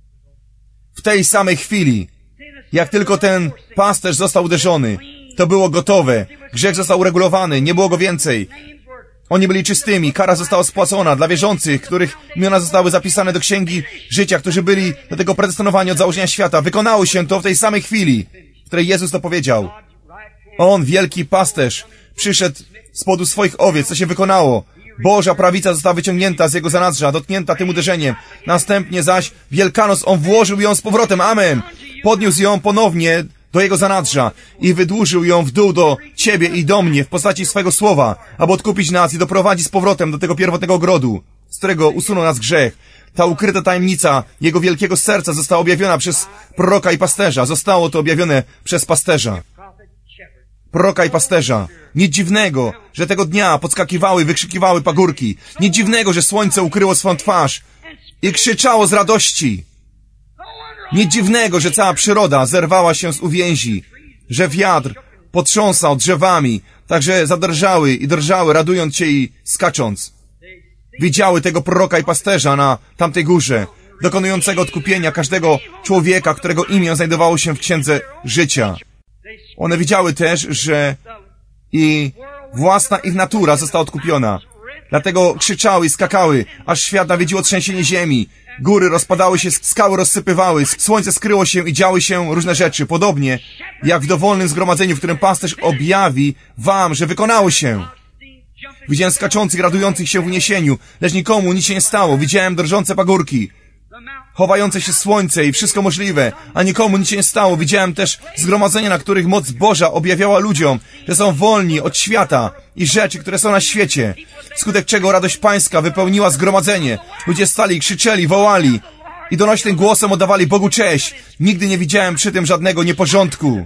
W tej samej chwili, jak tylko ten pasterz został uderzony, to było gotowe. Grzech został uregulowany, nie było go więcej. Oni byli czystymi, kara została spłacona dla wierzących, których imiona zostały zapisane do księgi życia, którzy byli do tego predestynowani od założenia świata. Wykonało się to w tej samej chwili, w której Jezus to powiedział. On, wielki pasterz, przyszedł z powodu swoich owiec, co się wykonało. Boża prawica została wyciągnięta z jego zanadrza, dotknięta tym uderzeniem. Następnie zaś Wielkanoc on włożył ją z powrotem. Amen. Podniósł ją ponownie do jego zanadrza i wydłużył ją w dół do ciebie i do mnie w postaci swego słowa, aby odkupić nas i doprowadzić z powrotem do tego pierwotnego ogrodu, z którego usunął nas grzech. Ta ukryta tajemnica jego wielkiego serca została objawiona przez proroka i pasterza. Zostało to objawione przez pasterza. Proroka i pasterza. Nic dziwnego, że tego dnia podskakiwały, wykrzykiwały pagórki. Nic dziwnego, że słońce ukryło swą twarz i krzyczało z radości. Nic dziwnego, że cała przyroda zerwała się z uwięzi, że wiatr potrząsał drzewami, tak że zadrżały i drżały, radując się i skacząc. Widziały tego proroka i pasterza na tamtej górze, dokonującego odkupienia każdego człowieka, którego imię znajdowało się w Księdze Życia. One widziały też, że i własna ich natura została odkupiona. Dlatego krzyczały i skakały, aż świat nawiedziło trzęsienie ziemi. Góry rozpadały się, skały rozsypywały, słońce skryło się i działy się różne rzeczy. Podobnie jak w dowolnym zgromadzeniu, w którym pasterz objawi wam, że wykonało się. Widziałem skaczących, radujących się w uniesieniu, lecz nikomu nic się nie stało. Widziałem drżące pagórki, chowające się słońce i wszystko możliwe, a nikomu nic się nie stało. Widziałem też zgromadzenia, na których moc Boża objawiała ludziom, że są wolni od świata i rzeczy, które są na świecie. Wskutek czego radość pańska wypełniła zgromadzenie. Ludzie stali, krzyczeli, wołali i donośnym głosem oddawali Bogu cześć. Nigdy nie widziałem przy tym żadnego nieporządku.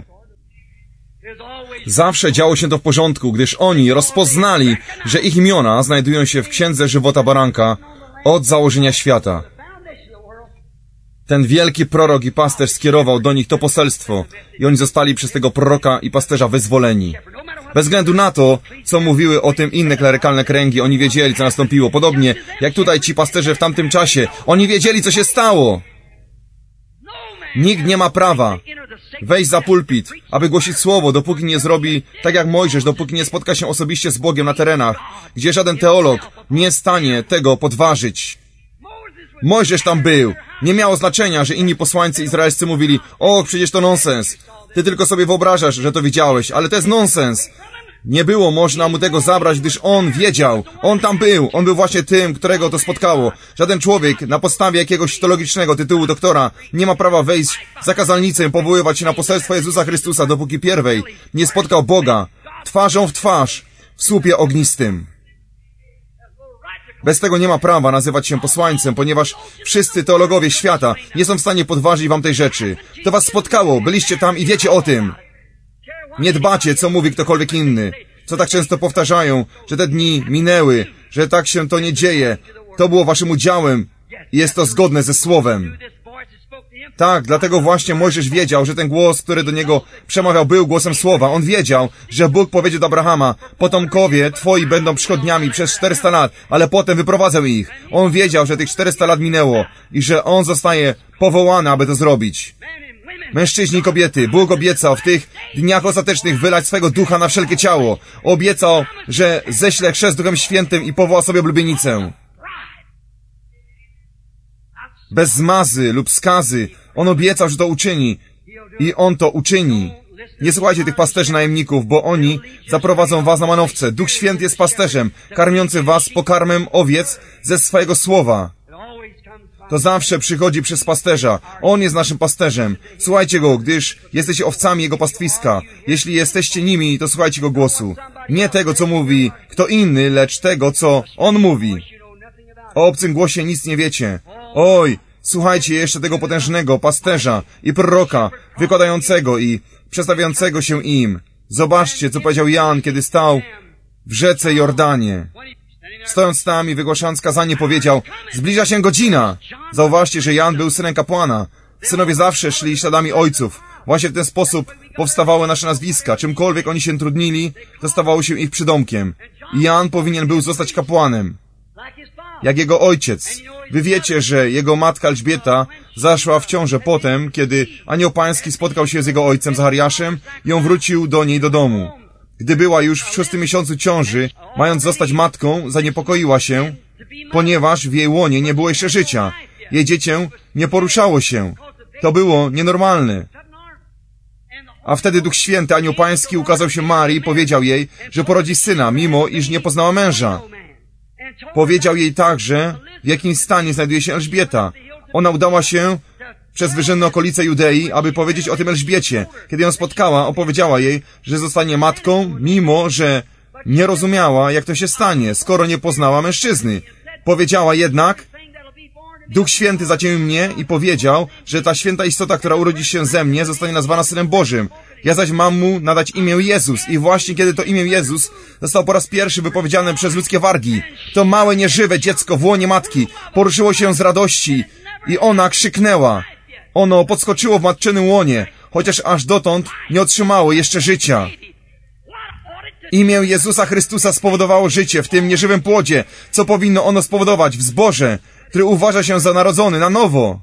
Zawsze działo się to w porządku, gdyż oni rozpoznali, że ich imiona znajdują się w Księdze Żywota Baranka od założenia świata. Ten wielki prorok i pasterz skierował do nich to poselstwo i oni zostali przez tego proroka i pasterza wyzwoleni. Bez względu na to, co mówiły o tym inne klerykalne kręgi, oni wiedzieli, co nastąpiło. Podobnie jak tutaj ci pasterze w tamtym czasie. Oni wiedzieli, co się stało. Nikt nie ma prawa wejść za pulpit, aby głosić słowo, dopóki nie zrobi tak jak Mojżesz, dopóki nie spotka się osobiście z Bogiem na terenach, gdzie żaden teolog nie jest w stanie tego podważyć. Mojżesz tam był. Nie miało znaczenia, że inni posłańcy izraelscy mówili, o, przecież to nonsens. Ty tylko sobie wyobrażasz, że to widziałeś, ale to jest nonsens. Nie było można mu tego zabrać, gdyż on wiedział. On tam był. On był właśnie tym, którego to spotkało. Żaden człowiek na podstawie jakiegoś teologicznego tytułu doktora nie ma prawa wejść za kazalnicę i powoływać się na poselstwo Jezusa Chrystusa, dopóki pierwej nie spotkał Boga twarzą w twarz w słupie ognistym. Bez tego nie ma prawa nazywać się posłańcem, ponieważ wszyscy teologowie świata nie są w stanie podważyć wam tej rzeczy. To was spotkało, byliście tam i wiecie o tym. Nie dbacie, co mówi ktokolwiek inny. Co tak często powtarzają, że te dni minęły, że tak się to nie dzieje. To było waszym udziałem i jest to zgodne ze Słowem. Tak, dlatego właśnie Mojżesz wiedział, że ten głos, który do niego przemawiał, był głosem słowa. On wiedział, że Bóg powiedział do Abrahama, potomkowie twoi będą przychodniami przez 400 lat, ale potem wyprowadzę ich. On wiedział, że tych 400 lat minęło i że on zostaje powołany, aby to zrobić. Mężczyźni i kobiety, Bóg obiecał w tych dniach ostatecznych wylać swego ducha na wszelkie ciało. Obiecał, że ześle chrzest Duchem Świętym i powoła sobie oblubienicę. Bez zmazy lub skazy. On obiecał, że to uczyni. I on to uczyni. Nie słuchajcie tych pasterzy najemników, bo oni zaprowadzą was na manowce. Duch Święty jest pasterzem, karmiący was pokarmem owiec ze swojego słowa. To zawsze przychodzi przez pasterza. On jest naszym pasterzem. Słuchajcie Go, gdyż jesteście owcami Jego pastwiska. Jeśli jesteście nimi, to słuchajcie Go głosu. Nie tego, co mówi kto inny, lecz tego, co On mówi. O obcym głosie nic nie wiecie. Oj, słuchajcie jeszcze tego potężnego pasterza i proroka, wykładającego i przedstawiającego się im. Zobaczcie, co powiedział Jan, kiedy stał w rzece Jordanie. Stojąc tam i wygłaszając kazanie, powiedział, zbliża się godzina. Zauważcie, że Jan był synem kapłana. Synowie zawsze szli śladami ojców. Właśnie w ten sposób powstawały nasze nazwiska. Czymkolwiek oni się trudnili, to stawało się ich przydomkiem. I Jan powinien był zostać kapłanem, jak jego ojciec. Wy wiecie, że jego matka Elżbieta zaszła w ciążę potem, kiedy anioł pański spotkał się z jego ojcem Zachariaszem i on wrócił do niej do domu. Gdy była już w 6. miesiącu ciąży, mając zostać matką, zaniepokoiła się, ponieważ w jej łonie nie było jeszcze życia. Jej dziecię nie poruszało się. To było nienormalne. A wtedy Duch Święty, anioł pański, ukazał się Marii i powiedział jej, że porodzi syna, mimo iż nie poznała męża. Powiedział jej także, w jakim stanie znajduje się Elżbieta. Ona udała się przez wyżynne okolice Judei, aby powiedzieć o tym Elżbiecie. Kiedy ją spotkała, opowiedziała jej, że zostanie matką, mimo że nie rozumiała, jak to się stanie, skoro nie poznała mężczyzny. Powiedziała jednak, Duch Święty zaciemił mnie i powiedział, że ta święta istota, która urodzi się ze mnie, zostanie nazwana Synem Bożym. Ja zaś mam mu nadać imię Jezus. I właśnie kiedy to imię Jezus zostało po raz pierwszy wypowiedziane przez ludzkie wargi, to małe, nieżywe dziecko w łonie matki poruszyło się z radości i ona krzyknęła. Ono podskoczyło w matczynym łonie, chociaż aż dotąd nie otrzymało jeszcze życia. Imię Jezusa Chrystusa spowodowało życie w tym nieżywym płodzie, co powinno ono spowodować w zboże, który uważa się za narodzony na nowo.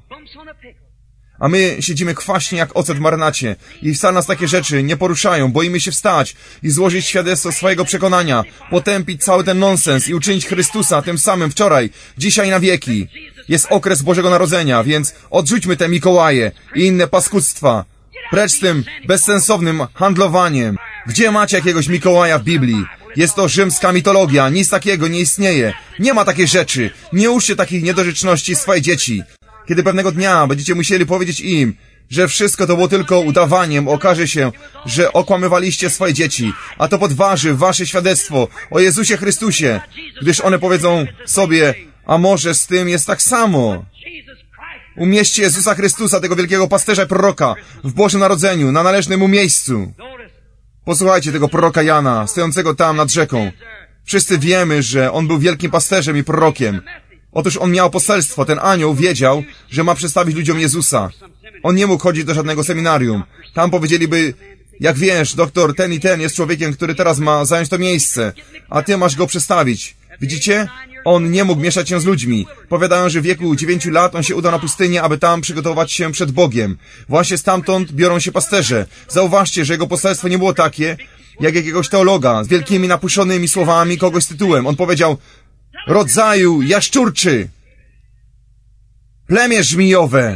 A my siedzimy kwaśnie jak ocet w marynacie i wcale nas takie rzeczy nie poruszają. Boimy się wstać i złożyć świadectwo swojego przekonania, potępić cały ten nonsens i uczynić Chrystusa tym samym wczoraj, dzisiaj i na wieki. Jest okres Bożego Narodzenia, więc odrzućmy te Mikołaje i inne paskudztwa. Precz z tym bezsensownym handlowaniem. Gdzie macie jakiegoś Mikołaja w Biblii? Jest to rzymska mitologia, nic takiego nie istnieje. Nie ma takiej rzeczy. Nie uczcie takich niedorzeczności swoje dzieci. Kiedy pewnego dnia będziecie musieli powiedzieć im, że wszystko to było tylko udawaniem, okaże się, że okłamywaliście swoje dzieci, a to podważy wasze świadectwo o Jezusie Chrystusie, gdyż one powiedzą sobie, a może z tym jest tak samo. Umieśćcie Jezusa Chrystusa, tego wielkiego pasterza i proroka, w Bożym Narodzeniu, na należnym mu miejscu. Posłuchajcie tego proroka Jana, stojącego tam nad rzeką. Wszyscy wiemy, że on był wielkim pasterzem i prorokiem. Otóż on miał poselstwo, ten anioł wiedział, że ma przedstawić ludziom Jezusa. On nie mógł chodzić do żadnego seminarium. Tam powiedzieliby, jak wiesz, doktor ten i ten jest człowiekiem, który teraz ma zająć to miejsce, a ty masz go przedstawić. Widzicie? On nie mógł mieszać się z ludźmi. Powiadają, że w wieku 9 lat on się udał na pustynię, aby tam przygotować się przed Bogiem. Właśnie stamtąd biorą się pasterze. Zauważcie, że jego poselstwo nie było takie, jak jakiegoś teologa, z wielkimi napuszczonymi słowami kogoś z tytułem. On powiedział, rodzaju jaszczurczy, plemię żmijowe.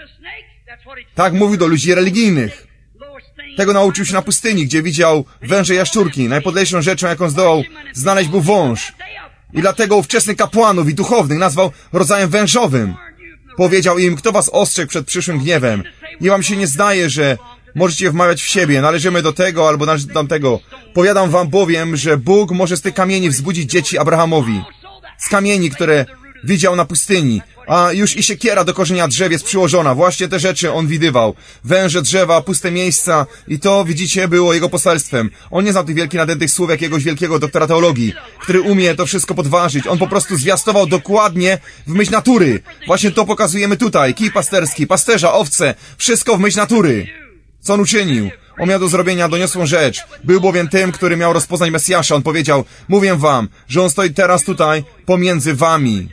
Tak mówił do ludzi religijnych. Tego nauczył się na pustyni, gdzie widział węże jaszczurki. Najpodlejszą rzeczą, jaką zdołał znaleźć, był wąż. I dlatego ówczesnych kapłanów i duchownych nazwał rodzajem wężowym. Powiedział im, kto was ostrzegł przed przyszłym gniewem. Nie wam się nie zdaje, że możecie wmawiać w siebie, należymy do tego albo należy do tamtego. Powiadam wam bowiem, że Bóg może z tych kamieni wzbudzić dzieci Abrahamowi. Z kamieni, które widział na pustyni, a już i siekiera do korzenia drzew jest przyłożona. Właśnie te rzeczy on widywał. Węże, drzewa, puste miejsca i to, widzicie, było jego poselstwem. On nie znał tych wielkich nadętych słów jakiegoś wielkiego doktora teologii, który umie to wszystko podważyć. On po prostu zwiastował dokładnie w myśl natury. Właśnie to pokazujemy tutaj. Kij pasterski, pasterza, owce, wszystko w myśl natury. Co on uczynił? On miał do zrobienia doniosłą rzecz. Był bowiem tym, który miał rozpoznać Mesjasza. On powiedział, mówię wam, że on stoi teraz tutaj pomiędzy wami.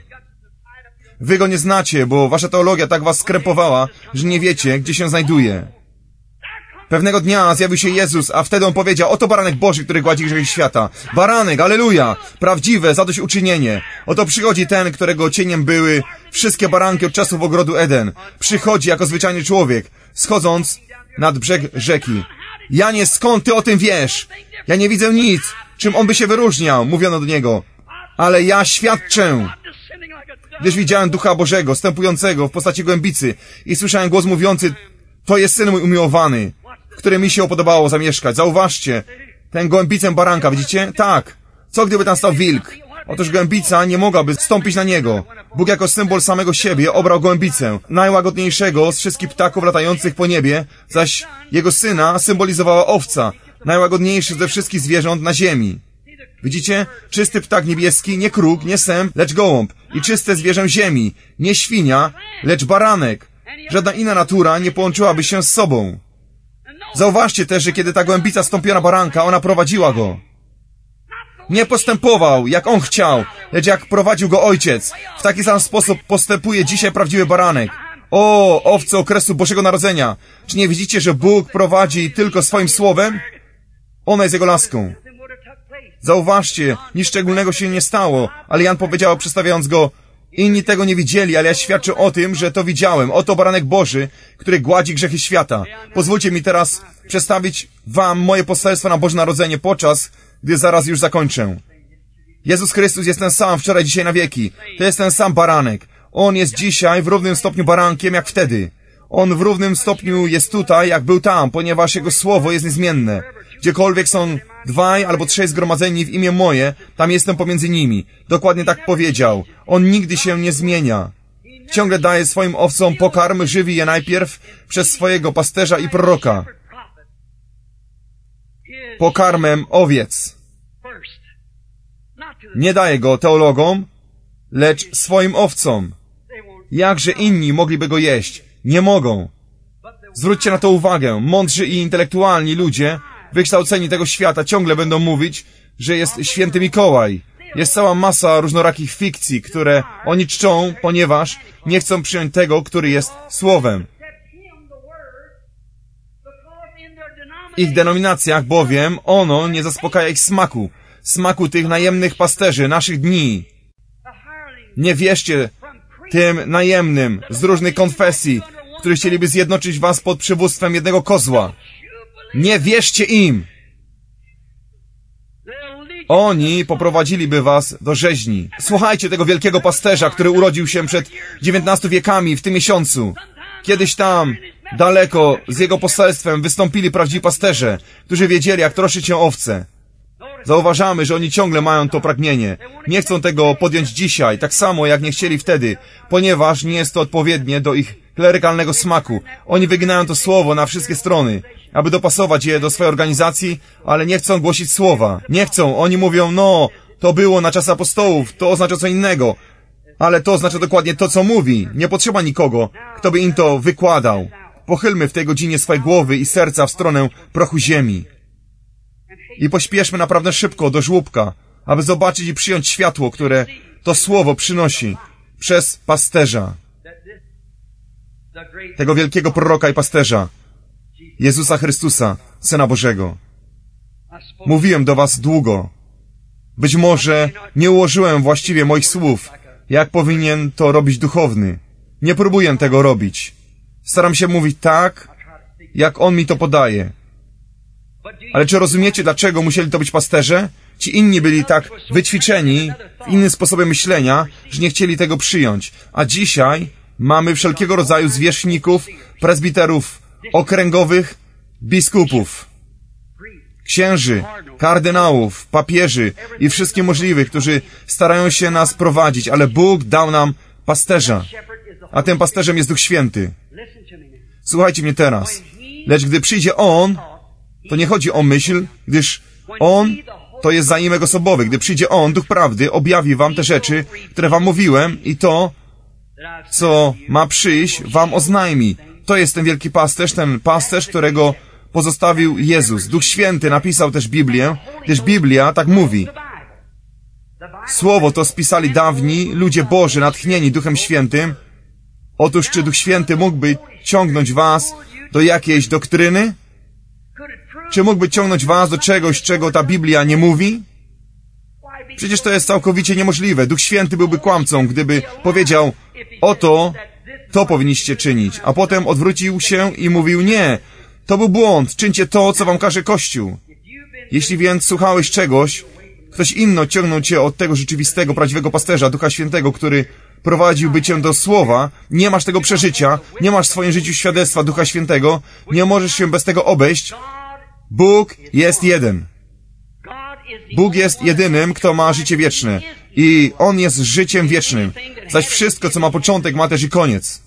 Wy go nie znacie, bo wasza teologia tak was skrępowała, że nie wiecie, gdzie się znajduje. Pewnego dnia zjawił się Jezus, a wtedy on powiedział, oto baranek Boży, który gładzi grzechy świata. Baranek, alleluja! Prawdziwe zadośćuczynienie. Oto przychodzi ten, którego cieniem były wszystkie baranki od czasów ogrodu Eden. Przychodzi jako zwyczajny człowiek, schodząc nad brzeg rzeki. Janie, skąd ty o tym wiesz? Ja nie widzę nic, czym on by się wyróżniał, mówiono do niego. Ale ja świadczę, gdyż widziałem Ducha Bożego, stępującego w postaci głębicy i słyszałem głos mówiący, to jest Syn mój umiłowany, w którym mi się opodobało zamieszkać. Zauważcie, ten gołębicę baranka, widzicie? Tak. Co gdyby tam stał wilk? Otóż gołębica nie mogłaby stąpić na niego. Bóg jako symbol samego siebie obrał gołębicę, najłagodniejszego z wszystkich ptaków latających po niebie, zaś jego syna symbolizowała owca, najłagodniejszy ze wszystkich zwierząt na ziemi. Widzicie? Czysty ptak niebieski, nie kruk, nie sęp, lecz gołąb. I czyste zwierzę ziemi, nie świnia, lecz baranek. Żadna inna natura nie połączyłaby się z sobą. Zauważcie też, że kiedy ta gołębica stąpiła na baranka, ona prowadziła go. Nie postępował, jak on chciał, lecz jak prowadził go ojciec. W taki sam sposób postępuje dzisiaj prawdziwy baranek. O, owce okresu Bożego Narodzenia! Czy nie widzicie, że Bóg prowadzi tylko swoim słowem? Ona jest jego laską. Zauważcie, nic szczególnego się nie stało, ale Jan powiedział, przedstawiając go, inni tego nie widzieli, ale ja świadczę o tym, że to widziałem. Oto baranek Boży, który gładzi grzechy świata. Pozwólcie mi teraz przedstawić wam moje poselstwo na Boże Narodzenie, podczas gdy zaraz już zakończę. Jezus Chrystus jest ten sam wczoraj, dzisiaj, na wieki. To jest ten sam baranek. On jest dzisiaj w równym stopniu barankiem jak wtedy. On w równym stopniu jest tutaj, jak był tam, ponieważ Jego słowo jest niezmienne. Gdziekolwiek są 2 albo 3 zgromadzeni w imię moje, tam jestem pomiędzy nimi. Dokładnie tak powiedział. On nigdy się nie zmienia. Ciągle daje swoim owcom pokarm, żywi je najpierw przez swojego pasterza i proroka. Pokarmem owiec. Nie daje go teologom, lecz swoim owcom. Jakże inni mogliby go jeść? Nie mogą. Zwróćcie na to uwagę. Mądrzy i intelektualni ludzie, wykształceni tego świata, ciągle będą mówić, że jest święty Mikołaj. Jest cała masa różnorakich fikcji, które oni czczą, ponieważ nie chcą przyjąć tego, który jest Słowem. W ich denominacjach bowiem ono nie zaspokaja ich smaku tych najemnych pasterzy naszych dni. Nie wierzcie tym najemnym z różnych konfesji, którzy chcieliby zjednoczyć was pod przywództwem jednego kozła. Nie wierzcie im! Oni poprowadziliby was do rzeźni. Słuchajcie tego wielkiego pasterza, który urodził się przed 19 wiekami w tym miesiącu. Kiedyś tam, daleko, z jego poselstwem wystąpili prawdziwi pasterze, którzy wiedzieli, jak troszczyć się o owce. Zauważamy, że oni ciągle mają to pragnienie. Nie chcą tego podjąć dzisiaj, tak samo jak nie chcieli wtedy, ponieważ nie jest to odpowiednie do ich klerykalnego smaku. Oni wyginają to słowo na wszystkie strony, aby dopasować je do swojej organizacji, ale nie chcą głosić słowa. Nie chcą. Oni mówią, no, to było na czas apostołów, to oznacza co innego. Ale to oznacza dokładnie to, co mówi. Nie potrzeba nikogo, kto by im to wykładał. Pochylmy w tej godzinie swoje głowy i serca w stronę prochu ziemi. I pośpieszmy naprawdę szybko do żłóbka, aby zobaczyć i przyjąć światło, które to słowo przynosi przez pasterza. Tego wielkiego proroka i pasterza, Jezusa Chrystusa, Syna Bożego. Mówiłem do was długo. Być może nie ułożyłem właściwie moich słów, jak powinien to robić duchowny. Nie próbuję tego robić. Staram się mówić tak, jak On mi to podaje. Ale czy rozumiecie, dlaczego musieli to być pasterze? Ci inni byli tak wyćwiczeni w innym sposobie myślenia, że nie chcieli tego przyjąć. A dzisiaj mamy wszelkiego rodzaju zwierzchników, prezbiterów okręgowych, biskupów, księży, kardynałów, papieży i wszystkich możliwych, którzy starają się nas prowadzić, ale Bóg dał nam pasterza, a tym pasterzem jest Duch Święty. Słuchajcie mnie teraz. Lecz gdy przyjdzie On, to nie chodzi o myśl, gdyż On to jest zaimek osobowy. Gdy przyjdzie On, Duch Prawdy, objawi wam te rzeczy, które wam mówiłem i to, co ma przyjść, wam oznajmi. To jest ten wielki pasterz, ten pasterz, którego pozostawił Jezus. Duch Święty napisał też Biblię, gdyż Biblia tak mówi. Słowo to spisali dawni ludzie Boży, natchnieni Duchem Świętym. Otóż czy Duch Święty mógłby ciągnąć was do jakiejś doktryny? Czy mógłby ciągnąć was do czegoś, czego ta Biblia nie mówi? Przecież to jest całkowicie niemożliwe. Duch Święty byłby kłamcą, gdyby powiedział, oto, to powinniście czynić, a potem odwrócił się i mówił, nie, to był błąd, czyńcie to, co wam każe Kościół. Jeśli więc słuchałeś czegoś, ktoś inny ciągnął cię od tego rzeczywistego, prawdziwego pasterza, Ducha Świętego, który prowadziłby cię do Słowa, nie masz tego przeżycia, nie masz w swoim życiu świadectwa Ducha Świętego, nie możesz się bez tego obejść. Bóg jest jeden. Bóg jest jedynym, kto ma życie wieczne. I On jest życiem wiecznym. Zaś wszystko, co ma początek, ma też i koniec.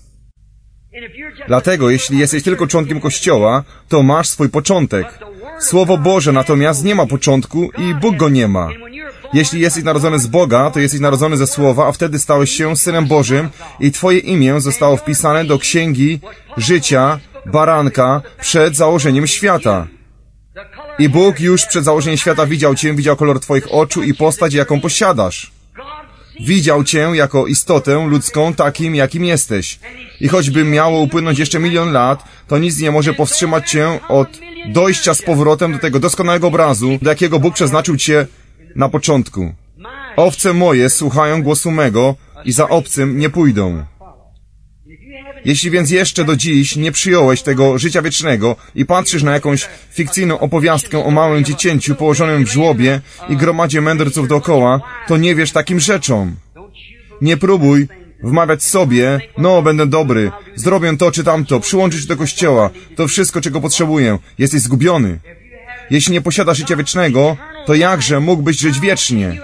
Dlatego, jeśli jesteś tylko członkiem Kościoła, to masz swój początek. Słowo Boże natomiast nie ma początku i Bóg go nie ma. Jeśli jesteś narodzony z Boga, to jesteś narodzony ze Słowa, a wtedy stałeś się Synem Bożym i Twoje imię zostało wpisane do Księgi Życia Baranka przed założeniem świata. I Bóg już przed założeniem świata widział Cię, widział kolor Twoich oczu i postać, jaką posiadasz. Widział Cię jako istotę ludzką takim, jakim jesteś. I choćby miało upłynąć jeszcze 1 000 000 lat, to nic nie może powstrzymać Cię od dojścia z powrotem do tego doskonałego obrazu, do jakiego Bóg przeznaczył Cię na początku. Owce moje słuchają głosu mego i za obcym nie pójdą. Jeśli więc jeszcze do dziś nie przyjąłeś tego życia wiecznego i patrzysz na jakąś fikcyjną opowiastkę o małym dziecięciu położonym w żłobie i gromadzie mędrców dookoła, to nie wierz takim rzeczom. Nie próbuj wmawiać sobie, no będę dobry, zrobię to czy tamto, przyłączyć się do Kościoła, to wszystko, czego potrzebuję. Jesteś zgubiony. Jeśli nie posiadasz życia wiecznego, to jakże mógłbyś żyć wiecznie?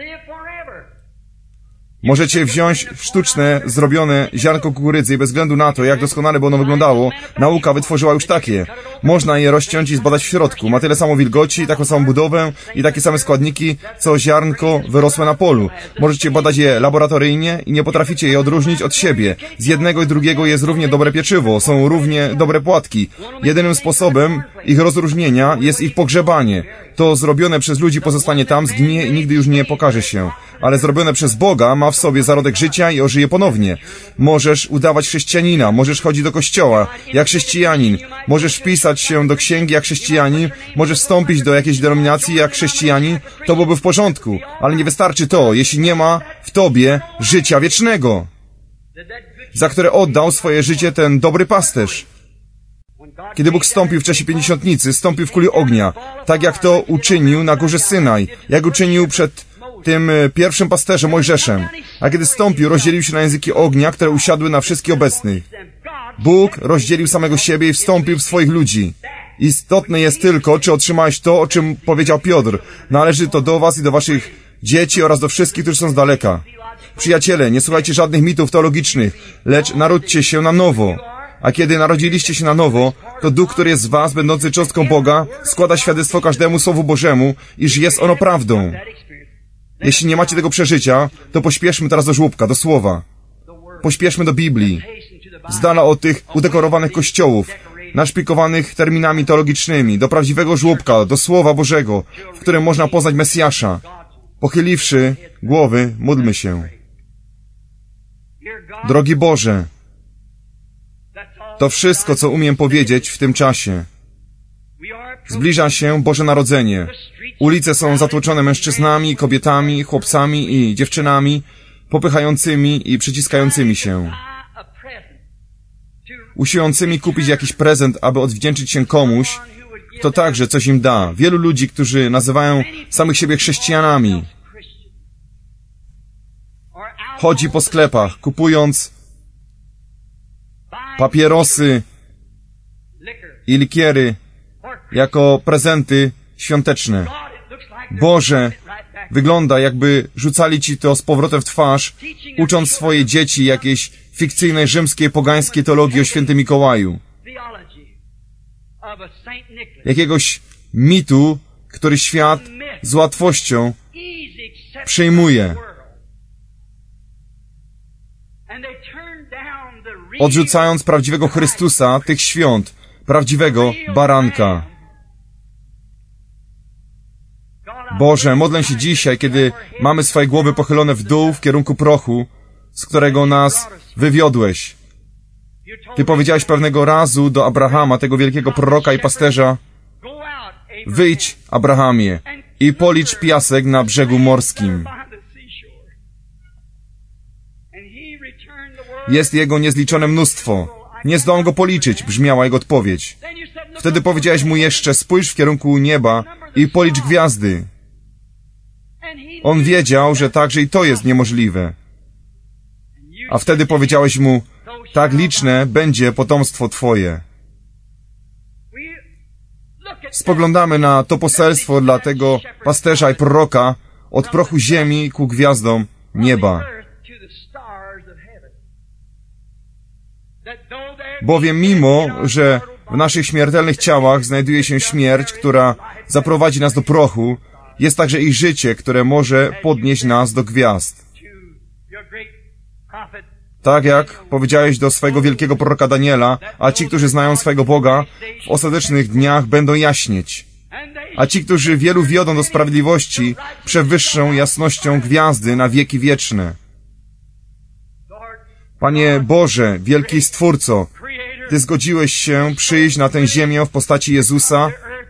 Możecie wziąć sztuczne, zrobione ziarnko kukurydzy i bez względu na to, jak doskonale by ono wyglądało, nauka wytworzyła już takie. Można je rozciąć i zbadać w środku. Ma tyle samo wilgoci, taką samą budowę i takie same składniki, co ziarnko wyrosłe na polu. Możecie badać je laboratoryjnie i nie potraficie je odróżnić od siebie. Z jednego i drugiego jest równie dobre pieczywo, są równie dobre płatki. Jedynym sposobem ich rozróżnienia jest ich pogrzebanie. To zrobione przez ludzi pozostanie tam, zgnije i nigdy już nie pokaże się. Ale zrobione przez Boga ma w sobie zarodek życia i ożyje ponownie. Możesz udawać chrześcijanina, możesz chodzić do kościoła jak chrześcijanin, możesz wpisać się do księgi jak chrześcijanin, możesz wstąpić do jakiejś denominacji jak chrześcijanin, to byłoby w porządku, ale nie wystarczy to, jeśli nie ma w tobie życia wiecznego, za które oddał swoje życie ten dobry pasterz. Kiedy Bóg stąpił w czasie pięćdziesiątnicy, stąpił w kuli ognia, tak jak to uczynił na górze Synaj, jak uczynił przed tym pierwszym pasterzem Mojżeszem. A kiedy stąpił, rozdzielił się na języki ognia, które usiadły na wszystkich obecnych. Bóg rozdzielił samego siebie i wstąpił w swoich ludzi. Istotne jest tylko, czy otrzymałeś to, o czym powiedział Piotr. Należy to do was i do waszych dzieci oraz do wszystkich, którzy są z daleka. Przyjaciele, nie słuchajcie żadnych mitów teologicznych, lecz narodźcie się na nowo. A kiedy narodziliście się na nowo, to Duch, który jest z was, będący cząstką Boga, składa świadectwo każdemu Słowu Bożemu, iż jest ono prawdą. Jeśli nie macie tego przeżycia, to pośpieszmy teraz do żłóbka, do Słowa. Pośpieszmy do Biblii, z dala od tych udekorowanych kościołów, naszpikowanych terminami teologicznymi, do prawdziwego żłóbka, do Słowa Bożego, w którym można poznać Mesjasza. Pochyliwszy głowy, módlmy się. Drogi Boże, to wszystko, co umiem powiedzieć w tym czasie. Zbliża się Boże Narodzenie. Ulice są zatłoczone mężczyznami, kobietami, chłopcami i dziewczynami, popychającymi i przyciskającymi się. Usiłującymi kupić jakiś prezent, aby odwdzięczyć się komuś, kto także coś im da. Wielu ludzi, którzy nazywają samych siebie chrześcijanami, chodzi po sklepach, kupując papierosy i likiery jako prezenty świąteczne. Boże, wygląda, jakby rzucali Ci to z powrotem w twarz, ucząc swoje dzieci jakiejś fikcyjnej rzymskiej, pogańskiej teologii o świętym Mikołaju. Jakiegoś mitu, który świat z łatwością przyjmuje. Odrzucając prawdziwego Chrystusa, tych świąt, prawdziwego baranka. Boże, modlę się dzisiaj, kiedy mamy swoje głowy pochylone w dół w kierunku prochu, z którego nas wywiodłeś. Ty powiedziałeś pewnego razu do Abrahama, tego wielkiego proroka i pasterza: wyjdź, Abrahamie, i policz piasek na brzegu morskim. Jest jego niezliczone mnóstwo. Nie zdołam go policzyć, brzmiała jego odpowiedź. Wtedy powiedziałeś mu jeszcze: spójrz w kierunku nieba i policz gwiazdy. On wiedział, że także i to jest niemożliwe. A wtedy powiedziałeś mu: tak liczne będzie potomstwo Twoje. Spoglądamy na to poselstwo dla tego pasterza i proroka od prochu ziemi ku gwiazdom nieba. Bowiem mimo, że w naszych śmiertelnych ciałach znajduje się śmierć, która zaprowadzi nas do prochu, jest także i życie, które może podnieść nas do gwiazd. Tak jak powiedziałeś do swojego wielkiego proroka Daniela: a ci, którzy znają swojego Boga, w ostatecznych dniach będą jaśnieć. A ci, którzy wielu wiodą do sprawiedliwości, przewyższą jasnością gwiazdy na wieki wieczne. Panie Boże, wielki Stwórco, Ty zgodziłeś się przyjść na tę ziemię w postaci Jezusa,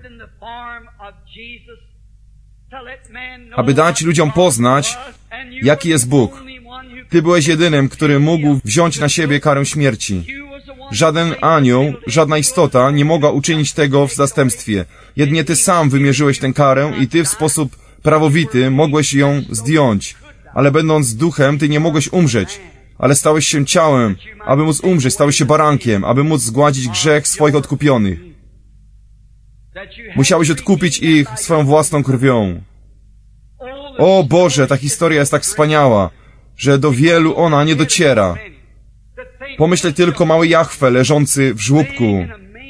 aby dać ludziom poznać, jaki jest Bóg. Ty byłeś jedynym, który mógł wziąć na siebie karę śmierci. Żaden anioł, żadna istota nie mogła uczynić tego w zastępstwie. Jedynie Ty sam wymierzyłeś tę karę i Ty w sposób prawowity mogłeś ją zdjąć. Ale będąc duchem, Ty nie mogłeś umrzeć. Ale stałeś się ciałem, aby móc umrzeć, stałeś się barankiem, aby móc zgładzić grzech swoich odkupionych. Musiałeś odkupić ich swoją własną krwią. O Boże, ta historia jest tak wspaniała, że do wielu ona nie dociera. Pomyśleć tylko, mały Jahwe leżący w żłóbku.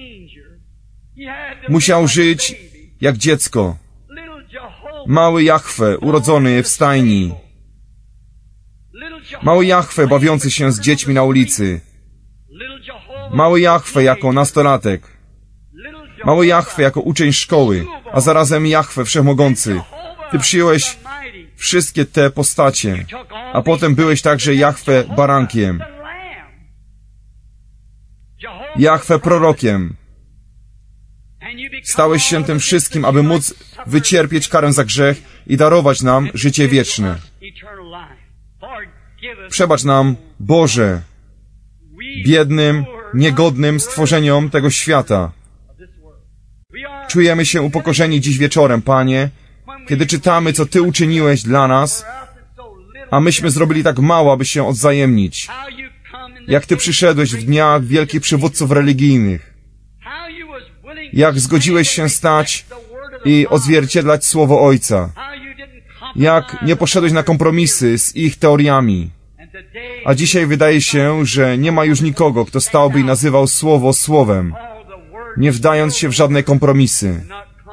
Musiał żyć jak dziecko. Mały Jahwe urodzony w stajni. Mały Jahwe bawiący się z dziećmi na ulicy. Mały Jahwe jako nastolatek. Mały Jahwe jako uczeń szkoły, a zarazem Jahwe Wszechmogący. Ty przyjąłeś wszystkie te postacie, a potem byłeś także Jahwe barankiem. Jahwe prorokiem. Stałeś się tym wszystkim, aby móc wycierpieć karę za grzech i darować nam życie wieczne. Przebacz nam, Boże, biednym, niegodnym stworzeniom tego świata. Czujemy się upokorzeni dziś wieczorem, Panie, kiedy czytamy, co Ty uczyniłeś dla nas, a myśmy zrobili tak mało, aby się odwzajemnić. Jak Ty przyszedłeś w dniach wielkich przywódców religijnych. Jak zgodziłeś się stać i odzwierciedlać Słowo Ojca. Jak nie poszedłeś na kompromisy z ich teoriami. A dzisiaj wydaje się, że nie ma już nikogo, kto stałby i nazywał Słowo Słowem, nie wdając się w żadne kompromisy.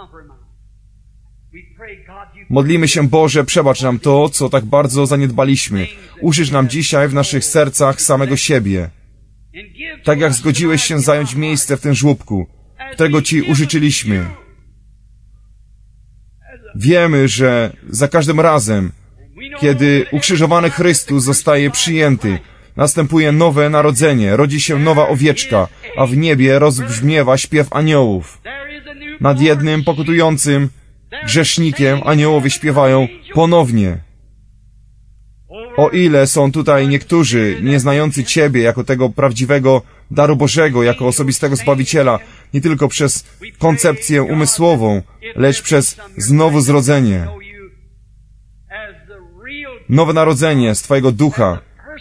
Modlimy się, Boże, przebacz nam to, co tak bardzo zaniedbaliśmy. Użyj nam dzisiaj w naszych sercach samego siebie. Tak jak zgodziłeś się zająć miejsce w tym żłóbku, którego Ci użyczyliśmy. Wiemy, że za każdym razem, kiedy ukrzyżowany Chrystus zostaje przyjęty, następuje nowe narodzenie, rodzi się nowa owieczka, a w niebie rozbrzmiewa śpiew aniołów. Nad jednym pokutującym grzesznikiem aniołowie śpiewają ponownie. O ile są tutaj niektórzy, nie znający Ciebie jako tego prawdziwego daru Bożego, jako osobistego Zbawiciela, nie tylko przez koncepcję umysłową, lecz przez znowu-zrodzenie. Nowe narodzenie z Twojego ducha.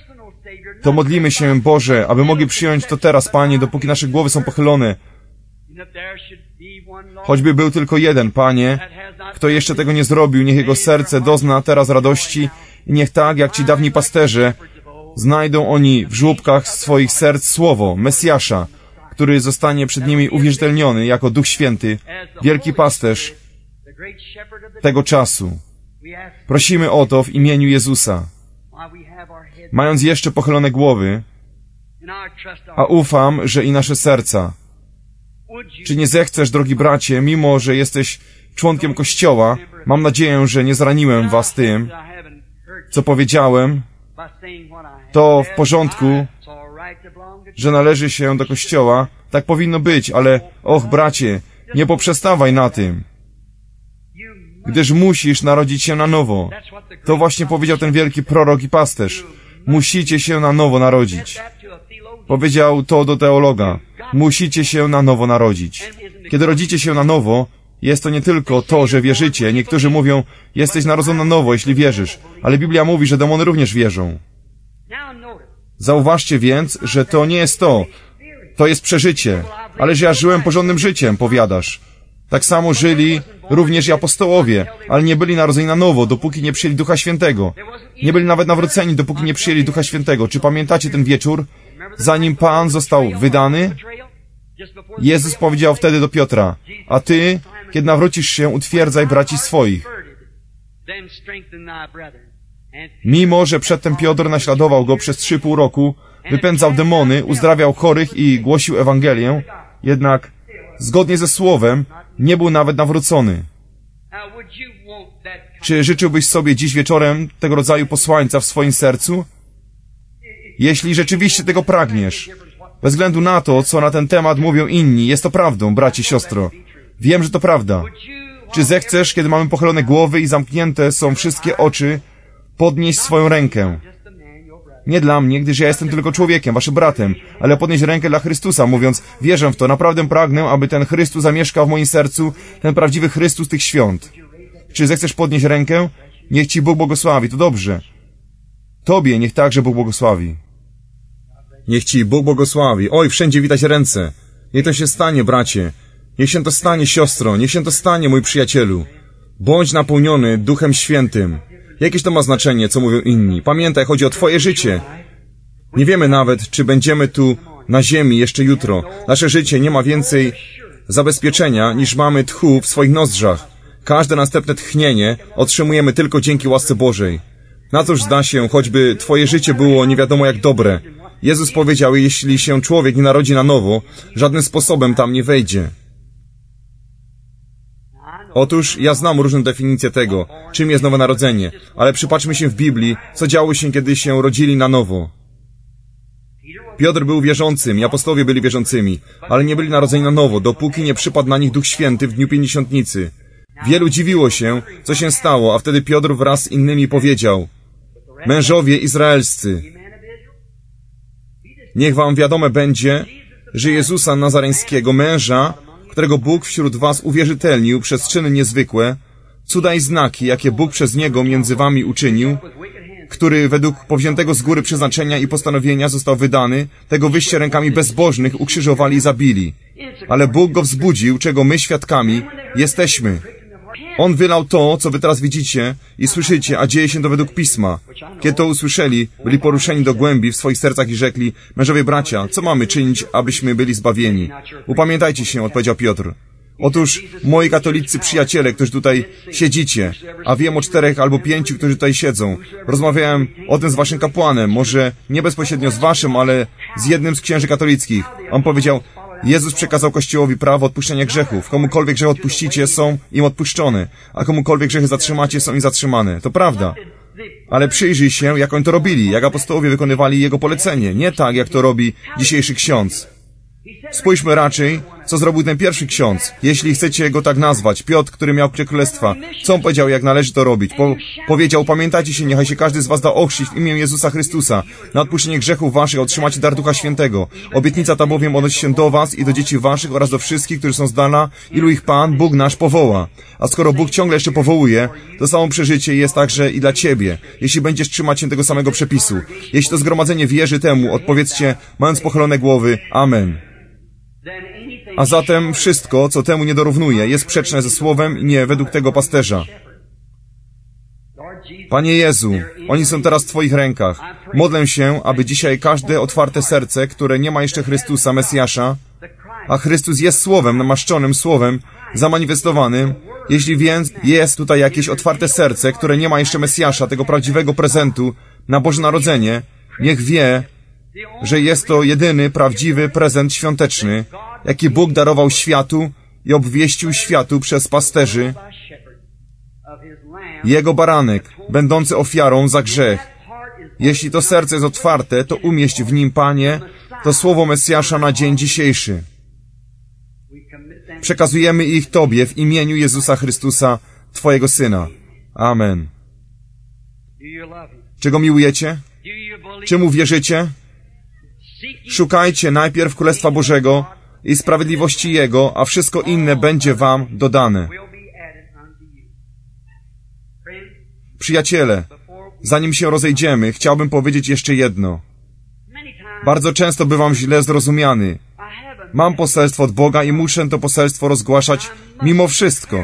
To modlimy się, Boże, aby mogli przyjąć to teraz, Panie, dopóki nasze głowy są pochylone. Choćby był tylko jeden, Panie, kto jeszcze tego nie zrobił, niech jego serce dozna teraz radości i niech tak, jak ci dawni pasterze, znajdą oni w żłobkach swoich serc słowo, Mesjasza, który zostanie przed nimi uwierzytelniony jako Duch Święty, wielki pasterz tego czasu. Prosimy o to w imieniu Jezusa. Mając jeszcze pochylone głowy, a ufam, że i nasze serca. Czy nie zechcesz, drogi bracie, mimo że jesteś członkiem Kościoła, mam nadzieję, że nie zraniłem was tym, co powiedziałem, to w porządku, że należy się do Kościoła, tak powinno być, ale och, bracie, nie poprzestawaj na tym, gdyż musisz narodzić się na nowo. To właśnie powiedział ten wielki prorok i pasterz. Musicie się na nowo narodzić. Powiedział to do teologa. Musicie się na nowo narodzić. Kiedy rodzicie się na nowo, jest to nie tylko to, że wierzycie. Niektórzy mówią, jesteś narodzony na nowo, jeśli wierzysz. Ale Biblia mówi, że demony również wierzą. Zauważcie więc, że to nie jest to. To jest przeżycie. Ależ ja żyłem porządnym życiem, powiadasz. Tak samo żyli również i apostołowie, ale nie byli narodzeni na nowo, dopóki nie przyjęli Ducha Świętego. Nie byli nawet nawróceni, dopóki nie przyjęli Ducha Świętego. Czy pamiętacie ten wieczór, zanim Pan został wydany? Jezus powiedział wtedy do Piotra, a ty, kiedy nawrócisz się, utwierdzaj braci swoich. Mimo że przedtem Piotr naśladował go przez 3,5 roku, wypędzał demony, uzdrawiał chorych i głosił Ewangelię, jednak zgodnie ze Słowem nie był nawet nawrócony. Czy życzyłbyś sobie dziś wieczorem tego rodzaju posłańca w swoim sercu? Jeśli rzeczywiście tego pragniesz, bez względu na to, co na ten temat mówią inni, jest to prawdą, bracie, siostro. Wiem, że to prawda. Czy zechcesz, kiedy mamy pochylone głowy i zamknięte są wszystkie oczy, podnieść swoją rękę? Nie dla mnie, gdyż ja jestem tylko człowiekiem, waszym bratem, ale podnieść rękę dla Chrystusa, mówiąc, wierzę w to, naprawdę pragnę, aby ten Chrystus zamieszkał w moim sercu, ten prawdziwy Chrystus tych świąt. Czy zechcesz podnieść rękę? Niech ci Bóg błogosławi, to dobrze. Tobie niech także Bóg błogosławi. Niech ci Bóg błogosławi. Oj, wszędzie widać ręce. Niech to się stanie, bracie. Niech się to stanie, siostro. Niech się to stanie, mój przyjacielu. Bądź napełniony Duchem Świętym. Jakież to ma znaczenie, co mówią inni? Pamiętaj, chodzi o twoje życie. Nie wiemy nawet, czy będziemy tu na ziemi jeszcze jutro. Nasze życie nie ma więcej zabezpieczenia, niż mamy tchu w swoich nozdrzach. Każde następne tchnienie otrzymujemy tylko dzięki łasce Bożej. Na cóż zda się, choćby twoje życie było nie wiadomo jak dobre. Jezus powiedział, jeśli się człowiek nie narodzi na nowo, żadnym sposobem tam nie wejdzie. Otóż ja znam różne definicje tego, czym jest nowe narodzenie, ale przypatrzmy się w Biblii, co działo się, kiedy się rodzili na nowo. Piotr był wierzącym i apostołowie byli wierzącymi, ale nie byli narodzeni na nowo, dopóki nie przypadł na nich Duch Święty w dniu Pięćdziesiątnicy. Wielu dziwiło się, co się stało, a wtedy Piotr wraz z innymi powiedział, mężowie izraelscy, niech wam wiadome będzie, że Jezusa Nazareńskiego, męża, którego Bóg wśród was uwierzytelnił przez czyny niezwykłe, cuda i znaki, jakie Bóg przez Niego między wami uczynił, który według powziętego z góry przeznaczenia i postanowienia został wydany, tego wyście rękami bezbożnych ukrzyżowali i zabili. Ale Bóg go wzbudził, czego my świadkami jesteśmy. On wylał to, co wy teraz widzicie i słyszycie, a dzieje się to według Pisma. Kiedy to usłyszeli, byli poruszeni do głębi w swoich sercach i rzekli, mężowie bracia, co mamy czynić, abyśmy byli zbawieni? Upamiętajcie się, odpowiedział Piotr. Otóż, moi katolicy przyjaciele, którzy tutaj siedzicie, a wiem o 4 albo 5, którzy tutaj siedzą, rozmawiałem o tym z waszym kapłanem, może nie bezpośrednio z waszym, ale z jednym z księży katolickich. On powiedział, Jezus przekazał Kościołowi prawo odpuszczenia grzechów. Komukolwiek grzech odpuścicie, są im odpuszczone, a komukolwiek grzechy zatrzymacie, są im zatrzymane. To prawda. Ale przyjrzyj się, jak oni to robili, jak apostołowie wykonywali Jego polecenie, nie tak, jak to robi dzisiejszy ksiądz. Spójrzmy raczej, co zrobił ten pierwszy ksiądz, jeśli chcecie go tak nazwać, Piotr, który miał Księg Królestwa. Co on powiedział, jak należy to robić? Powiedział, pamiętajcie się, niechaj się każdy z was da ochrzcić w imię Jezusa Chrystusa. Na odpuszczenie grzechów waszych otrzymacie dar Ducha Świętego. Obietnica ta bowiem odnosi się do was i do dzieci waszych oraz do wszystkich, którzy są z dala, ilu ich Pan, Bóg nasz, powoła. A skoro Bóg ciągle jeszcze powołuje, to samo przeżycie jest także i dla ciebie, jeśli będziesz trzymać się tego samego przepisu. Jeśli to zgromadzenie wierzy temu, odpowiedzcie, mając pochylone głowy, Amen. A zatem wszystko, co temu nie dorównuje, jest sprzeczne ze słowem, nie według tego pasterza. Panie Jezu, oni są teraz w Twoich rękach. Modlę się, aby dzisiaj każde otwarte serce, które nie ma jeszcze Chrystusa, Mesjasza, a Chrystus jest Słowem, namaszczonym Słowem, zamanifestowanym. Jeśli więc jest tutaj jakieś otwarte serce, które nie ma jeszcze Mesjasza, tego prawdziwego prezentu na Boże Narodzenie, niech wie, że jest to jedyny, prawdziwy prezent świąteczny, jaki Bóg darował światu i obwieścił światu przez pasterzy, Jego baranek, będący ofiarą za grzech. Jeśli to serce jest otwarte, to umieść w nim, Panie, to słowo Mesjasza na dzień dzisiejszy. Przekazujemy ich Tobie w imieniu Jezusa Chrystusa, Twojego Syna. Amen. Czy Go miłujecie? Czy Mu wierzycie? Szukajcie najpierw Królestwa Bożego i sprawiedliwości Jego, a wszystko inne będzie wam dodane. Przyjaciele, zanim się rozejdziemy, chciałbym powiedzieć jeszcze jedno. Bardzo często bywam źle zrozumiany. Mam poselstwo od Boga i muszę to poselstwo rozgłaszać mimo wszystko.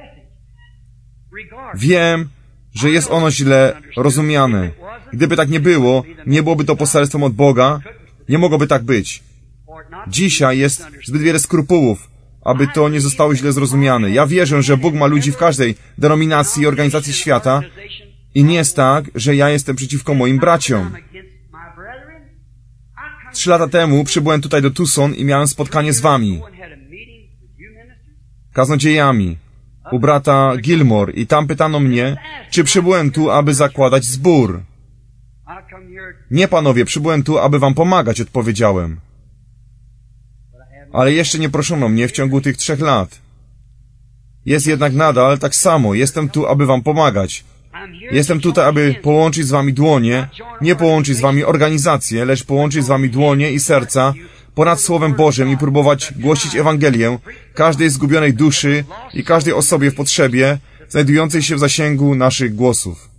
Wiem, że jest ono źle rozumiane. Gdyby tak nie było, nie byłoby to poselstwem od Boga, nie mogłoby tak być. Dzisiaj jest zbyt wiele skrupułów, aby to nie zostało źle zrozumiane. Ja wierzę, że Bóg ma ludzi w każdej denominacji i organizacji świata i nie jest tak, że ja jestem przeciwko moim braciom. 3 lata temu przybyłem tutaj do Tucson i miałem spotkanie z wami, kaznodziejami, u brata Gilmore i tam pytano mnie, czy przybyłem tu, aby zakładać zbór. Nie, panowie, przybyłem tu, aby wam pomagać, odpowiedziałem. Ale jeszcze nie proszono mnie w ciągu tych 3 lat. Jest jednak nadal tak samo. Jestem tu, aby wam pomagać. Jestem tutaj, aby połączyć z wami dłonie, nie połączyć z wami organizacje, lecz połączyć z wami dłonie i serca ponad Słowem Bożym i próbować głosić Ewangelię każdej zgubionej duszy i każdej osobie w potrzebie, znajdującej się w zasięgu naszych głosów.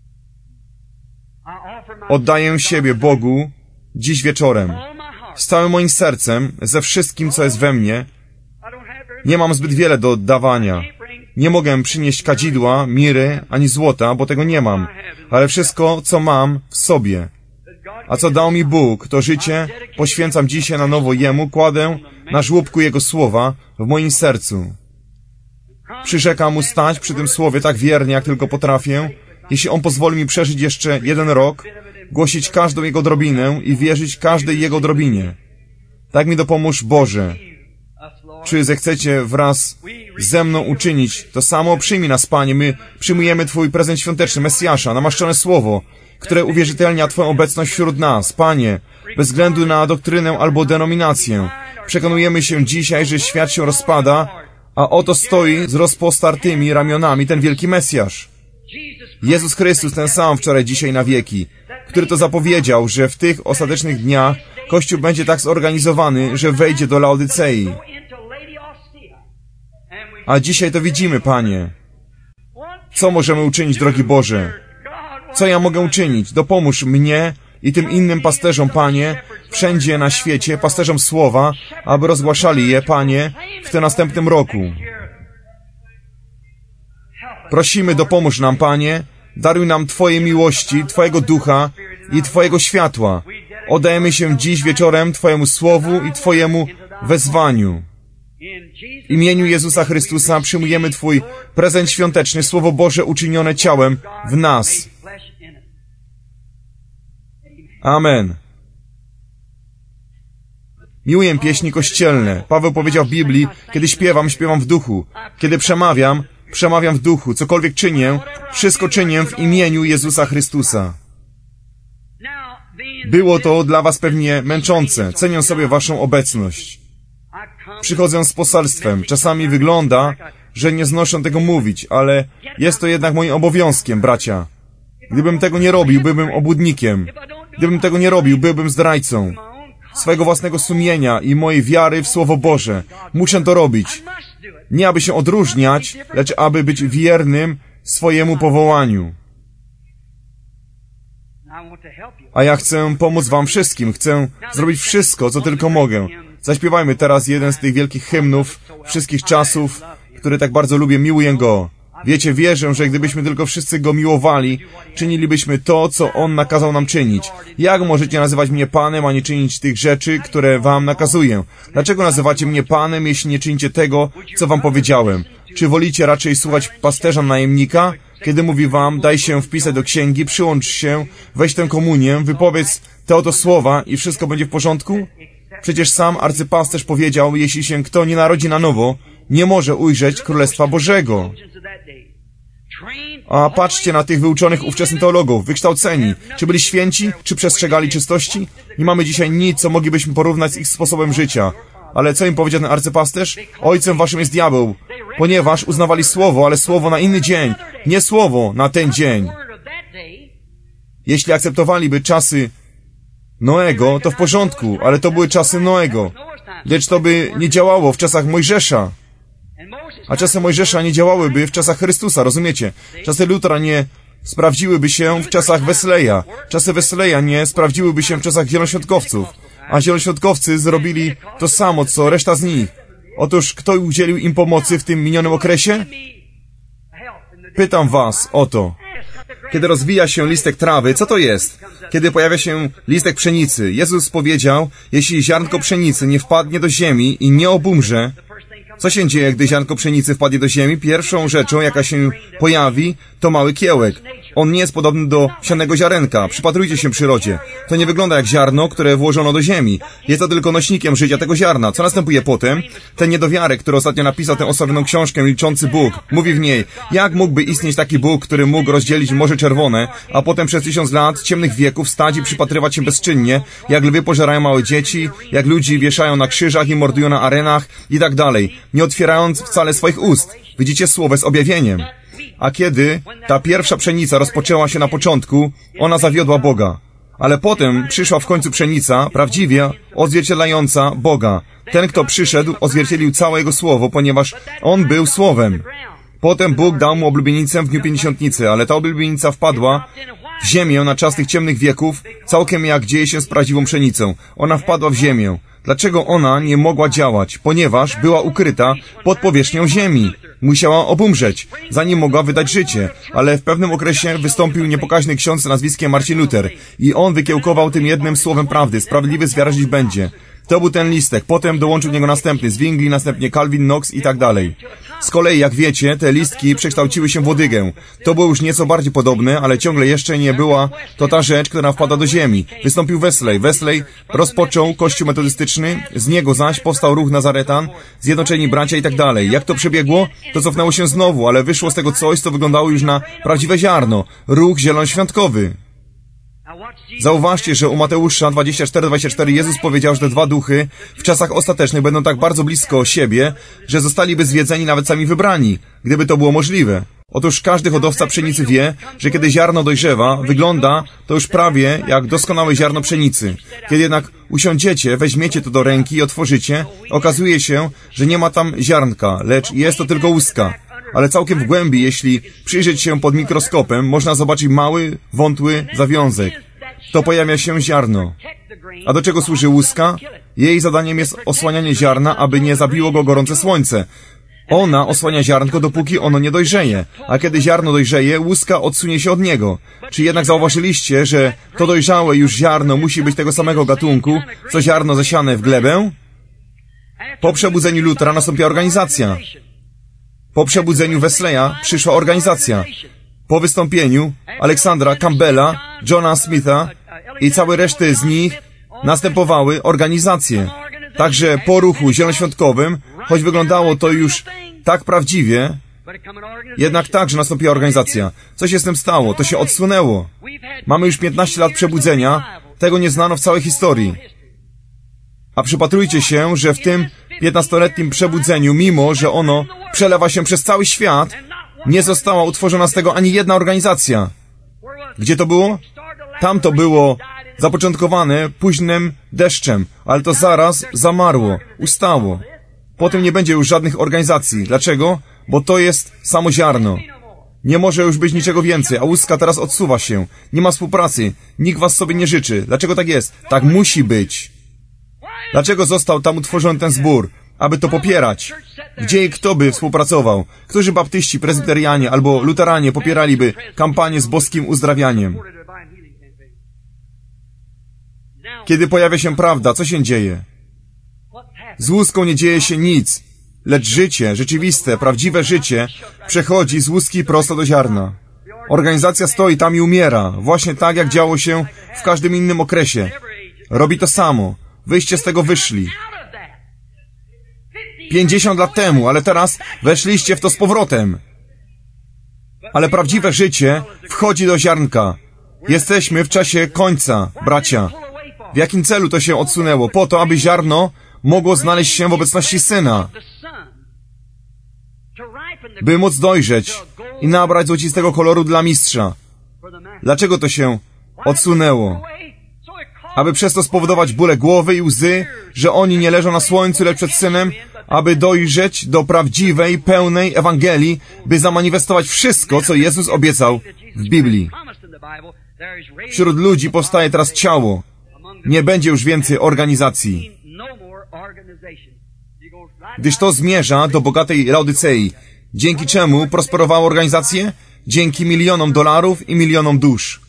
Oddaję siebie Bogu dziś wieczorem. Z całym moim sercem, ze wszystkim, co jest we mnie. Nie mam zbyt wiele do oddawania. Nie mogę przynieść kadzidła, miry, ani złota, bo tego nie mam. Ale wszystko, co mam w sobie, a co dał mi Bóg, to życie poświęcam dzisiaj na nowo Jemu, kładę na żłóbku Jego słowa w moim sercu. Przyrzekam Mu stać przy tym słowie tak wiernie, jak tylko potrafię. Jeśli On pozwoli mi przeżyć jeszcze 1 rok, głosić każdą Jego drobinę i wierzyć każdej Jego drobinie. Tak mi dopomóż, Boże. Czy zechcecie wraz ze mną uczynić to samo? Przyjmij nas, Panie. My przyjmujemy Twój prezent świąteczny, Mesjasza, namaszczone słowo, które uwierzytelnia Twoją obecność wśród nas. Panie, bez względu na doktrynę albo denominację, przekonujemy się dzisiaj, że świat się rozpada, a oto stoi z rozpostartymi ramionami ten wielki Mesjasz. Jezus Chrystus, ten sam wczoraj, dzisiaj, na wieki, który to zapowiedział, że w tych ostatecznych dniach Kościół będzie tak zorganizowany, że wejdzie do Laodycei. A dzisiaj to widzimy, Panie. Co możemy uczynić, drogi Boże? Co ja mogę uczynić? Dopomóż mnie i tym innym pasterzom, Panie, wszędzie na świecie, pasterzom Słowa, aby rozgłaszali je, Panie, w tym następnym roku. Prosimy, dopomóż nam, Panie, daruj nam Twojej miłości, Twojego ducha i Twojego światła. Oddajemy się dziś wieczorem Twojemu słowu i Twojemu wezwaniu. W imieniu Jezusa Chrystusa przyjmujemy Twój prezent świąteczny, Słowo Boże uczynione ciałem w nas. Amen. Miłuję pieśni kościelne. Paweł powiedział w Biblii, kiedy śpiewam, śpiewam w duchu. Kiedy przemawiam, przemawiam w duchu. Cokolwiek czynię, wszystko czynię w imieniu Jezusa Chrystusa. Było to dla was pewnie męczące. Cenię sobie waszą obecność. Przychodzę z poselstwem. Czasami wygląda, że nie znoszę tego mówić, ale jest to jednak moim obowiązkiem, bracia. Gdybym tego nie robił, byłbym obłudnikiem. Gdybym tego nie robił, byłbym zdrajcą swojego własnego sumienia i mojej wiary w Słowo Boże. Muszę to robić. Nie aby się odróżniać, lecz aby być wiernym swojemu powołaniu. A ja chcę pomóc wam wszystkim. Chcę zrobić wszystko, co tylko mogę. Zaśpiewajmy teraz jeden z tych wielkich hymnów wszystkich czasów, który tak bardzo lubię, miłuję Go. Wiecie, wierzę, że gdybyśmy tylko wszyscy Go miłowali, czynilibyśmy to, co On nakazał nam czynić. Jak możecie nazywać mnie Panem, a nie czynić tych rzeczy, które wam nakazuję? Dlaczego nazywacie mnie Panem, jeśli nie czynicie tego, co wam powiedziałem? Czy wolicie raczej słuchać pasterza najemnika, kiedy mówi wam, daj się wpisać do księgi, przyłącz się, weź tę komunię, wypowiedz te oto słowa i wszystko będzie w porządku? Przecież sam arcypasterz powiedział, jeśli się kto nie narodzi na nowo, nie może ujrzeć Królestwa Bożego. A patrzcie na tych wyuczonych ówczesnych teologów, wykształceni. Czy byli święci, czy przestrzegali czystości? Nie mamy dzisiaj nic, co moglibyśmy porównać z ich sposobem życia. Ale co im powiedział ten arcypasterz? Ojcem waszym jest diabeł, ponieważ uznawali słowo, ale słowo na inny dzień, nie słowo na ten dzień. Jeśli akceptowaliby czasy Noego, to w porządku, ale to były czasy Noego. Lecz to by nie działało w czasach Mojżesza. A czasy Mojżesza nie działałyby w czasach Chrystusa, rozumiecie? Czasy Lutra nie sprawdziłyby się w czasach Wesleya. Czasy Wesleya nie sprawdziłyby się w czasach zielonoświątkowców. A zielonoświątkowcy zrobili to samo, co reszta z nich. Otóż kto udzielił im pomocy w tym minionym okresie? Pytam was o to. Kiedy rozwija się listek trawy, co to jest? Kiedy pojawia się listek pszenicy, Jezus powiedział, jeśli ziarnko pszenicy nie wpadnie do ziemi i nie obumrze, co się dzieje, gdy ziarnko pszenicy wpadnie do ziemi? Pierwszą rzeczą, jaka się pojawi, to mały kiełek. On nie jest podobny do sianego ziarenka. Przypatrujcie się przyrodzie. To nie wygląda jak ziarno, które włożono do ziemi. Jest to tylko nośnikiem życia tego ziarna. Co następuje potem? Ten niedowiarek, który ostatnio napisał tę osławioną książkę Milczący Bóg, mówi w niej, jak mógłby istnieć taki Bóg, który mógł rozdzielić Morze Czerwone, a potem przez 1000 lat ciemnych wieków stać i przypatrywać się bezczynnie, jak lwy pożerają małe dzieci, jak ludzi wieszają na krzyżach i mordują na arenach i tak dalej, nie otwierając wcale swoich ust. Widzicie, słowo z objawieniem. A kiedy ta pierwsza pszenica rozpoczęła się na początku, ona zawiodła Boga. Ale potem przyszła w końcu pszenica, prawdziwie odzwierciedlająca Boga. Ten, kto przyszedł, odzwierciedlił całe Jego słowo, ponieważ On był Słowem. Potem Bóg dał mu oblubienicę w dniu Pięćdziesiątnicy, ale ta oblubienica wpadła w ziemię na czas tych ciemnych wieków, całkiem jak dzieje się z prawdziwą pszenicą. Ona wpadła w ziemię. Dlaczego ona nie mogła działać? Ponieważ była ukryta pod powierzchnią ziemi. Musiała obumrzeć, zanim mogła wydać życie. Ale w pewnym okresie wystąpił niepokaźny ksiądz nazwiskiem Marcin Luther i on wykiełkował tym jednym słowem prawdy. Sprawiedliwy zwyciężyć będzie. To był ten listek. Potem dołączył do niego następny Zwingli, następnie Calvin, Knox i tak dalej. Z kolei, jak wiecie, te listki przekształciły się w łodygę. To było już nieco bardziej podobne, ale ciągle jeszcze nie była to ta rzecz, która wpada do ziemi. Wystąpił Wesley. Wesley rozpoczął Kościół metodystyczny, z niego zaś powstał ruch Nazaretan, Zjednoczeni Bracia i tak dalej. Jak to przebiegło? To cofnęło się znowu, ale wyszło z tego coś, co wyglądało już na prawdziwe ziarno. Ruch zielonoświątkowy. Zauważcie, że u Mateusza 24:24 Jezus powiedział, że te dwa duchy w czasach ostatecznych będą tak bardzo blisko siebie, że zostaliby zwiedzeni nawet sami wybrani, gdyby to było możliwe. Otóż każdy hodowca pszenicy wie, że kiedy ziarno dojrzewa, wygląda to już prawie jak doskonałe ziarno pszenicy. Kiedy jednak usiądziecie, weźmiecie to do ręki i otworzycie, okazuje się, że nie ma tam ziarnka, lecz jest to tylko łuska. Ale całkiem w głębi, jeśli przyjrzeć się pod mikroskopem, można zobaczyć mały, wątły zawiązek. To pojawia się ziarno. A do czego służy łuska? Jej zadaniem jest osłanianie ziarna, aby nie zabiło go gorące słońce. Ona osłania ziarnko, dopóki ono nie dojrzeje. A kiedy ziarno dojrzeje, łuska odsunie się od niego. Czy jednak zauważyliście, że to dojrzałe już ziarno musi być tego samego gatunku, co ziarno zasiane w glebę? Po przebudzeniu Lutra nastąpiła organizacja. Po przebudzeniu Wesleya przyszła organizacja. Po wystąpieniu Aleksandra Campbella, Johna Smitha i całej reszty z nich następowały organizacje. Także po ruchu zielonoświątkowym, choć wyglądało to już tak prawdziwie, jednak także nastąpiła organizacja. Co się z tym stało? To się odsunęło. Mamy już 15 lat przebudzenia, tego nie znano w całej historii. A przypatrujcie się, że w tym 15-letnim przebudzeniu, mimo że ono przelewa się przez cały świat, nie została utworzona z tego ani jedna organizacja. Gdzie to było? Tam to było zapoczątkowane późnym deszczem, ale to zaraz zamarło, ustało. Potem nie będzie już żadnych organizacji. Dlaczego? Bo to jest samo ziarno. Nie może już być niczego więcej, a łuska teraz odsuwa się. Nie ma współpracy. Nikt was sobie nie życzy. Dlaczego tak jest? Tak musi być. Dlaczego został tam utworzony ten zbór? Aby to popierać. Gdzie i kto by współpracował? Którzy baptyści, prezbiterianie albo luteranie popieraliby kampanię z boskim uzdrawianiem? Kiedy pojawia się prawda, co się dzieje? Z łuską nie dzieje się nic, lecz życie, rzeczywiste, prawdziwe życie przechodzi z łuski prosto do ziarna. Organizacja stoi tam i umiera, właśnie tak jak działo się w każdym innym okresie. Robi to samo. Wyście z tego wyszli. 50 lat temu, ale teraz weszliście w to z powrotem. Ale prawdziwe życie wchodzi do ziarnka. Jesteśmy w czasie końca, bracia. W jakim celu to się odsunęło? Po to, aby ziarno mogło znaleźć się w obecności Syna. By móc dojrzeć i nabrać złocistego koloru dla mistrza. Dlaczego to się odsunęło? Aby przez to spowodować bóle głowy i łzy, że oni nie leżą na słońcu, lecz przed Synem, aby dojrzeć do prawdziwej, pełnej Ewangelii, by zamanifestować wszystko, co Jezus obiecał w Biblii. Wśród ludzi powstaje teraz ciało. Nie będzie już więcej organizacji. Gdyż to zmierza do bogatej Laodycei. Dzięki czemu prosperowały organizacje? Dzięki milionom dolarów i milionom dusz.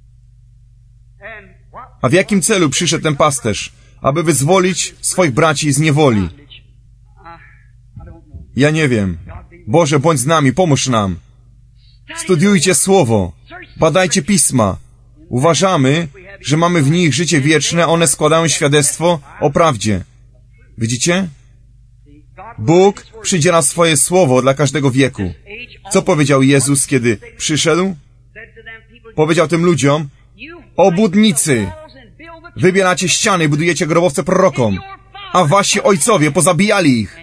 A w jakim celu przyszedł ten pasterz? Aby wyzwolić swoich braci z niewoli. Ja nie wiem. Boże, bądź z nami, pomóż nam. Studiujcie Słowo. Badajcie Pisma. Uważamy, że mamy w nich życie wieczne, one składają świadectwo o prawdzie. Widzicie? Bóg przydziela swoje Słowo dla każdego wieku. Co powiedział Jezus, kiedy przyszedł? Powiedział tym ludziom: obłudnicy! Wybieracie ściany i budujecie grobowce prorokom, a wasi ojcowie pozabijali ich.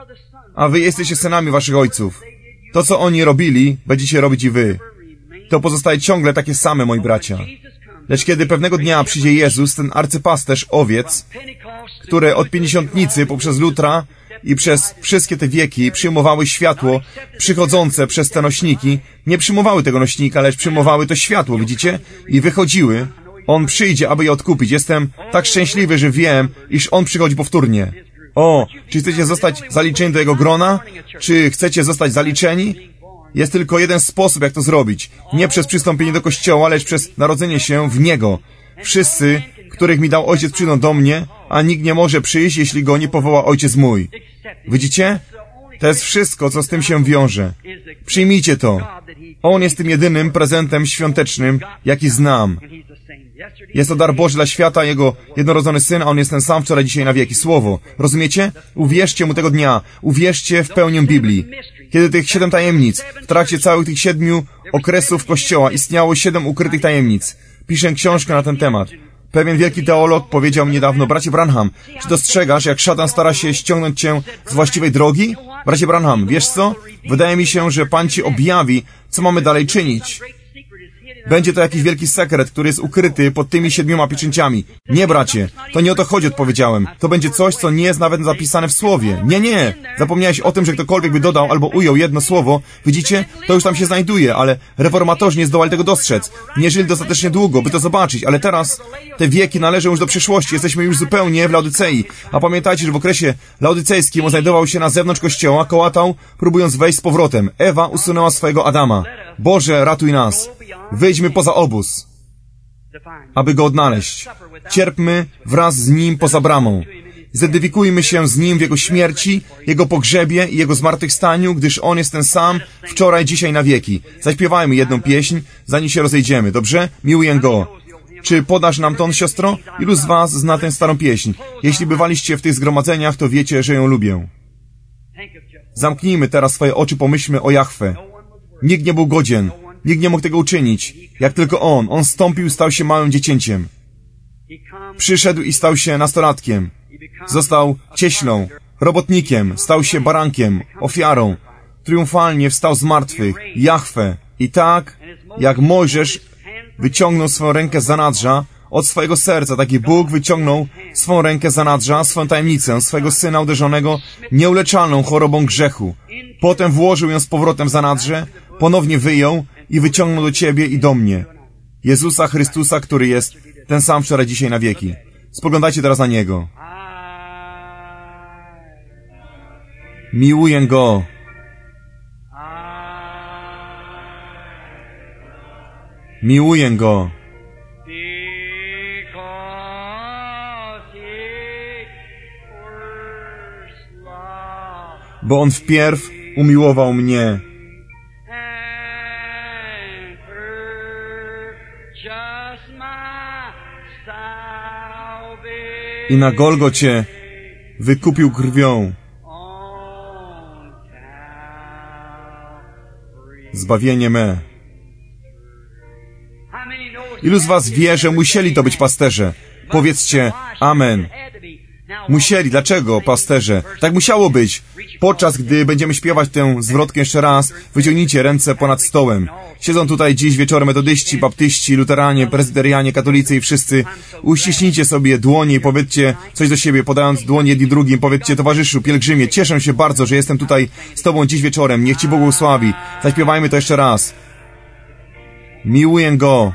A wy jesteście synami waszych ojców. To, co oni robili, będziecie robić i wy. To pozostaje ciągle takie same, moi bracia. Lecz kiedy pewnego dnia przyjdzie Jezus, ten arcypasterz owiec, które od pięćdziesiątnicy poprzez Lutra i przez wszystkie te wieki przyjmowały światło przychodzące przez te nośniki, nie przyjmowały tego nośnika, lecz przyjmowały to światło, widzicie? I wychodziły. On przyjdzie, aby je odkupić. Jestem tak szczęśliwy, że wiem, iż On przychodzi powtórnie. O, czy chcecie zostać zaliczeni do Jego grona? Czy chcecie zostać zaliczeni? Jest tylko jeden sposób, jak to zrobić. Nie przez przystąpienie do Kościoła, lecz przez narodzenie się w Niego. Wszyscy, których mi dał Ojciec, przyjdą do mnie, a nikt nie może przyjść, jeśli Go nie powoła Ojciec mój. Widzicie? To jest wszystko, co z tym się wiąże. Przyjmijcie to. On jest tym jedynym prezentem świątecznym, jaki znam. Jest to dar Boży dla świata, Jego jednorodzony Syn, a On jest ten sam wczoraj, dzisiaj, na wieki. Słowo. Rozumiecie? Uwierzcie Mu tego dnia. Uwierzcie w pełnię Biblii. Kiedy tych 7 tajemnic, w trakcie całych tych 7 okresów Kościoła istniało 7 ukrytych tajemnic. Piszę książkę na ten temat. Pewien wielki teolog powiedział mi niedawno: bracie Branham, czy dostrzegasz, jak szatan stara się ściągnąć cię z właściwej drogi? Bracie Branham, wiesz co? Wydaje mi się, że Pan ci objawi, co mamy dalej czynić. Będzie to jakiś wielki sekret, który jest ukryty pod tymi 7 pieczęciami. Nie, bracie, to nie o to chodzi, odpowiedziałem. To będzie coś, co nie jest nawet zapisane w Słowie. Nie. Zapomniałeś o tym, że ktokolwiek by dodał albo ujął jedno słowo. Widzicie? To już tam się znajduje, ale reformatorzy nie zdołali tego dostrzec. Nie żyli dostatecznie długo, by to zobaczyć, ale teraz te wieki należą już do przyszłości. Jesteśmy już zupełnie w Laodycei. A pamiętajcie, że w okresie laodycejskim on znajdował się na zewnątrz Kościoła, kołatał, próbując wejść z powrotem. Ewa usunęła swojego Adama. Boże, ratuj nas. Wyjdźmy poza obóz, aby Go odnaleźć. Cierpmy wraz z Nim poza bramą. Zidentyfikujmy się z Nim w Jego śmierci, Jego pogrzebie i Jego zmartwychwstaniu, gdyż On jest ten sam wczoraj, dzisiaj, na wieki. Zaśpiewajmy jedną pieśń, zanim się rozejdziemy, dobrze? Miłuję Go. Czy podasz nam ton, siostro? Ilu z was zna tę starą pieśń? Jeśli bywaliście w tych zgromadzeniach, to wiecie, że ją lubię. Zamknijmy teraz swoje oczy, pomyślmy o Jahwe. Nikt nie był godzien. Nikt nie mógł tego uczynić, jak tylko On. On stąpił, stał się małym dziecięciem. Przyszedł i stał się nastolatkiem. Został cieślą, robotnikiem, stał się barankiem, ofiarą. Triumfalnie wstał z martwych. Jahwe. I tak, jak Mojżesz wyciągnął swoją rękę z zanadrza, od swojego serca, taki Bóg wyciągnął swą rękę z zanadrza, swoją tajemnicę, swojego Syna uderzonego nieuleczalną chorobą grzechu. Potem włożył ją z powrotem w zanadrze, ponownie wyjął i wyciągnął do ciebie i do mnie. Jezusa Chrystusa, który jest ten sam wczoraj, dzisiaj, na wieki. Spoglądajcie teraz na Niego. Miłuję Go. Miłuję Go. Bo On wpierw umiłował mnie i na Golgocie wykupił krwią zbawienie me. Ilu z was wie, że musieli to być pasterze? Powiedzcie amen. Musieli. Dlaczego, pasterze? Tak musiało być. Podczas gdy będziemy śpiewać tę zwrotkę jeszcze raz, wyciągnijcie ręce ponad stołem. Siedzą tutaj dziś wieczorem metodyści, baptyści, luteranie, prezbiterianie, katolicy i wszyscy. Uściśnijcie sobie dłonie i powiedzcie coś do siebie, podając dłonie jedni drugim. Powiedzcie: towarzyszu, pielgrzymie, cieszę się bardzo, że jestem tutaj z Tobą dziś wieczorem. Niech Ci Bóg błogosławi. Zaśpiewajmy to jeszcze raz. Miłuję Go.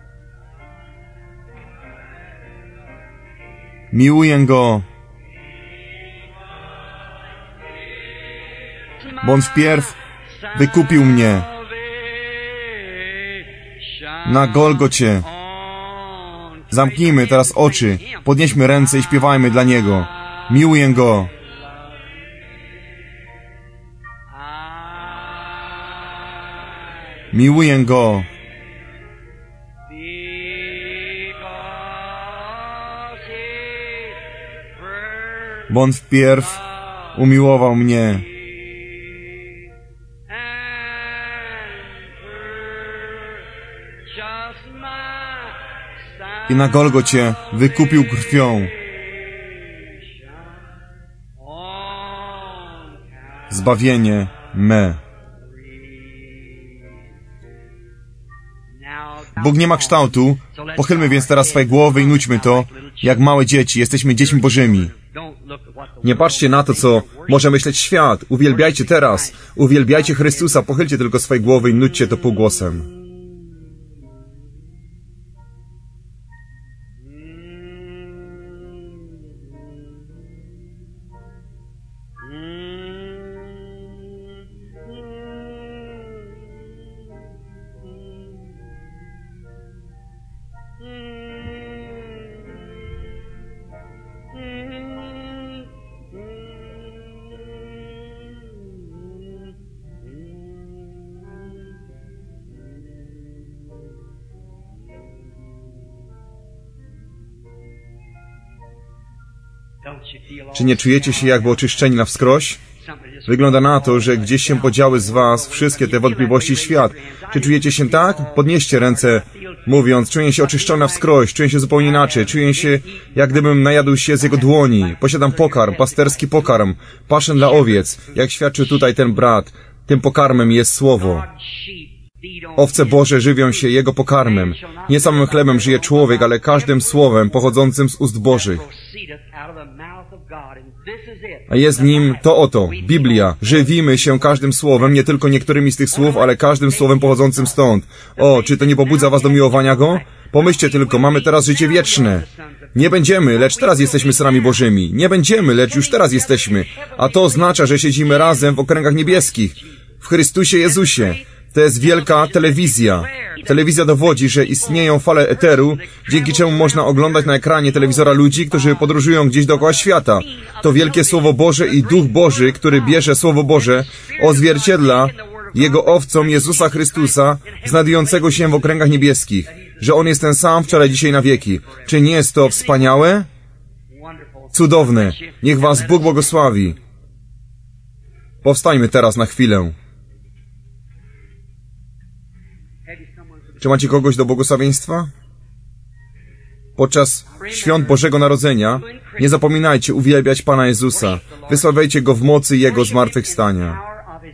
Miłuję Go. Bo On wpierw wykupił mnie na Golgocie. Zamknijmy teraz oczy, podnieśmy ręce i śpiewajmy dla Niego. Miłuję Go. Miłuję Go. Bo On wpierw umiłował mnie i na Golgocie wykupił krwią zbawienie me. Bóg nie ma kształtu. Pochylmy więc teraz swoje głowy i nudźmy to, jak małe dzieci. Jesteśmy dziećmi Bożymi. Nie patrzcie na to, co może myśleć świat. Uwielbiajcie teraz. Uwielbiajcie Chrystusa. Pochylcie tylko swoje głowy i nudźcie to półgłosem. Czy nie czujecie się jakby oczyszczeni na wskroś? Wygląda na to, że gdzieś się podziały z was wszystkie te wątpliwości świat. Czy czujecie się tak? Podnieście ręce, mówiąc: czuję się oczyszczony na wskroś, czuję się zupełnie inaczej, czuję się, jak gdybym najadł się z Jego dłoni. Posiadam pokarm, pasterski pokarm, paszę dla owiec, jak świadczył tutaj ten brat. Tym pokarmem jest Słowo. Owce Boże żywią się Jego pokarmem. Nie samym chlebem żyje człowiek, ale każdym słowem pochodzącym z ust Bożych. A jest nim to oto, Biblia. Żywimy się każdym słowem, nie tylko niektórymi z tych słów, ale każdym słowem pochodzącym stąd. O, czy to nie pobudza was do miłowania Go? Pomyślcie tylko, mamy teraz życie wieczne. Nie będziemy, lecz teraz jesteśmy synami Bożymi. Nie będziemy, lecz już teraz jesteśmy. A to oznacza, że siedzimy razem w okręgach niebieskich, w Chrystusie Jezusie. To jest wielka telewizja. Telewizja dowodzi, że istnieją fale eteru, dzięki czemu można oglądać na ekranie telewizora ludzi, którzy podróżują gdzieś dookoła świata. To wielkie Słowo Boże i Duch Boży, który bierze Słowo Boże, odzwierciedla Jego owcom Jezusa Chrystusa, znajdującego się w okręgach niebieskich. Że On jest ten sam wczoraj, dzisiaj, na wieki. Czy nie jest to wspaniałe? Cudowne. Niech was Bóg błogosławi. Powstańmy teraz na chwilę. Czy macie kogoś do błogosławieństwa? Podczas świąt Bożego Narodzenia nie zapominajcie uwielbiać Pana Jezusa. Wysławiajcie Go w mocy Jego zmartwychwstania.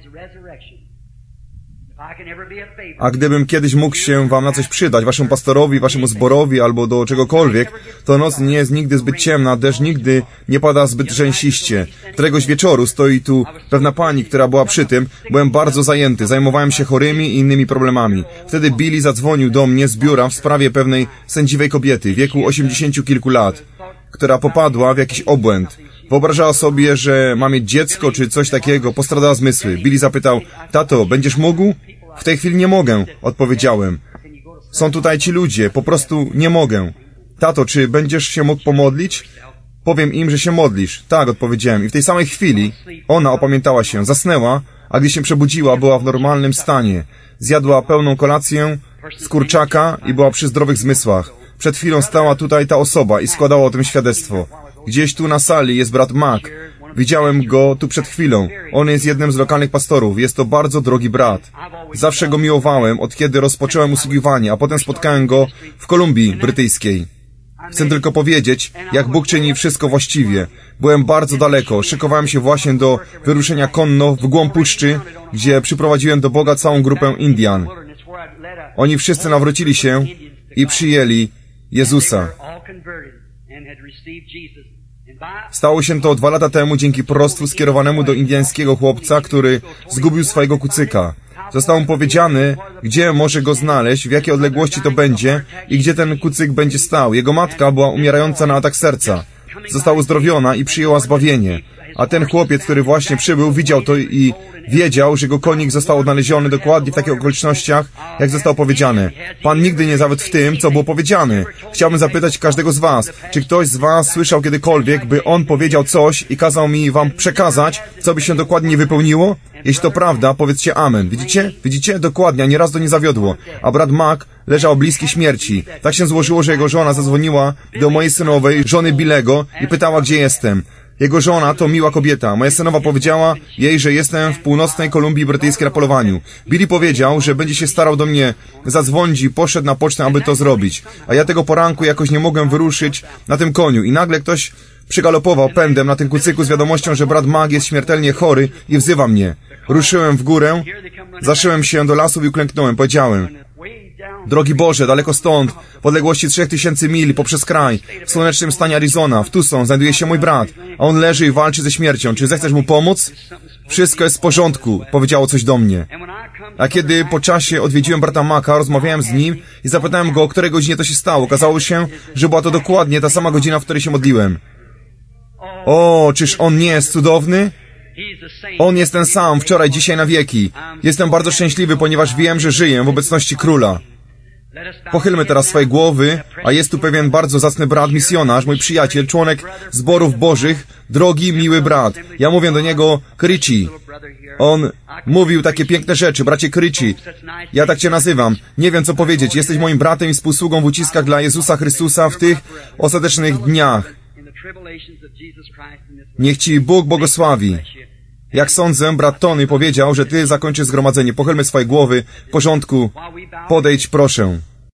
A gdybym kiedyś mógł się wam na coś przydać, waszemu pastorowi, waszemu zborowi albo do czegokolwiek, to noc nie jest nigdy zbyt ciemna, deszcz nigdy nie pada zbyt rzęsiście. Któregoś wieczoru stoi tu pewna pani, która była przy tym. Byłem bardzo zajęty, zajmowałem się chorymi i innymi problemami. Wtedy Billy zadzwonił do mnie z biura w sprawie pewnej sędziwej kobiety w wieku 80 kilku lat, która popadła w jakiś obłęd. Wyobrażała sobie, że ma mieć dziecko czy coś takiego, postradała zmysły. Billy zapytał, tato, będziesz mógł? W tej chwili nie mogę, odpowiedziałem. Są tutaj ci ludzie, po prostu nie mogę. Tato, czy będziesz się mógł pomodlić? Powiem im, że się modlisz. Tak, odpowiedziałem. I w tej samej chwili ona opamiętała się, zasnęła, a gdy się przebudziła, była w normalnym stanie. Zjadła pełną kolację z kurczaka i była przy zdrowych zmysłach. Przed chwilą stała tutaj ta osoba i składała o tym świadectwo. Gdzieś tu na sali jest brat Mac. Widziałem go tu przed chwilą. On jest jednym z lokalnych pastorów. Jest to bardzo drogi brat. Zawsze go miłowałem, od kiedy rozpocząłem usługiwanie, a potem spotkałem go w Kolumbii Brytyjskiej. Chcę tylko powiedzieć, jak Bóg czyni wszystko właściwie. Byłem bardzo daleko. Szykowałem się właśnie do wyruszenia konno w głąb puszczy, gdzie przyprowadziłem do Boga całą grupę Indian. Oni wszyscy nawrócili się i przyjęli Jezusa. Stało się to 2 lata temu dzięki proroctwu skierowanemu do indyjskiego chłopca, który zgubił swojego kucyka. Zostało mu powiedziane, gdzie może go znaleźć, w jakiej odległości to będzie i gdzie ten kucyk będzie stał. Jego matka była umierająca na atak serca. Została uzdrowiona i przyjęła zbawienie. A ten chłopiec, który właśnie przybył, widział to i wiedział, że jego konik został odnaleziony dokładnie w takich okolicznościach, jak zostało powiedziane. Pan nigdy nie zawiódł w tym, co było powiedziane. Chciałbym zapytać każdego z was, czy ktoś z was słyszał kiedykolwiek, by on powiedział coś i kazał mi wam przekazać, co by się dokładnie nie wypełniło? Jeśli to prawda, powiedzcie amen. Widzicie? Widzicie? Dokładnie, ani raz to nie zawiodło. A brat Mac leżał bliski śmierci. Tak się złożyło, że jego żona zadzwoniła do mojej synowej, żony Billego, i pytała, gdzie jestem. Jego żona to miła kobieta. Moja synowa powiedziała jej, że jestem w północnej Kolumbii Brytyjskiej na polowaniu. Billy powiedział, że będzie się starał do mnie zadzwonić i poszedł na pocztę, aby to zrobić. A ja tego poranku jakoś nie mogłem wyruszyć na tym koniu i nagle ktoś przygalopował pędem na tym kucyku z wiadomością, że brat Mac jest śmiertelnie chory i wzywa mnie. Ruszyłem w górę, zaszyłem się do lasów i uklęknąłem. Powiedziałem, drogi Boże, daleko stąd, w odległości 3000 mil poprzez kraj, w słonecznym stanie Arizona, w Tucson, znajduje się mój brat, a on leży i walczy ze śmiercią. Czy zechcesz mu pomóc? Wszystko jest w porządku, powiedziało coś do mnie. A kiedy po czasie odwiedziłem brata Maca, rozmawiałem z nim i zapytałem go, o której godzinie to się stało. Okazało się, że była to dokładnie ta sama godzina, w której się modliłem. O, czyż on nie jest cudowny? On jest ten sam, wczoraj, dzisiaj, na wieki. Jestem bardzo szczęśliwy, ponieważ wiem, że żyję w obecności Króla. Pochylmy teraz swoje głowy, a jest tu pewien bardzo zacny brat, misjonarz, mój przyjaciel, członek zborów bożych, drogi, miły brat. Ja mówię do niego Krici. On mówił takie piękne rzeczy, bracie Krici. Ja tak cię nazywam. Nie wiem, co powiedzieć. Jesteś moim bratem i współsługą w uciskach dla Jezusa Chrystusa w tych ostatecznych dniach. Niech ci Bóg błogosławi. Jak sądzę, brat Tony powiedział, że ty zakończysz zgromadzenie. Pochylmy swoje głowy. W porządku. Podejdź, proszę.